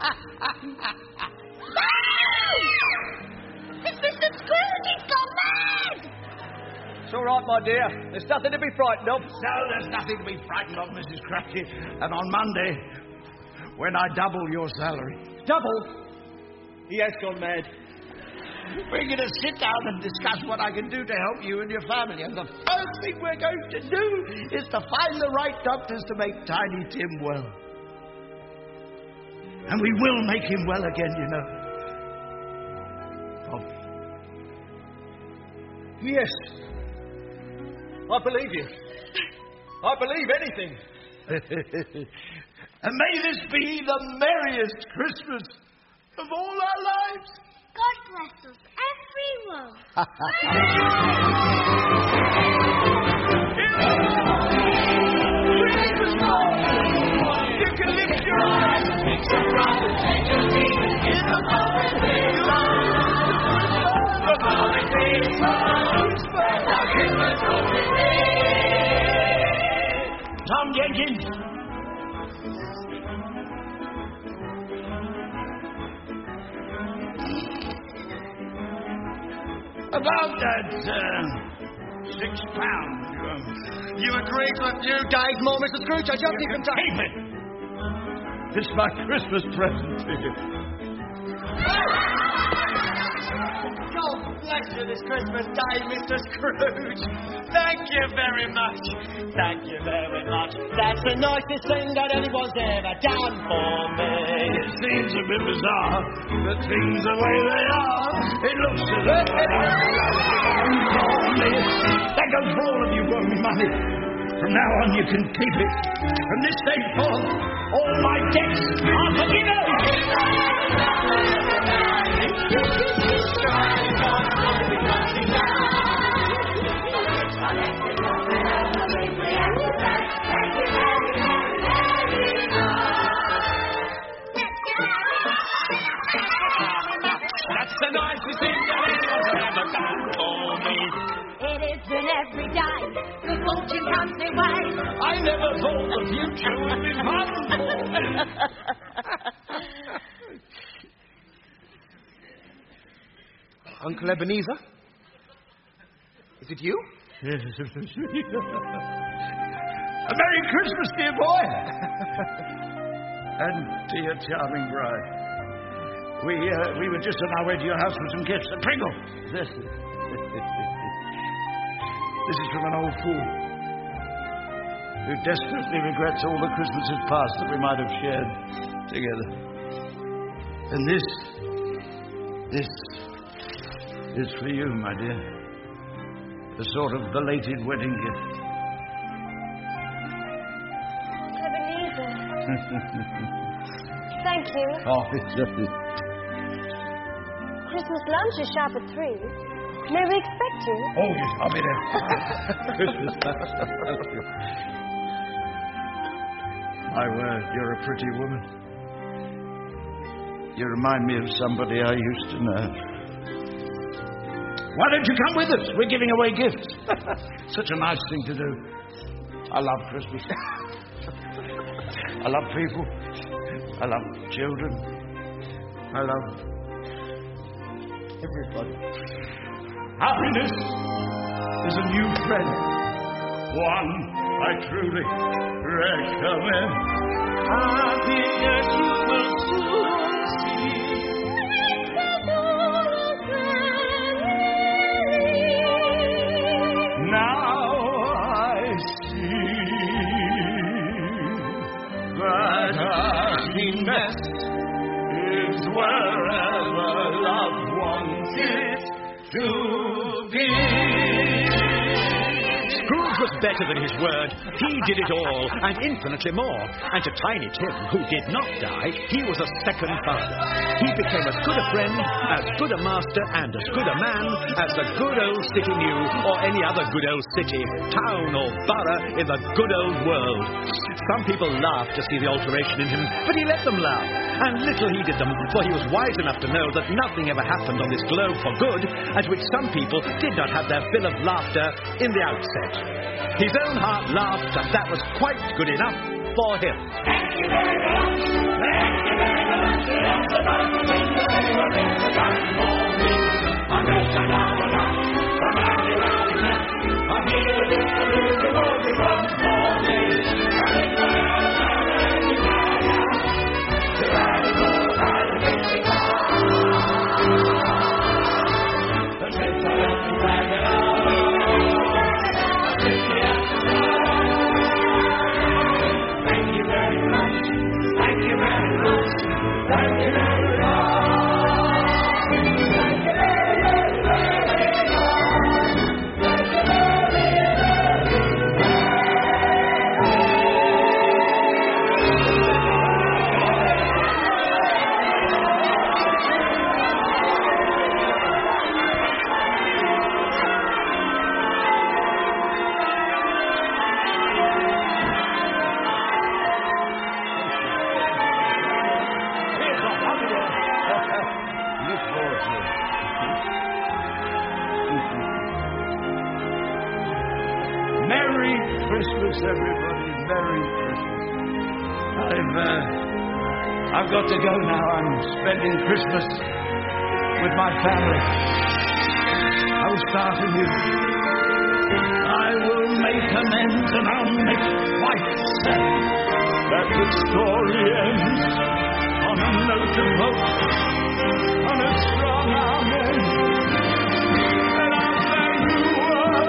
Speaker 11: It's Mr. Scrooge! He's gone mad!
Speaker 18: It's all right, my dear. There's nothing to be frightened of.
Speaker 2: No, there's nothing to be frightened of, Mrs. Cratchit. And on Monday, when I double your salary...
Speaker 18: Double? He has gone mad.
Speaker 2: We're going to sit down and discuss what I can do to help you and your family. And the first thing we're going to do is to find the right doctors to make Tiny Tim well. And we will make him well again, you know. Oh.
Speaker 18: Yes. I believe you. I believe anything.
Speaker 2: And may this be the merriest Christmas of all our lives.
Speaker 11: God bless us, everyone.
Speaker 2: You can lift your eyes, make some pride, and take your seat in the moment in life. The holidays are Christmas holiday. Tom Jenkins. About that, £6.
Speaker 14: You agree to a few days more, Mr. Scrooge? I just even
Speaker 2: keep it. It's my Christmas present to you.
Speaker 3: God bless you this Christmas Day, Mr. Scrooge. Thank you very much. Thank you very much. That's the nicest thing that anyone's ever done for me.
Speaker 2: It seems a bit bizarre, but things the way they are. It looks as though that goes for all of you who owe me money. From now on, you can keep it. From this day forth, all my debts are forgiven.
Speaker 6: That's the nicest thing that anyone's ever done for me. It isn't every day the fortune comes my way.
Speaker 2: I never thought the future would be fun for me.
Speaker 14: Uncle Ebenezer? Is it you?
Speaker 2: Yes, a Merry Christmas, dear boy. And dear charming bride. We were just on our way to your house with some gifts. A Pringle. This is from an old fool who desperately regrets all the Christmases past that we might have shared together. And this is for you, my dear. A sort of belated wedding gift.
Speaker 11: Ebenezer.
Speaker 12: thank you.
Speaker 2: Oh, it's lovely.
Speaker 12: Christmas lunch is sharp at 3. May we expect you?
Speaker 2: Oh, yes, I'll be there. Christmas lunch. My word, you're a pretty woman. You remind me of somebody I used to know. Why don't you come with us? We're giving away gifts. Such a nice thing to do. I love Christmas. I love people. I love children. I love everybody. Happiness is a new friend. One I truly recommend. Happiness you will soon see. Now I see that happiness is wherever loved ones is to be.
Speaker 13: Scrooge was better than his word. He did it all, and infinitely more. And to Tiny Tim, who did not die, he was a second father. He became as good a friend, as good a master, and as good a man as the good old city knew, or any other good old city, town, or borough in the good old world. Some people laughed to see the alteration in him, but he let them laugh. And little heeded them, for he was wise enough to know that nothing ever happened on this globe for good, at which some people did not have their fill of laughter in the outset. His own heart laughed, and that was quite good enough for him.
Speaker 4: Thank you very much. Thank you very much. It's about to win the day we're in the garden morning. I'm just an hour now. From Andy Rowling. I'm here with the music all the front morning. And it's the
Speaker 2: Merry Christmas, everybody. Merry Christmas. I've got to go now. I'm spending Christmas with my family. I will start anew. I will make amends and I'll make quite certain that the story ends on a note of hope, on a strong amen. And I'll thank you all.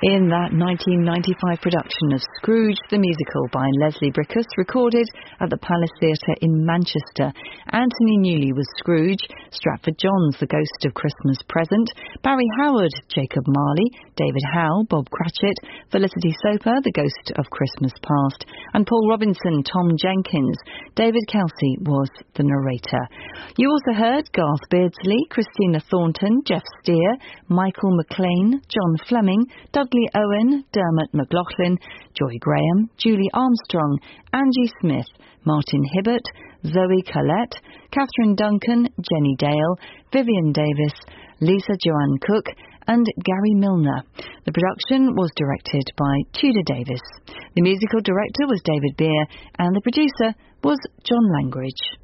Speaker 20: In that 1995 production of Scrooge the Musical by Leslie Brickus, recorded at the Palace Theatre in Manchester, Anthony Newley was Scrooge, Stratford Johns the Ghost of Christmas Present, Barry Howard, Jacob Marley, David Howe, Bob Cratchit, Felicity Soper, the Ghost of Christmas Past, and Paul Robinson, Tom Jenkins. David Kelsey was the narrator. You also heard Garth Beardsley, Christina Thornton, Jeff Steer, Michael McLean, John Fleming, Dudley Owen, Dermot McLaughlin, Joy Graham, Julie Armstrong, Angie Smith, Martin Hibbert, Zoe Collette, Catherine Duncan, Jenny Dale, Vivian Davis, Lisa Joanne Cook, and Gary Milner. The production was directed by Tudor Davis. The musical director was David Beer, and the producer was John Langridge.